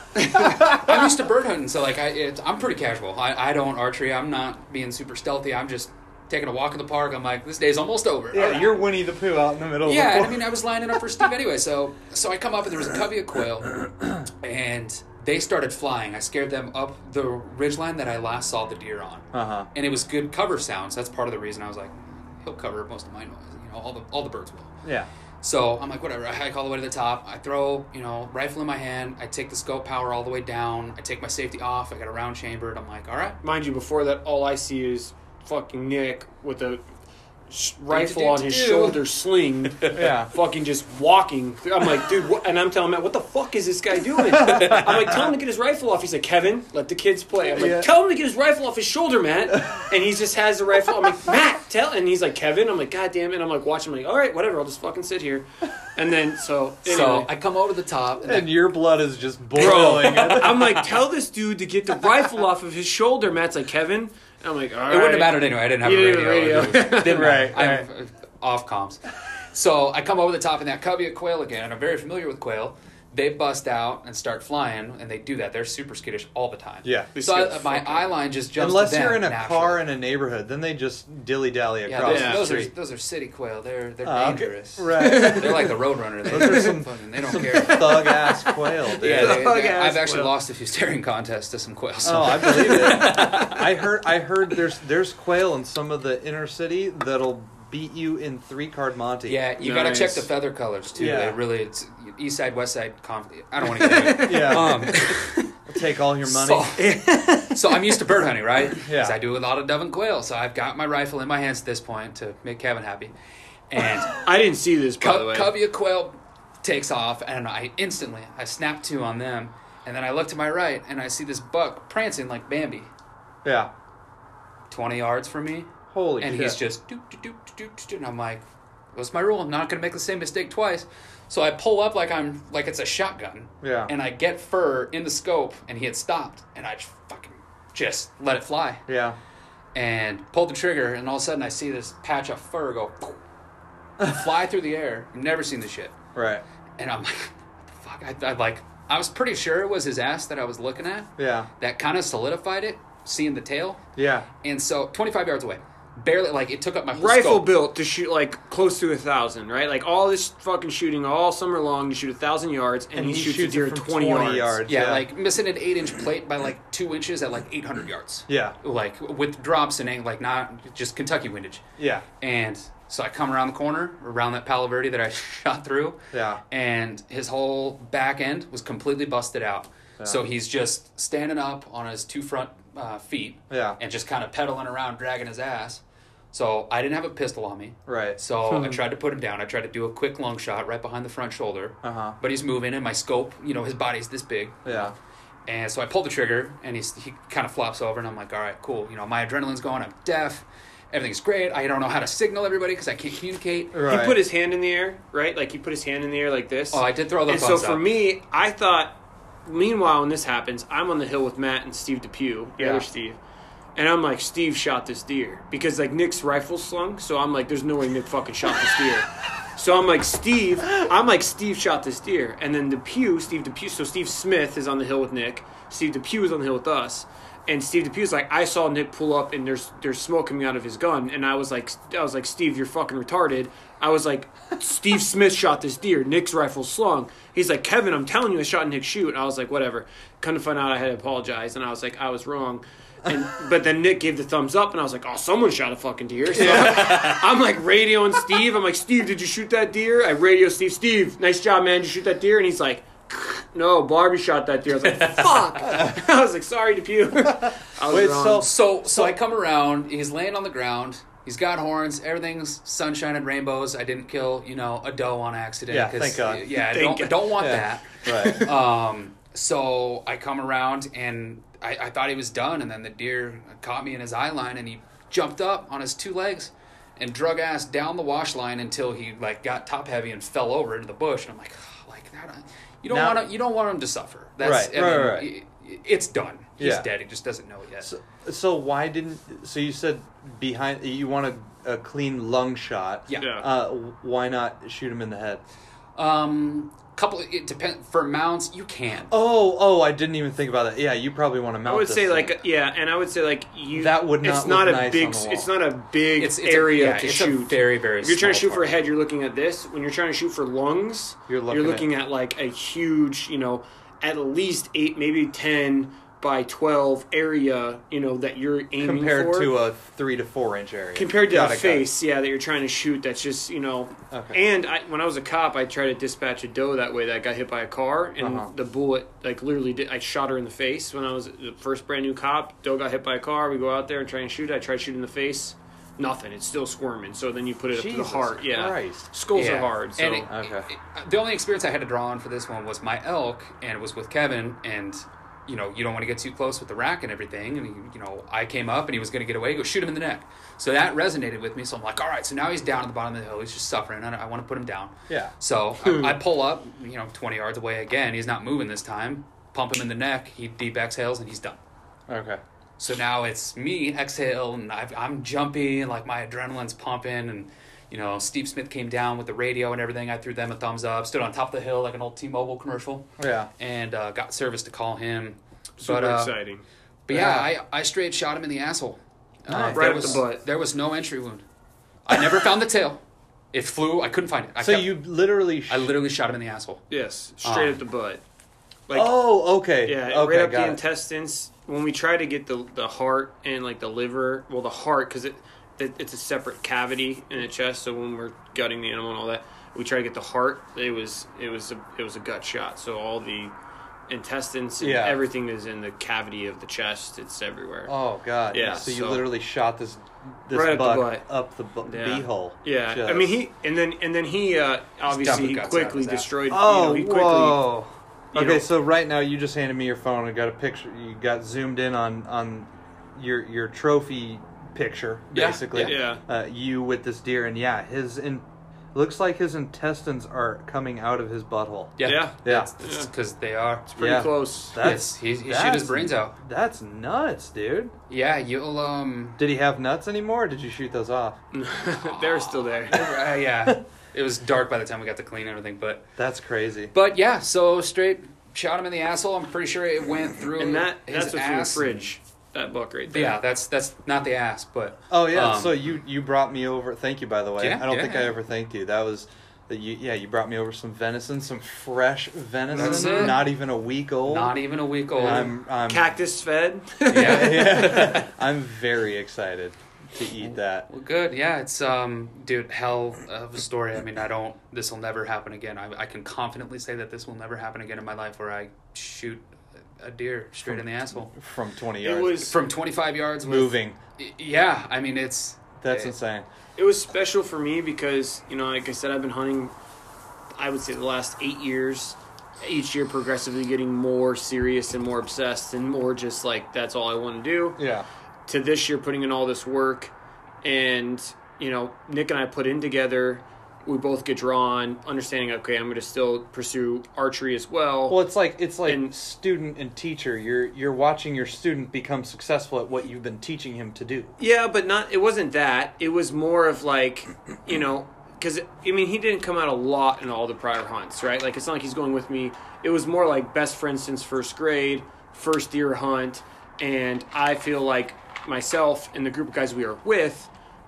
Speaker 5: I'm used to bird hunting, so like I, it, I'm pretty casual. I, I don't archery. I'm not being super stealthy. I'm just taking a walk in the park. I'm like, this day's almost over.
Speaker 1: Yeah, you're Winnie the Pooh out in the middle of
Speaker 5: Yeah,
Speaker 1: the
Speaker 5: and I
Speaker 1: forest.
Speaker 5: mean, I was lining up for Steve anyway. So, so I come up and there was a covey of quail, and They started flying. I scared them up the ridgeline that I last saw the deer on.
Speaker 1: Uh-huh.
Speaker 5: And it was good cover sounds. That's part of the reason I was like, he'll cover most of my noise. You know, all the all the birds will.
Speaker 1: Yeah.
Speaker 5: So I'm like, whatever. I hike all the way to the top. I throw, you know, rifle in my hand. I take the scope power all the way down. I take my safety off. I got a round chambered. I'm like, all right.
Speaker 3: Mind you, before that, all I see is fucking Nick with a sh- rifle on his
Speaker 5: Do-do-do-do.
Speaker 3: shoulder sling,
Speaker 1: Yeah.
Speaker 3: fucking just walking. I'm like, dude, what? And I'm telling Matt, what the fuck is this guy doing? I'm like, tell him to get his rifle off. He's like, Kevin, let the kids play. I'm like,
Speaker 1: Yeah.
Speaker 3: tell him to get his rifle off his shoulder, Matt. And he just has the rifle. I'm like, Matt, tell. And he's like, Kevin. I'm like, God damn it. And I'm like, watching. I'm like, all right, whatever. I'll just fucking sit here. And then so anyway.
Speaker 5: So I come over to the top. And
Speaker 1: And your blood is just
Speaker 3: Bro,
Speaker 1: boiling.
Speaker 3: I'm like, tell this dude to get the rifle off of his shoulder. Matt's like, Kevin. And I'm like, all right.
Speaker 5: It wouldn't have mattered anyway. I didn't have
Speaker 3: You
Speaker 5: a
Speaker 3: didn't
Speaker 5: radio.
Speaker 3: have a radio.
Speaker 5: It didn't
Speaker 1: Right,
Speaker 5: matter. I'm uh, off comms. So I come over the top in that covey of quail again. I'm very familiar with quail. They bust out and start flying, and they do that. They're super skittish all the time.
Speaker 1: Yeah.
Speaker 3: They
Speaker 5: So
Speaker 3: scare
Speaker 5: I,
Speaker 3: the
Speaker 5: my
Speaker 3: fuck out
Speaker 5: eye
Speaker 3: of
Speaker 5: line just jumps
Speaker 1: Unless
Speaker 5: to them
Speaker 1: you're in a
Speaker 5: naturally.
Speaker 1: car in a neighborhood, then they just dilly-dally
Speaker 5: Yeah,
Speaker 1: across
Speaker 5: those,
Speaker 3: Yeah.
Speaker 1: the
Speaker 5: those are
Speaker 1: street.
Speaker 5: those are city quail. They're they're
Speaker 1: Oh, okay.
Speaker 5: dangerous.
Speaker 1: Right.
Speaker 5: They're like the Roadrunner. They,
Speaker 1: Those are some-
Speaker 5: fucking, they don't care.
Speaker 1: Thug-ass quail, dude.
Speaker 5: Yeah, they,
Speaker 3: Thug
Speaker 5: they-
Speaker 3: ass
Speaker 5: I've actually
Speaker 3: quail.
Speaker 5: lost a few staring contests to some quail. So.
Speaker 1: Oh, I believe it. I heard. I heard. There's there's quail in some of the inner city that'll beat you in three card Monte.
Speaker 5: Yeah, you
Speaker 3: Nice.
Speaker 5: gotta check the feather colors too.
Speaker 1: Yeah.
Speaker 5: They really, it's east side, west side. Conf- I don't want to get into it.
Speaker 1: Yeah.
Speaker 5: Um,
Speaker 1: I'll take all your money.
Speaker 5: So, so I'm used to bird hunting, right?
Speaker 1: Yeah.
Speaker 5: Because I do a lot of dove and quail. So I've got my rifle in my hands at this point to make Kevin happy. And
Speaker 3: I didn't see this, by the
Speaker 5: co-
Speaker 3: way.
Speaker 5: covey of quail takes off, and I instantly I snap two on them, and then I look to my right, and I see this buck prancing like Bambi,
Speaker 1: Yeah.
Speaker 5: twenty yards from me,
Speaker 1: Holy
Speaker 5: and
Speaker 1: shit.
Speaker 5: he's just doop, doop, doop, doop, doop, doop, and I'm like, what's my rule? I'm not gonna make the same mistake twice. So I pull up like I'm like it's a shotgun.
Speaker 1: Yeah.
Speaker 5: And I get fur in the scope, and he had stopped, and I just fucking just let it fly,
Speaker 1: Yeah.
Speaker 5: and pulled the trigger, and all of a sudden I see this patch of fur go fly through the air. I've never seen this shit,
Speaker 1: Right.
Speaker 5: and I'm like, what the fuck? I, I like I was pretty sure it was his ass that I was looking at.
Speaker 1: Yeah.
Speaker 5: That kind of solidified it, seeing the tail,
Speaker 1: Yeah.
Speaker 5: and so twenty-five yards away, barely like it took up my whole
Speaker 3: Rifle
Speaker 5: scope.
Speaker 3: built to shoot like close to a thousand, right? Like all this fucking shooting all summer long to shoot a thousand yards, and,
Speaker 1: And
Speaker 3: he,
Speaker 1: he
Speaker 3: shoots,
Speaker 1: shoots
Speaker 3: a deer
Speaker 1: it from
Speaker 3: twenty,
Speaker 1: twenty
Speaker 3: yards.
Speaker 1: yards.
Speaker 5: Yeah,
Speaker 1: Yeah.
Speaker 5: like missing an eight-inch plate by like two inches at like eight hundred yards.
Speaker 1: Yeah.
Speaker 5: Like with drops and ain't like not just Kentucky windage.
Speaker 1: Yeah.
Speaker 5: And so I come around the corner, around that Palo Verde that I shot through,
Speaker 1: Yeah.
Speaker 5: and his whole back end was completely busted out.
Speaker 1: Yeah.
Speaker 5: So he's just standing up on his two front uh, feet
Speaker 1: Yeah.
Speaker 5: and just kind of pedaling around, dragging his ass. So I didn't have a pistol on me.
Speaker 1: Right.
Speaker 5: So I tried to put him down. I tried to do a quick lung shot right behind the front shoulder.
Speaker 1: Uh huh.
Speaker 5: But he's moving, and my scope, you know, his body's this big.
Speaker 1: Yeah.
Speaker 5: And so I pull the trigger, and he's, he kind of flops over, and I'm like, all right, cool. You know, my adrenaline's going. I'm deaf. Everything's great. I don't know how to signal everybody because I can't communicate.
Speaker 1: Right.
Speaker 3: He put his hand in the air, right? Like he put his hand in the air like this.
Speaker 5: Oh, I did throw the
Speaker 3: and so
Speaker 5: thumbs
Speaker 3: for
Speaker 5: up.
Speaker 3: me, I thought. Meanwhile, when this happens, I'm on the hill with Matt and Steve Depew, the
Speaker 1: Yeah.
Speaker 3: other Steve, and I'm like, Steve shot this deer because like Nick's rifle slung, so I'm like, there's no way Nick fucking shot this deer. So I'm like, Steve, I'm like, Steve shot this deer, and then Depew, Steve Depew, so Steve Smith is on the hill with Nick, Steve Depew is on the hill with us. And Steve Depew's like, I saw Nick pull up and there's there's smoke coming out of his gun, and I was like, I was like, Steve, you're fucking retarded. I was like, Steve Smith shot this deer. Nick's rifle slung. He's like, Kevin, I'm telling you, I shot Nick shoot. And I was like, whatever. Come to find out, I had to apologize, and I was like, I was wrong. And but then Nick gave the thumbs up, and I was like, oh, someone shot a fucking deer. So I'm like radioing Steve. I'm like, Steve, did you shoot that deer? I radio Steve. Steve, nice job, man. Did you shoot that deer? And he's like, no, Barbie shot that deer. I was like, fuck. I was like, sorry, Depew. I was
Speaker 1: Wait,
Speaker 3: wrong.
Speaker 1: so-
Speaker 5: So, so I come around. He's laying on the ground. He's got horns. Everything's sunshine and rainbows. I didn't kill, you know, a doe on accident.
Speaker 1: Yeah,
Speaker 5: 'cause,
Speaker 1: thank God.
Speaker 5: Yeah, I
Speaker 3: Thank
Speaker 5: don't,
Speaker 3: God.
Speaker 5: don't want
Speaker 1: Yeah.
Speaker 5: that.
Speaker 1: Right.
Speaker 5: Um, so I come around, and I, I thought he was done, and then the deer caught me in his eye line, and he jumped up on his two legs and drug ass down the wash line until he like got top heavy and fell over into the bush. And I'm like, oh, like that. You don't
Speaker 1: Now-
Speaker 5: want to. You don't want him to suffer. That's,
Speaker 1: Right,
Speaker 5: I mean,
Speaker 1: right, right.
Speaker 5: i- It's done. He's
Speaker 1: Yeah.
Speaker 5: dead. He just doesn't know it yet.
Speaker 1: So, so why didn't? So you said behind you want a, a clean lung shot.
Speaker 5: Yeah.
Speaker 3: Yeah.
Speaker 1: Uh, why not shoot him in the head?
Speaker 5: Um, couple. It depends. For mounts, you can.
Speaker 1: Oh, oh, I didn't even think about that. Yeah, you probably want to mount.
Speaker 3: I would
Speaker 1: this
Speaker 3: say
Speaker 1: thing.
Speaker 3: like yeah, and I would say like you.
Speaker 1: That would not
Speaker 3: It's not
Speaker 1: look
Speaker 3: a
Speaker 1: nice
Speaker 3: big.
Speaker 1: on the wall.
Speaker 3: It's not a big
Speaker 5: It's, it's
Speaker 3: area
Speaker 5: a, yeah,
Speaker 3: to
Speaker 5: it's
Speaker 3: shoot.
Speaker 5: a very very.
Speaker 3: If you're trying to
Speaker 5: small
Speaker 3: shoot for a
Speaker 5: part.
Speaker 3: head, you're looking at this. When you're trying to shoot for lungs,
Speaker 1: You're looking
Speaker 3: at like a huge, you know, at least eight, maybe ten by twelve area, you know, that you're aiming
Speaker 1: Compared
Speaker 3: for.
Speaker 1: to a three to four inch area.
Speaker 3: Compared to
Speaker 1: Got
Speaker 3: a
Speaker 1: it, got
Speaker 3: face, yeah, that you're trying to shoot. That's just, you know.
Speaker 1: Okay.
Speaker 3: And I, when I was a cop, I tried to dispatch a doe that way that got hit by a car, and
Speaker 1: Uh-huh.
Speaker 3: the bullet, like, literally, did, I shot her in the face when I was the first brand new cop. Doe got hit by a car. We go out there and try and shoot it. I tried shooting in the face. Nothing. It's still squirming. So then you put it up to the
Speaker 1: Jesus
Speaker 3: heart. Yeah.
Speaker 1: Christ.
Speaker 3: Skulls
Speaker 5: Yeah.
Speaker 3: are hard. So
Speaker 5: And it-
Speaker 1: Okay.
Speaker 5: it- the only experience I had to draw on for this one was my elk, and it was with Kevin, and you know, you don't want to get too close with the rack and everything. And, he, you know, I came up and he was going to get away. He goes, shoot him in the neck. So that resonated with me. So I'm like, all right, so now he's down at the bottom of the hill. He's just suffering. I, I want to put him down.
Speaker 1: Yeah.
Speaker 5: So I, I pull up, you know, twenty yards away again. He's not moving this time. Pump him in the neck. He deep exhales and he's done.
Speaker 1: Okay.
Speaker 5: So now it's me, exhale, and I've, I'm jumping, like my adrenaline's pumping, and, you know, Steve Smith came down with the radio and everything. I threw them a thumbs up, stood on top of the hill like an old T-Mobile commercial,
Speaker 1: Yeah.
Speaker 5: and uh, got service to call him.
Speaker 3: super
Speaker 5: but, uh,
Speaker 3: exciting.
Speaker 5: But yeah, I, I straight shot him in the asshole. Uh,
Speaker 1: Nice.
Speaker 3: Right
Speaker 5: there
Speaker 3: up
Speaker 5: was,
Speaker 3: the butt.
Speaker 5: There was no entry wound. I never found the tail. It flew. I couldn't find it. I
Speaker 1: So
Speaker 5: kept-
Speaker 1: you literally. Sh-
Speaker 5: I literally shot him in the asshole.
Speaker 3: Yes. Straight
Speaker 5: Um,
Speaker 3: up the butt. Like,
Speaker 1: oh, okay.
Speaker 3: yeah,
Speaker 1: Okay,
Speaker 3: right up
Speaker 1: got
Speaker 3: the
Speaker 1: it.
Speaker 3: intestines. When we try to get the the heart and like the liver, well, the heart because it, it it's a separate cavity in the chest. So when we're gutting the animal and all that, we try to get the heart. It was it was a, it was a gut shot. So all the intestines and
Speaker 1: Yeah.
Speaker 3: everything is in the cavity of the chest. It's everywhere.
Speaker 1: Oh god.
Speaker 3: Yeah,
Speaker 1: So you
Speaker 3: so-
Speaker 1: literally shot this this
Speaker 3: Right up the
Speaker 1: buck
Speaker 3: butt.
Speaker 1: up the bu-
Speaker 3: Yeah.
Speaker 1: beehole.
Speaker 3: Yeah,
Speaker 1: Just-
Speaker 3: I mean he and then and then he uh, obviously
Speaker 5: dumping
Speaker 3: he
Speaker 5: guts out
Speaker 3: quickly
Speaker 5: of his ass.
Speaker 3: destroyed.
Speaker 1: Oh,
Speaker 3: you know, he quickly.
Speaker 1: whoa.
Speaker 3: you
Speaker 1: Okay,
Speaker 3: know-
Speaker 1: so right now you just handed me your phone and got a picture. You got zoomed in on on your your trophy picture,
Speaker 5: Yeah,
Speaker 1: basically.
Speaker 3: yeah.
Speaker 1: Uh, you with this deer, and yeah, his in looks like his intestines are coming out of his butthole.
Speaker 5: Yeah.
Speaker 3: Yeah.
Speaker 1: Yeah.
Speaker 5: That's because they are.
Speaker 3: Pretty
Speaker 1: Yeah.
Speaker 3: close.
Speaker 1: That's
Speaker 5: Yes, he- he shoot
Speaker 1: that's-
Speaker 5: his brains out.
Speaker 1: That's nuts, dude.
Speaker 5: Yeah, you'll, um...
Speaker 1: Did he have nuts anymore? Or did you shoot those off?
Speaker 3: They're still there.
Speaker 5: uh, yeah. It was dark by the time we got to clean everything, but...
Speaker 1: That's crazy.
Speaker 5: But yeah, so straight shot him in the asshole. I'm pretty sure it went through
Speaker 3: And that
Speaker 5: his
Speaker 3: that's what's in the
Speaker 5: ass.
Speaker 3: fridge. That book right there.
Speaker 5: Yeah, that's that's not the ass, but
Speaker 1: Oh yeah,
Speaker 5: um,
Speaker 1: so you you brought me over. Thank you, by the way.
Speaker 5: Yeah,
Speaker 1: I don't
Speaker 5: yeah,
Speaker 1: think I
Speaker 5: yeah.
Speaker 1: ever thanked you. That was that you. Yeah, you brought me over some venison, some fresh venison,
Speaker 5: That's it.
Speaker 1: not even a week old.
Speaker 5: not even a week old.
Speaker 1: I'm I'm
Speaker 3: Cactus fed.
Speaker 5: yeah.
Speaker 1: yeah, I'm very excited to eat that.
Speaker 5: Well, good. Yeah, it's um, dude, hell of a story. I mean, I don't. This will never happen again. I, I can confidently say that this will never happen again in my life, where I shoot a deer straight in the asshole
Speaker 1: From twenty
Speaker 3: It
Speaker 1: yards.
Speaker 3: was
Speaker 5: from twenty-five yards. With,
Speaker 1: moving.
Speaker 5: Yeah, I mean it's.
Speaker 1: That's
Speaker 5: it-
Speaker 1: insane.
Speaker 3: it was special for me because, you know, like I said, I've been hunting, I would say the last eight years, each year progressively getting more serious and more obsessed and more just like, that's all I want to do.
Speaker 1: Yeah.
Speaker 3: To this year putting in all this work, and, you know, Nick and I put in together, we both get drawn, understanding, okay, I'm going to still pursue archery as well.
Speaker 1: Well, it's like it's like
Speaker 3: And-
Speaker 1: student and teacher. You're you're watching your student become successful at what you've been teaching him to do.
Speaker 3: Yeah, but not. It wasn't that. It was more of like, you know, because I mean, he didn't come out a lot in all the prior hunts, right? Like, it's not like he's going with me. It was more like best friend since first grade, first deer hunt, and I feel like myself and the group of guys we are with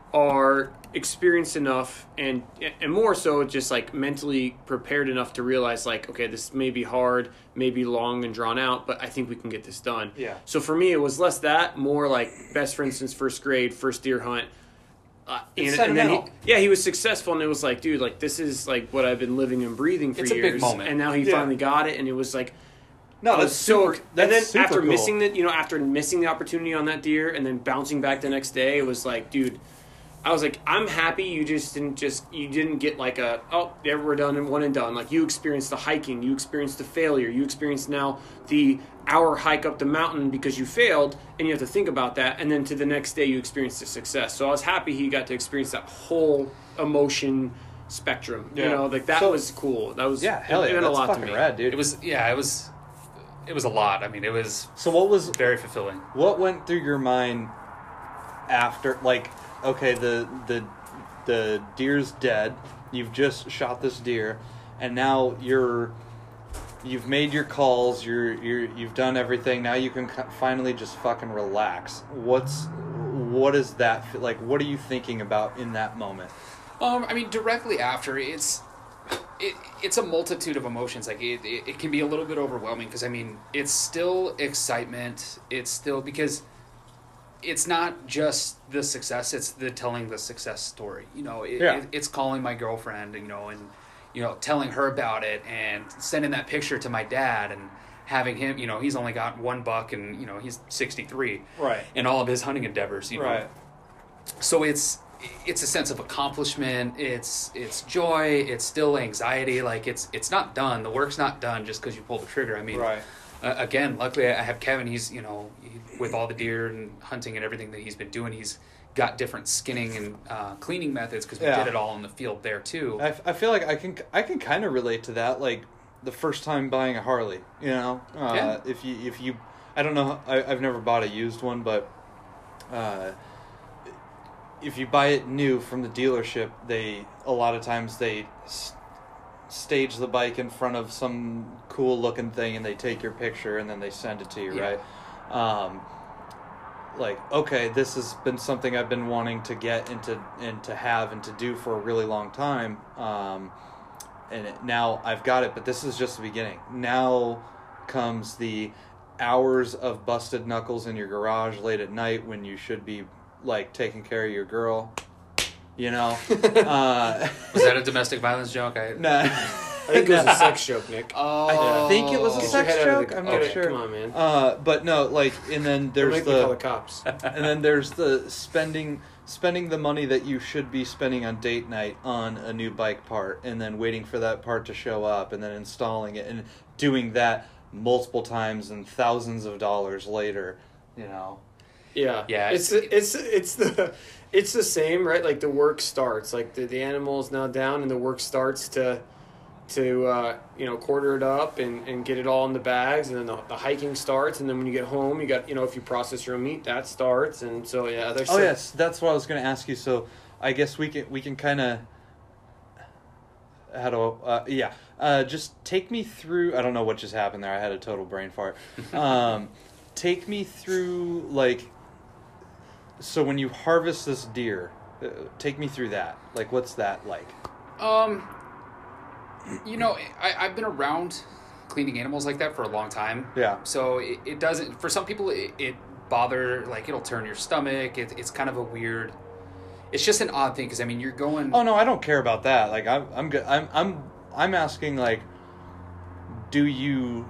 Speaker 3: are experienced enough and and more so just like mentally prepared enough to realize like, okay, this may be hard, may be long and drawn out, but I think we can get this done.
Speaker 1: Yeah.
Speaker 3: So for me, it was less that, more like best friend since first grade, first deer hunt. Uh,
Speaker 1: It's
Speaker 3: and, and then he,
Speaker 1: sentimental.
Speaker 3: yeah, he was successful, and it was like, dude, like this is like what I've been living and breathing for
Speaker 5: It's a
Speaker 3: years.
Speaker 5: big moment.
Speaker 3: And now he
Speaker 1: Yeah.
Speaker 3: finally got it, and it was like,
Speaker 1: No,
Speaker 3: I was
Speaker 1: that's
Speaker 3: so.
Speaker 1: super. That's
Speaker 3: and then
Speaker 1: super
Speaker 3: after
Speaker 1: cool.
Speaker 3: missing the, you know, after missing the opportunity on that deer, and then bouncing back the next day, it was like, dude, I was like, I'm happy you just didn't just you didn't get like a oh yeah, we're done and one and done. Like, you experienced the hiking, you experienced the failure, you experienced now the hour hike up the mountain because you failed, and you have to think about that, and then to the next day you experienced the success. So I was happy he got to experience that whole emotion spectrum. You
Speaker 1: Yeah.
Speaker 3: know, like that
Speaker 1: So-
Speaker 3: was cool. That was
Speaker 1: Yeah, hell
Speaker 3: it
Speaker 1: yeah,
Speaker 3: meant a
Speaker 1: that's
Speaker 3: lot to
Speaker 1: fucking
Speaker 3: me.
Speaker 1: rad, dude.
Speaker 5: It was yeah, it was it was a lot. I mean, it was
Speaker 1: So what was
Speaker 5: very fulfilling.
Speaker 1: what went through your mind after, like, okay, the the the deer's dead. You've just shot this deer, and now you're you've made your calls. You're you're you've done everything. Now you can ki- finally just fucking relax. What's what is that fe- like? What are you thinking about in that moment?
Speaker 5: Um, I mean, directly after, it's it, it's a multitude of emotions. Like it, it, it can be a little bit overwhelming because I mean, it's still excitement. It's still because it's not just the success; it's the telling the success story. You know, it,
Speaker 1: Yeah.
Speaker 5: it, it's calling my girlfriend, you know, and you know, telling her about it, and sending that picture to my dad, and having him. You know, he's only got one buck, and you know, he's sixty-three,
Speaker 1: Right.
Speaker 5: in all of his hunting endeavors. You know,
Speaker 1: Right.
Speaker 5: so it's. It's a sense of accomplishment. It's it's joy. It's still anxiety. Like it's it's not done. The work's not done just because you pull the trigger. I mean,
Speaker 1: Right.
Speaker 5: uh, again, luckily I have Kevin. He's you know he, with all the deer and hunting and everything that he's been doing, he's got different skinning and uh, cleaning methods because we
Speaker 1: Yeah.
Speaker 5: did it all in the field there too.
Speaker 1: I, I feel like I can I can kind of relate to that. Like the first time buying a Harley, you know, uh,
Speaker 5: Yeah.
Speaker 1: if you if you I don't know I, I've never bought a used one, but uh, if you buy it new from the dealership, they a lot of times they s- stage the bike in front of some cool looking thing and they take your picture and then they send it to you,
Speaker 5: Yeah.
Speaker 1: right? Um, like, okay, this has been something I've been wanting to get into and to have and to do for a really long time. Um, and it, now I've got it, but this is just the beginning. Now comes the hours of busted knuckles in your garage late at night when you should be like taking care of your girl, you know. uh,
Speaker 5: Was that a domestic violence joke? I
Speaker 1: nah.
Speaker 3: I think it was a sex joke, Nick.
Speaker 5: Oh,
Speaker 1: I think it was a
Speaker 3: Get your
Speaker 1: sex
Speaker 3: head out of
Speaker 1: joke.
Speaker 3: the-
Speaker 1: I'm
Speaker 3: get
Speaker 1: not
Speaker 3: it,
Speaker 1: sure.
Speaker 3: Come on, man.
Speaker 1: Uh, but no, like, and then
Speaker 3: Don't
Speaker 1: there's
Speaker 3: make me call the
Speaker 1: the
Speaker 3: cops.
Speaker 1: and then there's the spending spending the money that you should be spending on date night on a new bike part, and then waiting for that part to show up, and then installing it, and doing that multiple times and thousands of dollars later. You know.
Speaker 3: Yeah,
Speaker 5: Yeah,
Speaker 3: It's it's it's the it's the same, right? Like the work starts, like the the animal is now down, and the work starts to to uh, you know quarter it up and, and get it all in the bags, and then the, the hiking starts, and then when you get home, you got you know if you process your own meat, that starts, and so yeah, there's
Speaker 1: Oh
Speaker 3: some-
Speaker 1: yes, that's what I was going to ask you. So I guess we can we can kind of how do uh, yeah uh, just take me through. I don't know what just happened there. I had a total brain fart. Um, take me through like so when you harvest this deer. Uh, take me through that. Like what's that like?
Speaker 5: Um, you know, I, I've been around cleaning animals like that for a long time.
Speaker 1: Yeah.
Speaker 5: So it, it doesn't, for some people, it, it bother, like, it'll turn your stomach. It, it's kind of a weird, it's just an odd thing because, I mean, you're going.
Speaker 1: Oh no, I don't care about that. Like I'm I'm good. I'm I'm I'm asking like, do you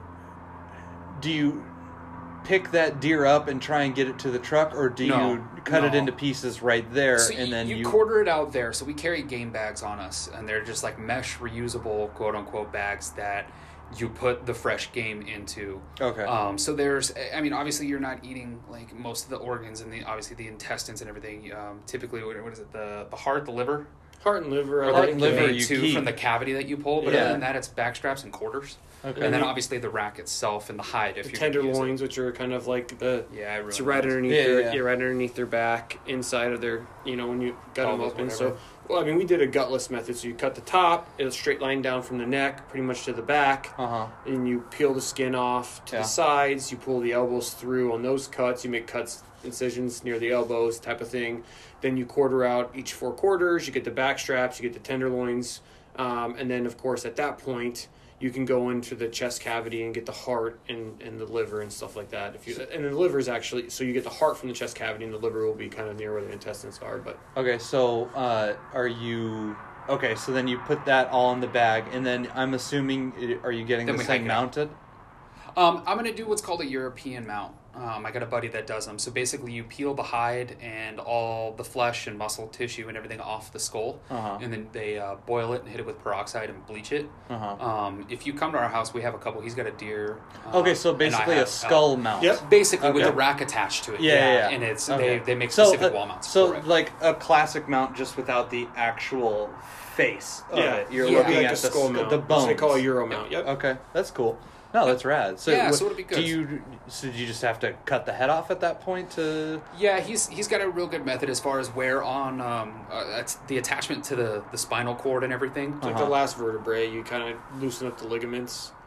Speaker 1: do you pick that deer up and try and get it to the truck, or do
Speaker 5: No,
Speaker 1: you cut it
Speaker 5: no.
Speaker 1: into pieces right there
Speaker 5: So
Speaker 1: and
Speaker 5: you,
Speaker 1: then
Speaker 5: you,
Speaker 1: you,
Speaker 5: quarter it out there. So we carry game bags on us, and they're just like mesh reusable, quote unquote, bags that you put the fresh game into.
Speaker 1: Okay.
Speaker 5: Um, so there's, I mean, obviously you're not eating like most of the organs and the obviously the intestines and everything. Um, typically, what, what is it? The the heart, the liver,
Speaker 3: heart and liver. I
Speaker 5: or
Speaker 1: Heart
Speaker 3: like
Speaker 1: and
Speaker 5: the
Speaker 1: liver
Speaker 5: main
Speaker 1: you
Speaker 5: two
Speaker 1: keep.
Speaker 5: from the cavity that you pull. But
Speaker 1: Yeah.
Speaker 5: other than that, it's back straps and quarters.
Speaker 1: Okay.
Speaker 5: And then
Speaker 3: you-
Speaker 5: obviously the rack itself and the hide. If
Speaker 3: the
Speaker 5: you're gonna use it.
Speaker 3: tenderloins, which are kind of like the
Speaker 5: Yeah, I
Speaker 3: it's
Speaker 5: ruined
Speaker 3: right
Speaker 5: those.
Speaker 3: underneath
Speaker 1: Yeah,
Speaker 3: their
Speaker 1: yeah.
Speaker 3: yeah, right underneath their back, inside of their you know when you got them
Speaker 5: Pelvis,
Speaker 3: open.
Speaker 5: whatever.
Speaker 3: So well, I mean, we did a gutless method. So you cut the top, it's a straight line down from the neck, pretty much to the back.
Speaker 1: Uh huh.
Speaker 3: And you peel the skin off to
Speaker 1: Yeah.
Speaker 3: the sides. You pull the elbows through on those cuts. You make cuts, incisions near the elbows, type of thing. Then you quarter out each four quarters. You get the back straps. You get the tenderloins, um, and then of course at that point you can go into the chest cavity and get the heart and, and the liver and stuff like that. If you and the liver is actually so you get the heart from the chest cavity, and the liver will be kind of near where the intestines are. But
Speaker 1: Okay, so uh, are you okay? So then you put that all in the bag, and then I'm assuming i- are you getting
Speaker 5: Then
Speaker 1: this
Speaker 5: we hike
Speaker 1: thing
Speaker 5: it out.
Speaker 1: mounted?
Speaker 5: Um, I'm going to do what's called a European mount. Um, I got a buddy that does them. So basically, you peel the hide and all the flesh and muscle tissue and everything off the skull,
Speaker 1: Uh-huh.
Speaker 5: and then they uh, boil it and hit it with peroxide and bleach it.
Speaker 1: Uh huh.
Speaker 5: Um, if you come to our house, we have a couple. He's got a deer. uh,
Speaker 1: Okay, so
Speaker 5: and I
Speaker 1: basically a
Speaker 5: have, uh,
Speaker 1: skull mount.
Speaker 3: Yep.
Speaker 5: basically with
Speaker 1: Okay.
Speaker 5: a rack attached to it.
Speaker 1: Yeah, yeah, yeah.
Speaker 5: And it's
Speaker 1: Okay.
Speaker 5: they they make
Speaker 1: So,
Speaker 5: specific
Speaker 1: uh,
Speaker 5: wall mounts
Speaker 1: So
Speaker 5: for it.
Speaker 1: like a classic mount, just without the actual face of
Speaker 3: yeah,
Speaker 1: it. You're
Speaker 5: Yeah.
Speaker 1: looking
Speaker 3: like
Speaker 1: at
Speaker 3: a
Speaker 1: the
Speaker 3: skull
Speaker 1: sk-
Speaker 3: mount,
Speaker 1: the
Speaker 3: which
Speaker 1: bones.
Speaker 3: they call a Euro mount. Yep.
Speaker 1: Okay, that's cool. No, that's rad. So
Speaker 5: Yeah,
Speaker 1: what-
Speaker 5: so it'll be good.
Speaker 1: Do you? So do you just have to cut the head off at that point to?
Speaker 5: Yeah, he's he's got a real good method as far as where on um, uh, that's the attachment to the, the spinal cord and everything.
Speaker 3: It's like
Speaker 1: Uh-huh.
Speaker 3: the last vertebrae, you kind of loosen up the ligaments,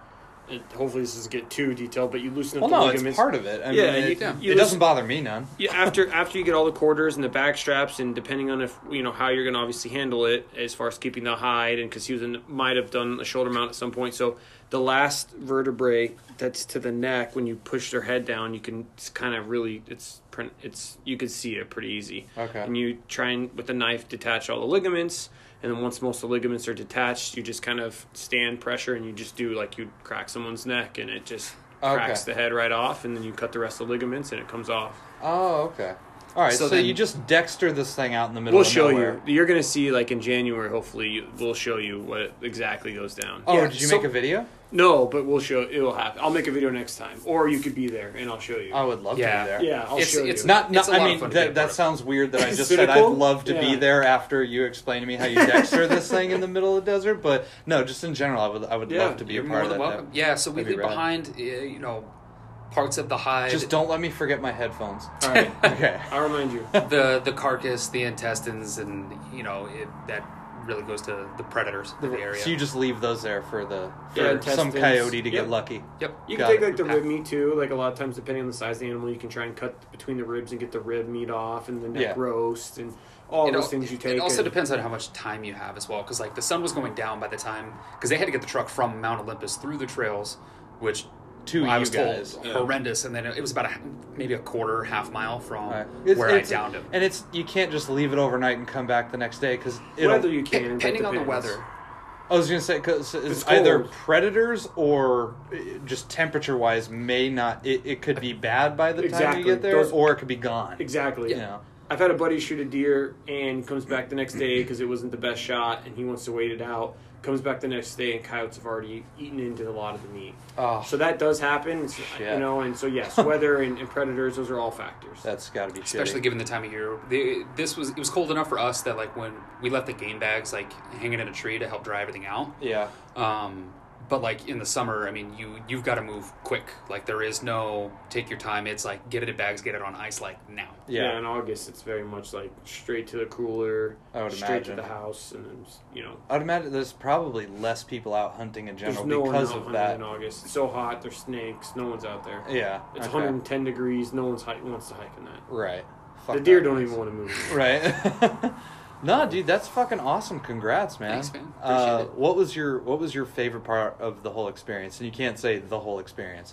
Speaker 3: it, hopefully this doesn't get too detailed, but you loosen up
Speaker 1: Well,
Speaker 3: the
Speaker 1: no,
Speaker 3: ligaments.
Speaker 1: it's part of it. I
Speaker 3: Yeah,
Speaker 1: mean,
Speaker 3: you-
Speaker 1: it,
Speaker 3: you
Speaker 1: it
Speaker 3: listen-
Speaker 1: doesn't bother me none.
Speaker 3: Yeah, after after you get all the quarters and the back straps, and depending on if you know how you're going to obviously handle it as far as keeping the hide, and because he was in, might have done a shoulder mount at some point. So the last vertebrae that's to the neck, when you push their head down, you can kind of really it's print it's you can see it pretty easy.
Speaker 1: Okay.
Speaker 3: And you try and with a knife detach all the ligaments, and then once most of the ligaments are detached, you just kind of stand pressure, and you just do like you crack someone's neck, and it just cracks
Speaker 1: Okay.
Speaker 3: the head right off, and then you cut the rest of the ligaments, and it comes off.
Speaker 1: Oh, okay. All right, so,
Speaker 2: So then-
Speaker 1: you just Dexter this thing out in the middle
Speaker 3: We'll
Speaker 1: of
Speaker 3: show
Speaker 1: nowhere.
Speaker 3: you. You're going to see, like, in January, hopefully, you, we'll show you what exactly goes down.
Speaker 1: Oh,
Speaker 2: Yeah,
Speaker 1: did you
Speaker 2: so-
Speaker 1: make a video?
Speaker 3: No, but we'll show it. will happen. I'll make a video next time. Or you could be there, and I'll show you.
Speaker 1: I would love
Speaker 2: Yeah.
Speaker 1: to be there.
Speaker 3: yeah, I'll
Speaker 5: It's-
Speaker 3: show
Speaker 5: it's
Speaker 3: you.
Speaker 1: Not, not
Speaker 5: It's a
Speaker 1: I
Speaker 5: lot of
Speaker 1: mean,
Speaker 5: fun to be a
Speaker 1: that,
Speaker 5: part
Speaker 1: that
Speaker 5: of.
Speaker 1: sounds weird that I just said I'd
Speaker 3: Cynical?
Speaker 1: love to be
Speaker 3: Yeah.
Speaker 1: there after you explain to me how you Dexter this thing in the middle of the desert, but no, just in general, I would I would
Speaker 3: Yeah,
Speaker 1: love to be
Speaker 5: You're
Speaker 1: a part
Speaker 5: more
Speaker 1: of
Speaker 5: than
Speaker 1: that.
Speaker 5: welcome. Yeah, so we
Speaker 1: That'd be
Speaker 5: leave
Speaker 1: rad.
Speaker 5: behind, uh, you know, parts of the hide,
Speaker 1: Just don't let me forget my headphones.
Speaker 3: All right.
Speaker 1: Okay.
Speaker 3: I'll remind you.
Speaker 5: the the carcass, the intestines, and you know it, that really goes to the predators of the area.
Speaker 1: So you just leave those there for the for
Speaker 3: Yeah,
Speaker 1: some
Speaker 3: intestines.
Speaker 1: coyote to
Speaker 3: Yep.
Speaker 1: get lucky.
Speaker 5: Yep.
Speaker 3: You
Speaker 1: Got
Speaker 3: can take,
Speaker 1: it.
Speaker 3: like, the rib meat, too. Like, a lot of times, depending on the size of the animal, you can try and cut between the ribs and get the rib meat off, and the neck
Speaker 1: Yeah.
Speaker 3: roast, and all
Speaker 5: It
Speaker 3: those
Speaker 5: al-
Speaker 3: things you take.
Speaker 5: It also
Speaker 3: and-
Speaker 5: depends on how much time you have as well, because like the sun was going down by the time, because they had to get the truck from Mount Olympus through the trails, which
Speaker 1: To
Speaker 5: I
Speaker 1: you
Speaker 5: was
Speaker 1: guys.
Speaker 5: told
Speaker 3: Yeah.
Speaker 5: horrendous, and then it was about a, maybe a quarter, half mile from
Speaker 1: Right. It's-
Speaker 5: where
Speaker 1: it's-
Speaker 5: I downed him.
Speaker 1: And it's you can't just leave it overnight and come back the next day because
Speaker 3: Whether you can, but
Speaker 5: Depending on the
Speaker 3: depends.
Speaker 5: weather.
Speaker 1: I was gonna say because
Speaker 3: It's
Speaker 1: it's either
Speaker 3: cold.
Speaker 1: predators or uh, just temperature wise may not. It, it could be bad by the time
Speaker 3: Exactly.
Speaker 1: you get there,
Speaker 3: Those-
Speaker 1: or it could be gone.
Speaker 3: Exactly.
Speaker 1: You know.
Speaker 3: I've had a buddy shoot a deer and comes back the next day because it wasn't the best shot, and he wants to wait it out. Comes back the next day, and coyotes have already eaten into a lot of the meat.
Speaker 1: Oh,
Speaker 3: So that does happen, it's,
Speaker 1: Shit.
Speaker 3: you know. And so yes, weather and, and predators; those are all factors.
Speaker 1: that's got to be
Speaker 5: Especially
Speaker 1: shitty.
Speaker 5: given the time of year. The, this was it was cold enough for us that like when we left the game bags like hanging in a tree to help dry everything out.
Speaker 1: Yeah.
Speaker 5: Um, but like in the summer, I mean, you you've got to move quick. Like there is no take your time. It's like get it in bags, get it on ice like now.
Speaker 3: yeah.
Speaker 1: Yeah.
Speaker 3: In August, it's very much like straight to the cooler,
Speaker 1: I would
Speaker 3: straight
Speaker 1: imagine.
Speaker 3: to the house, and then you know.
Speaker 1: I'd imagine there's probably less people out hunting in
Speaker 3: There's
Speaker 1: general
Speaker 3: no one
Speaker 1: because
Speaker 3: out
Speaker 1: of
Speaker 3: hunting
Speaker 1: that.
Speaker 3: in August. It's so hot. There's snakes. No one's out there.
Speaker 1: Yeah.
Speaker 3: It's
Speaker 1: okay.
Speaker 3: one hundred ten degrees. No one's hike, wants to hike in that.
Speaker 1: Right.
Speaker 3: The
Speaker 1: Fuck
Speaker 3: deer
Speaker 1: that
Speaker 3: don't
Speaker 1: noise.
Speaker 3: even want to move.
Speaker 1: Right. No, dude, that's fucking awesome. Congrats, man.
Speaker 5: Thanks, man.
Speaker 1: Uh,
Speaker 5: Appreciate it.
Speaker 1: what was your What was your favorite part of the whole experience? And you can't say the whole experience.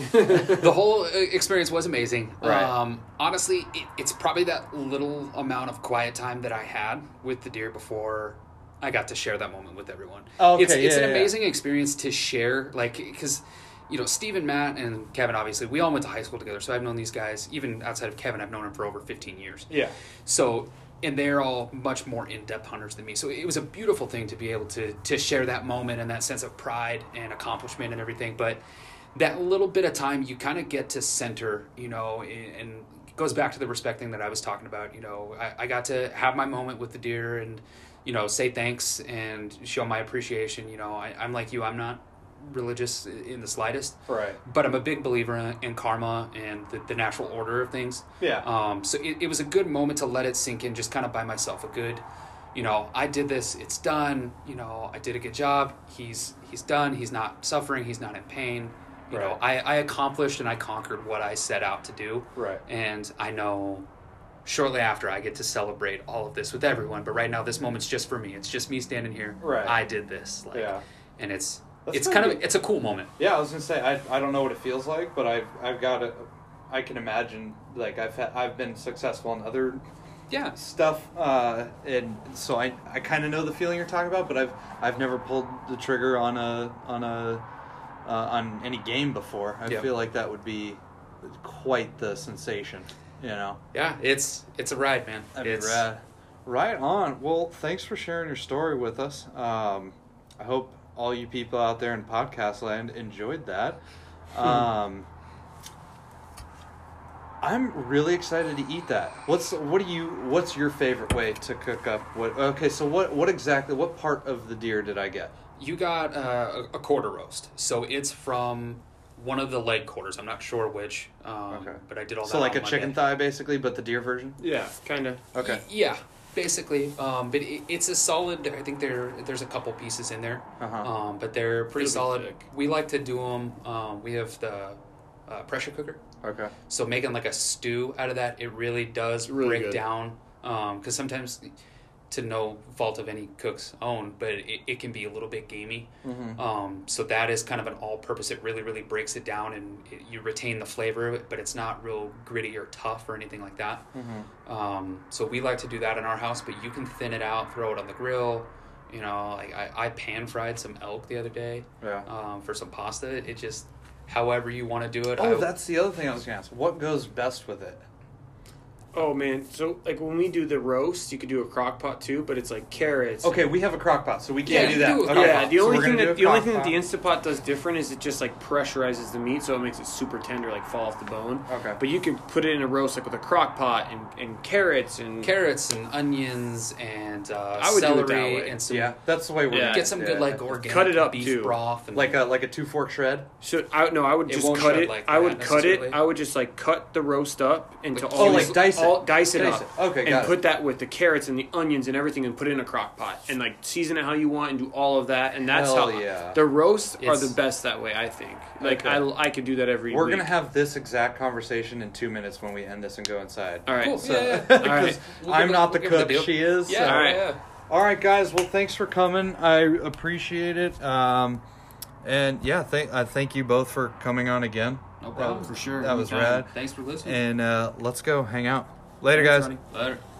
Speaker 5: The whole uh, experience was amazing.
Speaker 1: Right.
Speaker 5: Um, honestly, it, it's probably that little amount of quiet time that I had with the deer before I got to share that moment with everyone.
Speaker 1: Oh, okay,
Speaker 5: it's it's
Speaker 1: yeah,
Speaker 5: an
Speaker 1: yeah,
Speaker 5: amazing experience to share, like because you know Steve and Matt and Kevin. Obviously, we all went to high school together, so I've known these guys even outside of Kevin. I've known him for over fifteen years.
Speaker 1: Yeah.
Speaker 5: So, and they're all much more in-depth hunters than me. So it was a beautiful thing to be able to to share that moment and that sense of pride and accomplishment and everything. But that little bit of time, you kind of get to center, you know, and it goes back to the respect thing that I was talking about. You know, I, I got to have my moment with the deer and, you know, say thanks and show my appreciation. You know, I, I'm like you, I'm not religious in the slightest.
Speaker 1: Right.
Speaker 5: But I'm a big believer in, in karma and the, the natural order of things.
Speaker 1: Yeah.
Speaker 5: Um, so it, it was a good moment to let it sink in just kind of by myself. A good, you know, I did this, it's done. You know, I did a good job. He's he's done. He's not suffering. He's not in pain. You know, I, I accomplished and I conquered what I set out to do.
Speaker 1: Right.
Speaker 5: And I know shortly after I get to celebrate all of this with everyone. But right now, this moment's just for me. It's just me standing here.
Speaker 1: Right.
Speaker 5: I did this. Like,
Speaker 1: Yeah.
Speaker 5: And it's
Speaker 1: That's
Speaker 5: it's
Speaker 1: kinda
Speaker 5: kind of
Speaker 1: good.
Speaker 5: it's a cool moment.
Speaker 1: Yeah, I was gonna say I I don't know what it feels like, but I've I've got it. I can imagine like I've had, I've been successful in other
Speaker 5: Yeah.
Speaker 1: stuff, uh, and so I I kind of know the feeling you're talking about, but I've I've never pulled the trigger on a on a uh, on any game before. I
Speaker 5: Yep.
Speaker 1: feel like that would be quite the sensation, you know.
Speaker 5: Yeah. It's it's a ride, man.
Speaker 1: That'd be
Speaker 5: it's,
Speaker 1: rad. Right on. Well, thanks for sharing your story with us. Um, I hope all you people out there in podcast land enjoyed that. Um, I'm really excited to eat that. What's what do you? What's your favorite way to cook up? What? Okay, so what? What exactly? What part of the deer did I get?
Speaker 5: You got uh, a, a quarter roast, so it's from one of the leg quarters. I'm not sure which, um,
Speaker 1: Okay.
Speaker 5: but I did all that.
Speaker 1: So like
Speaker 5: on
Speaker 1: a chicken
Speaker 5: Monday.
Speaker 1: thigh, basically, but the deer version.
Speaker 3: Yeah, kind of.
Speaker 1: Okay.
Speaker 5: Y- yeah, Basically, um, but it, it's a solid. I think there there's a couple pieces in there,
Speaker 1: Uh-huh.
Speaker 5: um, but they're pretty
Speaker 3: It'll be
Speaker 5: solid.
Speaker 3: thick.
Speaker 5: We like to do them. Um, we have the uh, pressure cooker,
Speaker 1: Okay.
Speaker 5: so making like a stew out of that, it really does
Speaker 3: Really
Speaker 5: break
Speaker 3: good.
Speaker 5: down. Because sometimes, to no fault of any cook's own, but it, it can be a little bit gamey.
Speaker 1: Mm-hmm.
Speaker 5: Um, so that is kind of an all-purpose. It really, really breaks it down, and it, you retain the flavor of it, but it's not real gritty or tough or anything like that.
Speaker 1: Mm-hmm.
Speaker 5: Um, so we like to do that in our house, but you can thin it out, throw it on the grill. You know, like I, I pan fried some elk the other day
Speaker 1: Yeah.
Speaker 5: um, for some pasta. It just, however you want to do it.
Speaker 1: Oh,
Speaker 5: I,
Speaker 1: that's the other thing I was gonna ask. What goes best with it?
Speaker 3: Oh man, so like when we do the roast, you could do a crock pot too, but it's like carrots.
Speaker 1: Okay, we have a crock pot, so we
Speaker 5: Yeah,
Speaker 1: can't
Speaker 5: you
Speaker 1: do that.
Speaker 5: do a
Speaker 1: Okay.
Speaker 5: crock
Speaker 3: Yeah,
Speaker 5: pot.
Speaker 3: the
Speaker 1: So
Speaker 3: only
Speaker 1: we're
Speaker 3: thing
Speaker 1: gonna
Speaker 3: that
Speaker 1: do
Speaker 3: the
Speaker 1: a
Speaker 3: only
Speaker 1: crock
Speaker 3: thing that the
Speaker 1: pot.
Speaker 3: Instant Pot does different is it just like pressurizes the meat, so it makes it super tender, like fall off the bone.
Speaker 1: Okay.
Speaker 3: But you could put it in a roast like with a crock pot and, and carrots and
Speaker 5: carrots and onions and uh,
Speaker 3: I would do it that
Speaker 5: celery
Speaker 3: way.
Speaker 5: and some.
Speaker 1: Yeah, that's the way we're
Speaker 3: Yeah.
Speaker 1: gonna
Speaker 5: Get some
Speaker 1: yeah.
Speaker 5: good like organic
Speaker 3: Cut it up,
Speaker 5: beef
Speaker 3: too.
Speaker 5: broth and
Speaker 1: like a like a two fork shred.
Speaker 3: So I no, I would
Speaker 5: It
Speaker 3: just
Speaker 5: won't
Speaker 3: cut
Speaker 5: shred
Speaker 3: it.
Speaker 5: like
Speaker 3: I would
Speaker 5: that
Speaker 3: cut it.
Speaker 5: necessarily.
Speaker 3: I would just like cut the roast up into
Speaker 5: Like-
Speaker 3: all
Speaker 1: Oh,
Speaker 3: these-
Speaker 1: like dice it.
Speaker 3: all, dice it
Speaker 1: Dice
Speaker 3: up.
Speaker 1: it. Okay,
Speaker 3: and
Speaker 1: got
Speaker 3: put
Speaker 1: it.
Speaker 3: that with the carrots and the onions and everything, and put it in a crock pot and like season it how you want and do all of that. And that's
Speaker 1: Hell
Speaker 3: how
Speaker 1: yeah.
Speaker 3: the roasts are
Speaker 5: It's-
Speaker 3: the best that way. I think. Like
Speaker 1: Okay.
Speaker 3: I, I could do that every.
Speaker 1: We're
Speaker 3: week.
Speaker 1: gonna have this exact conversation in two minutes when we end this and go inside.
Speaker 3: All right.
Speaker 5: Cool.
Speaker 1: So,
Speaker 5: Yeah, yeah.
Speaker 1: because
Speaker 3: All right.
Speaker 5: We'll
Speaker 1: I'm
Speaker 5: give
Speaker 1: not
Speaker 5: it-
Speaker 1: the
Speaker 5: we'll give it
Speaker 1: cook,
Speaker 5: the deal.
Speaker 1: she is.
Speaker 5: Yeah,
Speaker 1: so-
Speaker 3: All right.
Speaker 5: yeah.
Speaker 1: All right, guys. Well, thanks for coming. I appreciate it. Um, and yeah, thank uh, thank you both for coming on again.
Speaker 2: No problem,
Speaker 1: That-
Speaker 2: for sure.
Speaker 1: that was
Speaker 2: Anytime.
Speaker 1: rad.
Speaker 2: Thanks for listening.
Speaker 1: And uh, let's go hang out. Later, guys.
Speaker 2: Later.